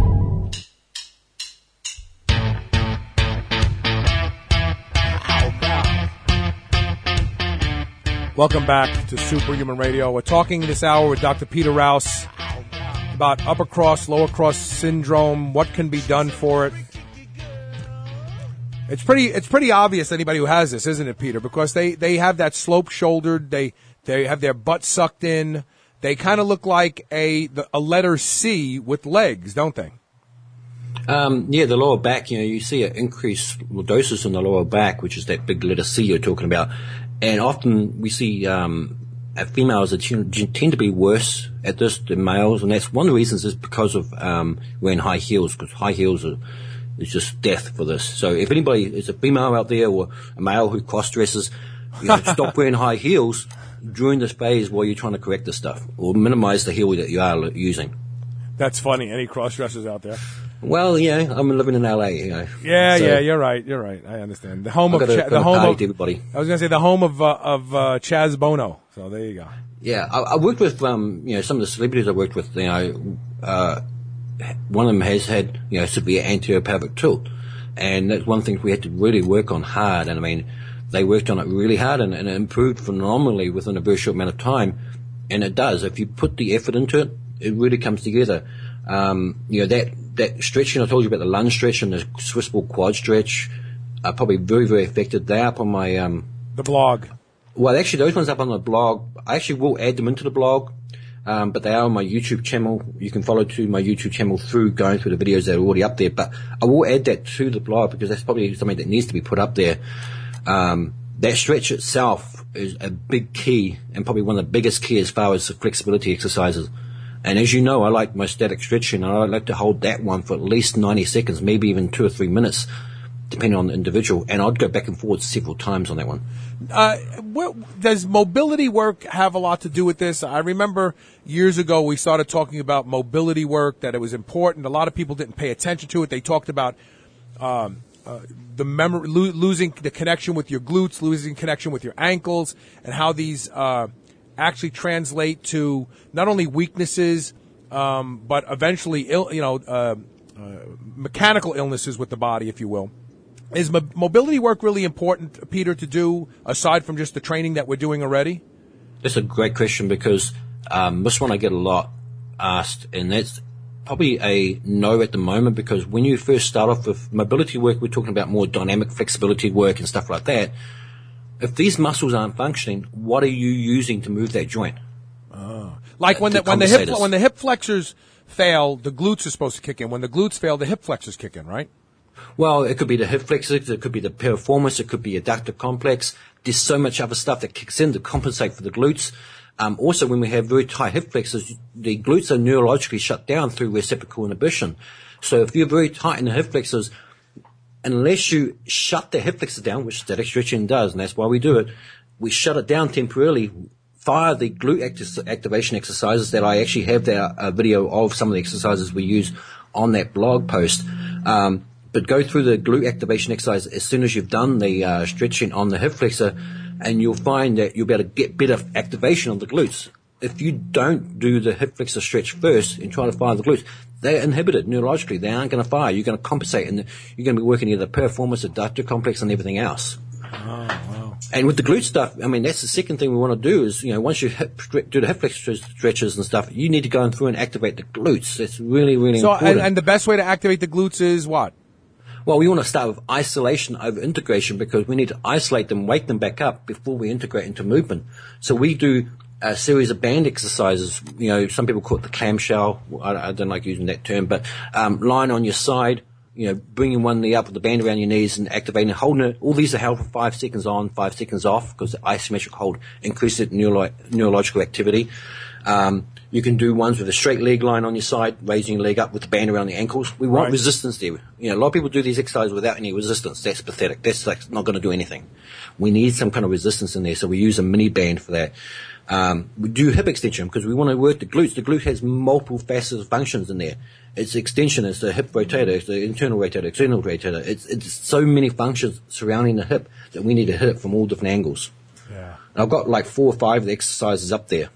Speaker 2: Welcome back to Superhuman Radio. We're talking this hour with Doctor Peter Rouse about upper cross, lower cross syndrome, what can be done for it. It's pretty it's pretty obvious anybody who has this, isn't it, Peter? Because they, they have that slope shouldered, they they have their butt sucked in. They kind of look like a a letter C with legs, don't they?
Speaker 10: Um, yeah, the lower back, you know, you see an increased lordosis in the lower back, which is that big letter C you're talking about. And often we see um, uh, females are tend, tend to be worse at this than males, and that's one of the reasons is because of um, wearing high heels, because high heels are is just death for this. So if anybody is a female out there or a male who cross-dresses, you know, stop wearing high heels during this phase while you're trying to correct this stuff, or minimize the heel that you are using.
Speaker 2: That's funny. Any cross-dressers out there?
Speaker 10: Well, yeah, I'm living in L A, you know.
Speaker 2: Yeah,
Speaker 10: so
Speaker 2: yeah, you're right. You're right. I understand. The home
Speaker 10: I've
Speaker 2: of
Speaker 10: got to-
Speaker 2: Cha-
Speaker 10: got
Speaker 2: the
Speaker 10: to
Speaker 2: home
Speaker 10: party
Speaker 2: of
Speaker 10: to everybody.
Speaker 2: I was going to say the home of uh, of uh, Chaz Bono. So there you go.
Speaker 10: Yeah, I, I worked with, um, you know, some of the celebrities I worked with, you know, uh, one of them has had, you know, severe anterior pelvic tilt. And that's one thing we had to really work on hard. And I mean, they worked on it really hard and, and it improved phenomenally within a very short amount of time. And it does. If you put the effort into it, it really comes together. Um, you know, that, that stretching, I told you about the lunge stretch and the Swiss ball quad stretch are probably very, very effective. They're up on my, um,
Speaker 2: The blog.
Speaker 10: well, actually, those ones up on the blog. I actually will add them into the blog, um, but they are on my YouTube channel. You can follow to my YouTube channel through going through the videos that are already up there. But I will add that to the blog because that's probably something that needs to be put up there. Um, that stretch itself is a big key and probably one of the biggest key as far as the flexibility exercises. And as you know, I like my static stretching, and I like to hold that one for at least ninety seconds, maybe even two or three minutes, depending on the individual. And I'd go back and forward several times on that one.
Speaker 2: Uh, what, does mobility work have a lot to do with this? I remember years ago we started talking about mobility work, that it was important. A lot of people didn't pay attention to it. They talked about um, uh, the memory, lo- losing the connection with your glutes, losing connection with your ankles, and how these uh, actually translate to not only weaknesses, um, but eventually, Ill, you know, uh, uh, mechanical illnesses with the body, if you will. Is mo- mobility work really important, Peter, to do aside from just the training that we're doing already?
Speaker 10: That's a great question because um, this one I get a lot asked, and that's probably a no at the moment because when you first start off with mobility work, we're talking about more dynamic flexibility work and stuff like that. If these muscles aren't functioning, what are you using to move that joint?
Speaker 2: Oh. Like when
Speaker 10: to
Speaker 2: the when the hip
Speaker 10: compensate us.
Speaker 2: when the hip flexors fail, the glutes are supposed to kick in. When the glutes fail, the hip flexors kick in, right?
Speaker 10: Well, it could be the hip flexors, it could be the piriformis, it could be adductor complex. There's so much other stuff that kicks in to compensate for the glutes. Um, also, when we have very tight hip flexors, the glutes are neurologically shut down through reciprocal inhibition. So if you're very tight in the hip flexors, unless you shut the hip flexors down, which static stretching does, and that's why we do it, we shut it down temporarily via the glute acti- activation exercises that I actually have there, a video of some of the exercises we use on that blog post. Um, but go through the glute activation exercise as soon as you've done the uh, stretching on the hip flexor, and you'll find that you'll be able to get better activation of the glutes. If you don't do the hip flexor stretch first and try to fire the glutes, they're inhibited neurologically. They aren't going to fire. You're going to compensate, and you're going to be working either piriformis, adductor complex, and everything else.
Speaker 2: Oh, wow.
Speaker 10: And with the glute stuff, I mean, that's the second thing we want to do is, you know, once you hip, do the hip flexor stretches and stuff, you need to go through and activate the glutes. That's really, really
Speaker 2: So,
Speaker 10: important.
Speaker 2: and, and the best way to activate the glutes is what?
Speaker 10: Well, we want to start with isolation over integration because we need to isolate them, wake them back up before we integrate into movement. So we do a series of band exercises. You know, some people call it the clamshell. I, I don't like using that term, but um, lying on your side, you know, bringing one knee up with the band around your knees and activating it, holding it. All these are held for five seconds on, five seconds off because the isometric hold increases neuro- neurological activity. Um, you can do ones with a straight leg line on your side, raising your leg up with the band around the ankles. We want
Speaker 2: Right.
Speaker 10: resistance there. You know, a lot of people do these exercises without any resistance. That's pathetic. That's like not going to do anything. We need some kind of resistance in there, so we use a mini band for that. Um, we do hip extension because we want to work the glutes. The glute has multiple facets of functions in there. It's extension, it's the hip rotator, it's the internal rotator, external rotator. It's, it's so many functions surrounding the hip that we need to hit it from all different angles.
Speaker 2: Yeah.
Speaker 10: And I've got like four or five of the exercises up there.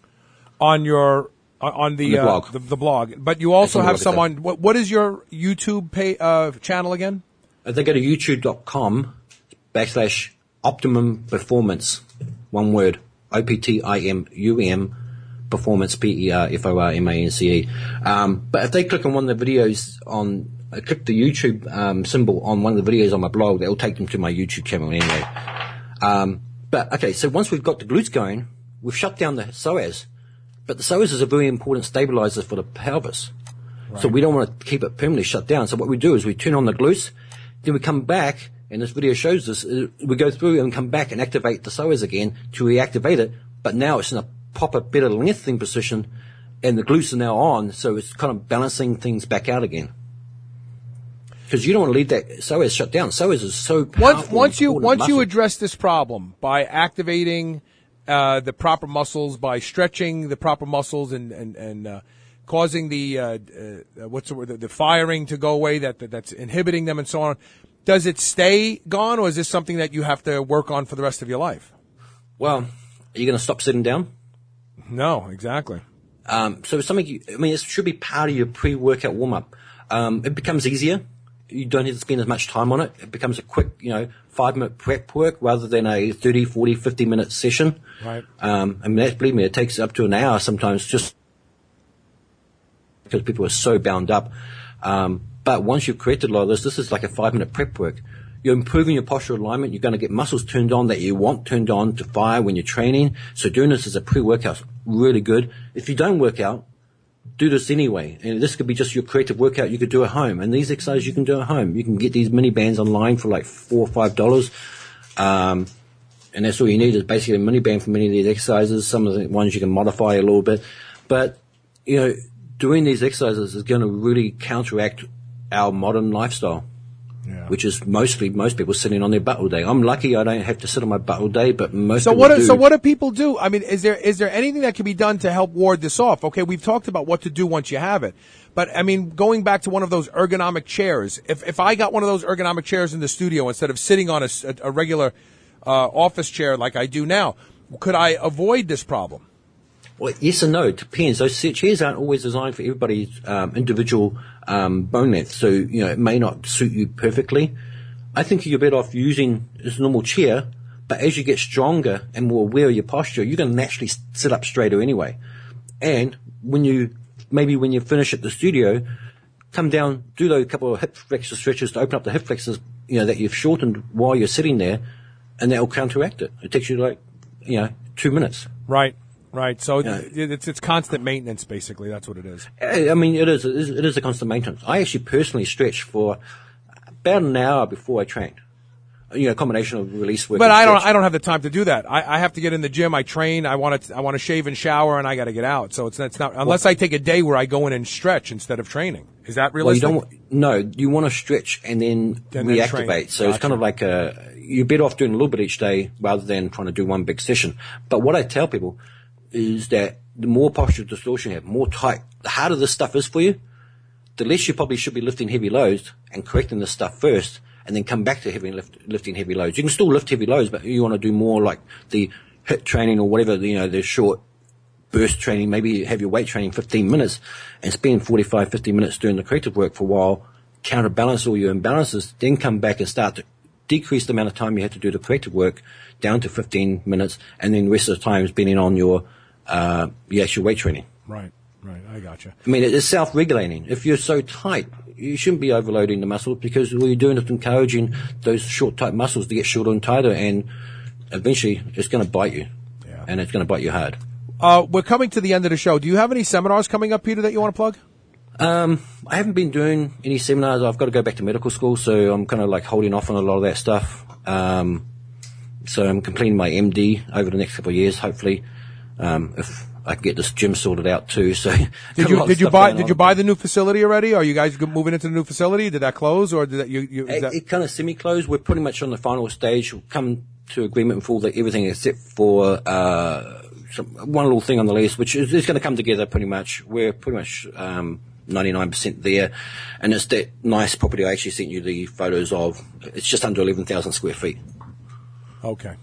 Speaker 2: On your uh, on the,
Speaker 10: On the
Speaker 2: uh,
Speaker 10: blog.
Speaker 2: the, the blog, but you also
Speaker 10: on the
Speaker 2: have
Speaker 10: blog
Speaker 2: some
Speaker 10: itself.
Speaker 2: on. What, what is your YouTube pay, uh, channel again?
Speaker 10: If they go to youtube.com backslash optimum performance, one word, O P T I M U M, performance, P E R F O R M A N C E. Um, but if they click on one of the videos on, uh, click the YouTube um, symbol on one of the videos on my blog, that will take them to my YouTube channel anyway. Um, but okay, so once we've got the glutes going, we've shut down the psoas. But the psoas is a very important stabilizer for the pelvis. So we don't want to keep it permanently shut down. So what we do is we turn on the glutes, then we come back, and this video shows this, uh, we go through and come back and activate the psoas again to reactivate it but now it's in a proper, better lengthening position, and the glutes are now on, so it's kind of balancing things back out again. Because you don't want to leave that psoas shut down. Psoas is so powerful.
Speaker 2: Once, once you once
Speaker 10: muscle.
Speaker 2: you address this problem by activating uh, the proper muscles, by stretching the proper muscles, and and and uh, causing the uh, uh, what's the word, the, the firing to go away, that, that that's inhibiting them, and so on. Does it stay gone, or is this something that you have to work on for the rest of your life?
Speaker 10: Well, are you going to stop sitting down?
Speaker 2: No, exactly.
Speaker 10: Um, so it's something. You, I mean, it should be part of your pre-workout warm-up. Um, it becomes easier. You don't have to spend as much time on it. It becomes a quick, you know, five-minute prep work rather than a thirty, forty, fifty-minute session.
Speaker 2: Right.
Speaker 10: Um, I mean, that, believe me, it takes up to an hour sometimes just because people are so bound up. Um, but once you've corrected a lot of this, this is like a five-minute prep work. You're improving your postural alignment. You're going to get muscles turned on that you want turned on to fire when you're training. So doing this as a pre-workout is really good. If you don't work out, do this anyway. And this could be just your creative workout you could do at home. And these exercises you can do at home. You can get these mini bands online for like four or five dollars. Um, and that's all you need is basically a mini band for many of these exercises. Some of the ones you can modify a little bit. But, you know, doing these exercises is going to really counteract our modern lifestyle. Yeah. Which is mostly most people sitting on their butt all day. I'm lucky I don't have to sit on my butt all day, but most
Speaker 2: so
Speaker 10: people
Speaker 2: what?
Speaker 10: do.
Speaker 2: So what do people do? I mean, is there is there anything that can be done to help ward this off? Okay, we've talked about what to do once you have it, but I mean, going back to one of those ergonomic chairs. If if I got one of those ergonomic chairs in the studio instead of sitting on a, a regular uh, office chair like I do now, could I avoid this problem?
Speaker 10: Well, yes and no. It depends. Those chairs aren't always designed for everybody's um, individual um, bone length, so you know it may not suit you perfectly. I think you're better off using this normal chair, but as you get stronger and more aware of your posture, you're going to naturally sit up straighter anyway. And when you, maybe when you finish at the studio, come down, do those couple of hip flexor stretches to open up the hip flexors, you know, that you've shortened while you're sitting there, and that will counteract it. It takes you like, you know, two minutes.
Speaker 2: Right. Right. So
Speaker 10: Yeah.
Speaker 2: it's it's constant maintenance, basically. That's what it is.
Speaker 10: I mean, it is, it is, it is a constant maintenance. I actually personally stretch for about an hour before I train. You know, a combination of release work.
Speaker 2: But
Speaker 10: and
Speaker 2: I don't.
Speaker 10: stretch.
Speaker 2: I don't have the time to do that. I, I have to get in the gym. I train. I want to. I want to shave and shower, and I got to get out. So it's it's not unless I take a day where I go in and stretch instead of training. Is that realistic?
Speaker 10: Well, you don't. No, you want to stretch and then
Speaker 2: And then
Speaker 10: reactivate.
Speaker 2: train.
Speaker 10: So it's kind of like a. You're better off doing a little bit each day rather than trying to do one big session. But what I tell people is that the more postural distortion you have, more tight, the harder this stuff is for you, the less you probably should be lifting heavy loads and correcting this stuff first, and then come back to heavy lift, lifting heavy loads. You can still lift heavy loads, but you want to do more like the HIIT training or whatever, you know, the short burst training. Maybe have your weight training fifteen minutes and spend forty-five, fifty minutes doing the corrective work for a while, counterbalance all your imbalances, then come back and start to decrease the amount of time you have to do the corrective work down to fifteen minutes, and then the rest of the time spending on your, uh, your actual weight training.
Speaker 2: Right. Right. I gotcha.
Speaker 10: I mean, it's self-regulating. If you're so tight, you shouldn't be overloading the muscles because all you're doing is encouraging those short, tight muscles to get shorter and tighter, and eventually it's going to bite you. Yeah. And it's going to bite you hard.
Speaker 2: Uh, we're coming to the end of the show. Do you have any seminars coming up, Peter, that you want to plug?
Speaker 10: Um, I haven't been doing any seminars. I've got to go back to medical school, so I'm kind of like holding off on a lot of that stuff. Um, so I'm completing my M D over the next couple of years, hopefully, um, if I can get this gym sorted out too. So
Speaker 2: Did you did you buy did you buy the new facility already? Are you guys go- moving into the new facility? Did that close, or did that you? you is
Speaker 10: It,
Speaker 2: that,
Speaker 10: it kind of semi-closed. We're pretty much on the final stage. We'll come to agreement for all the, everything except for uh, some, one little thing on the lease, which is, is going to come together pretty much. We're pretty much um, ninety-nine percent there, and it's that nice property I actually sent you the photos of. It's just under eleven thousand square feet.
Speaker 2: Okay.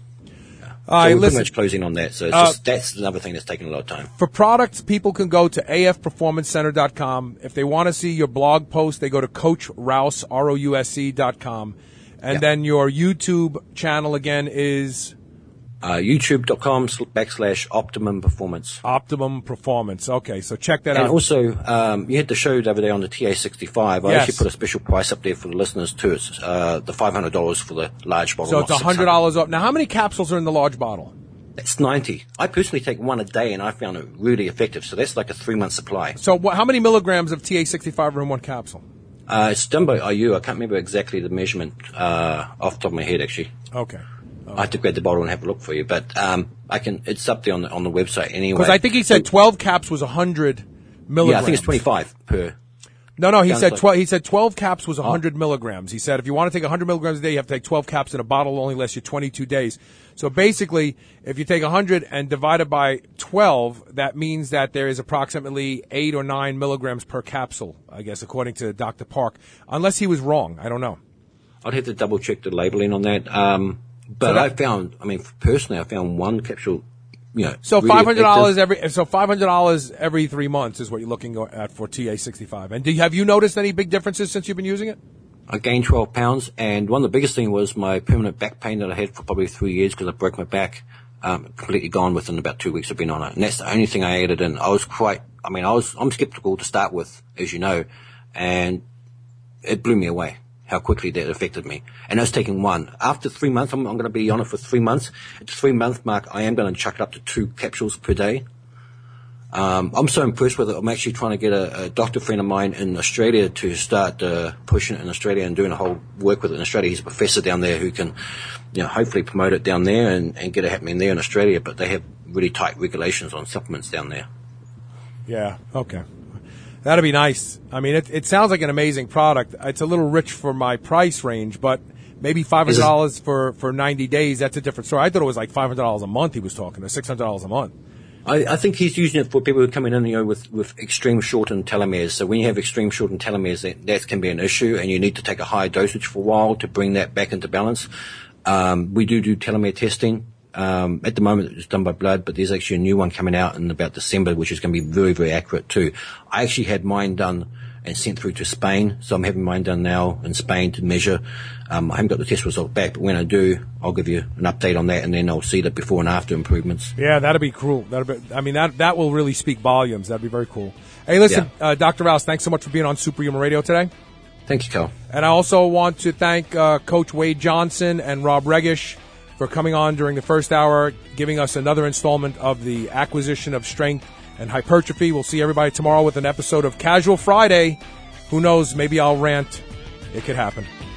Speaker 10: So
Speaker 2: All right,
Speaker 10: we're
Speaker 2: listen,
Speaker 10: pretty much closing on that. So it's
Speaker 2: uh,
Speaker 10: just, that's another thing that's taking a lot of time.
Speaker 2: For products, people can go to A F performance center dot com. If they want to see your blog post, they go to Coach Rouse, R O U S E dot com. And
Speaker 10: Yeah.
Speaker 2: then your YouTube channel again is
Speaker 10: Uh, YouTube.com backslash Optimum Performance.
Speaker 2: Optimum Performance. Okay, so check that
Speaker 10: And
Speaker 2: out.
Speaker 10: also, um, you had the show over there on the T A sixty-five. I
Speaker 2: Yes.
Speaker 10: actually put a special price up there for the listeners too. It's uh, the five hundred dollars for the large bottle.
Speaker 2: So
Speaker 10: not
Speaker 2: it's one
Speaker 10: six
Speaker 2: hundred dollars off. Now, how many capsules are in the large bottle?
Speaker 10: It's ninety. I personally take one a day, and I found it really effective. So that's like a three-month supply.
Speaker 2: So wh- how many milligrams of T A sixty-five are in one capsule?
Speaker 10: Uh, it's done by I U. I can't remember exactly the measurement uh, off the top of my head, actually.
Speaker 2: Okay.
Speaker 10: I have to grab the bottle and have a look for you, but um, I can. It's up there on the on the website anyway.
Speaker 2: Because I think he said twelve caps was one hundred milligrams.
Speaker 10: Yeah, I think it's twenty-five per.
Speaker 2: No, no, he said
Speaker 10: Downside.
Speaker 2: twelve. He said twelve caps was one hundred milligrams. He said if you want to take one hundred milligrams a day, you have to take twelve caps, and a bottle will only last you twenty-two days. So basically, if you take one hundred and divide it by twelve, that means that there is approximately eight or nine milligrams per capsule, I guess, according to Doctor Park. Unless he was wrong, I don't know.
Speaker 10: I'd have to double check the labeling on that. Um, but
Speaker 2: So that-
Speaker 10: I found, I mean, personally, I found one capsule. You know,
Speaker 2: So
Speaker 10: really
Speaker 2: five hundred dollars
Speaker 10: effective.
Speaker 2: every. So five hundred dollars every three months is what you're looking at for T A sixty-five. And do you, have you noticed any big differences since you've been using it?
Speaker 10: I gained twelve pounds, and one of the biggest thing was my permanent back pain that I had for probably three years because I broke my back. Um, completely gone within about two weeks of being on it, and that's the only thing I added in. I was quite. I mean, I was. I'm skeptical to start with, as you know, and it blew me away how quickly that affected me. And I was taking one. After three months, I'm, I'm going to be on it for three months. At the three month mark, I am going to chuck it up to two capsules per day. Um, I'm so impressed with it. I'm actually trying to get a, a doctor friend of mine in Australia to start uh, pushing it in Australia and doing a whole work with it in Australia. He's a professor down there who can, you know, hopefully promote it down there and, and get it happening there in Australia. But they have really tight regulations on supplements down there.
Speaker 2: Yeah. Okay. That'd be nice. I mean, it, it sounds like an amazing product. It's a little rich for my price range, but maybe five hundred dollars for, for ninety days, that's a different story. I thought it was like five hundred dollars a month he was talking, or six hundred dollars a month.
Speaker 10: I, I think he's using it for people who are coming in, you know, with, with extreme shortened telomeres. So when you have extreme shortened telomeres, that, that can be an issue, and you need to take a high dosage for a while to bring that back into balance. Um, we do do telomere testing. Um, at the moment, it's done by blood, but there's actually a new one coming out in about December, which is going to be very, very accurate too. I actually had mine done and sent through to Spain, so I'm having mine done now in Spain to measure. Um, I haven't got the test result back, but when I do, I'll give you an update on that, and then I'll see the before and after improvements.
Speaker 2: Yeah, that'd be cool. That'd be, I mean, that that will really speak volumes. That'd be very cool. Hey, listen, uh, Doctor Rouse, thanks so much for being on Superhuman Radio today.
Speaker 10: Thank you, Carl.
Speaker 2: And I also want to thank uh, Coach Wade Johnson and Rob Regish for coming on during the first hour, giving us another installment of the acquisition of strength and hypertrophy. We'll see everybody tomorrow with an episode of Casual Friday. Who knows? Maybe I'll rant. It could happen.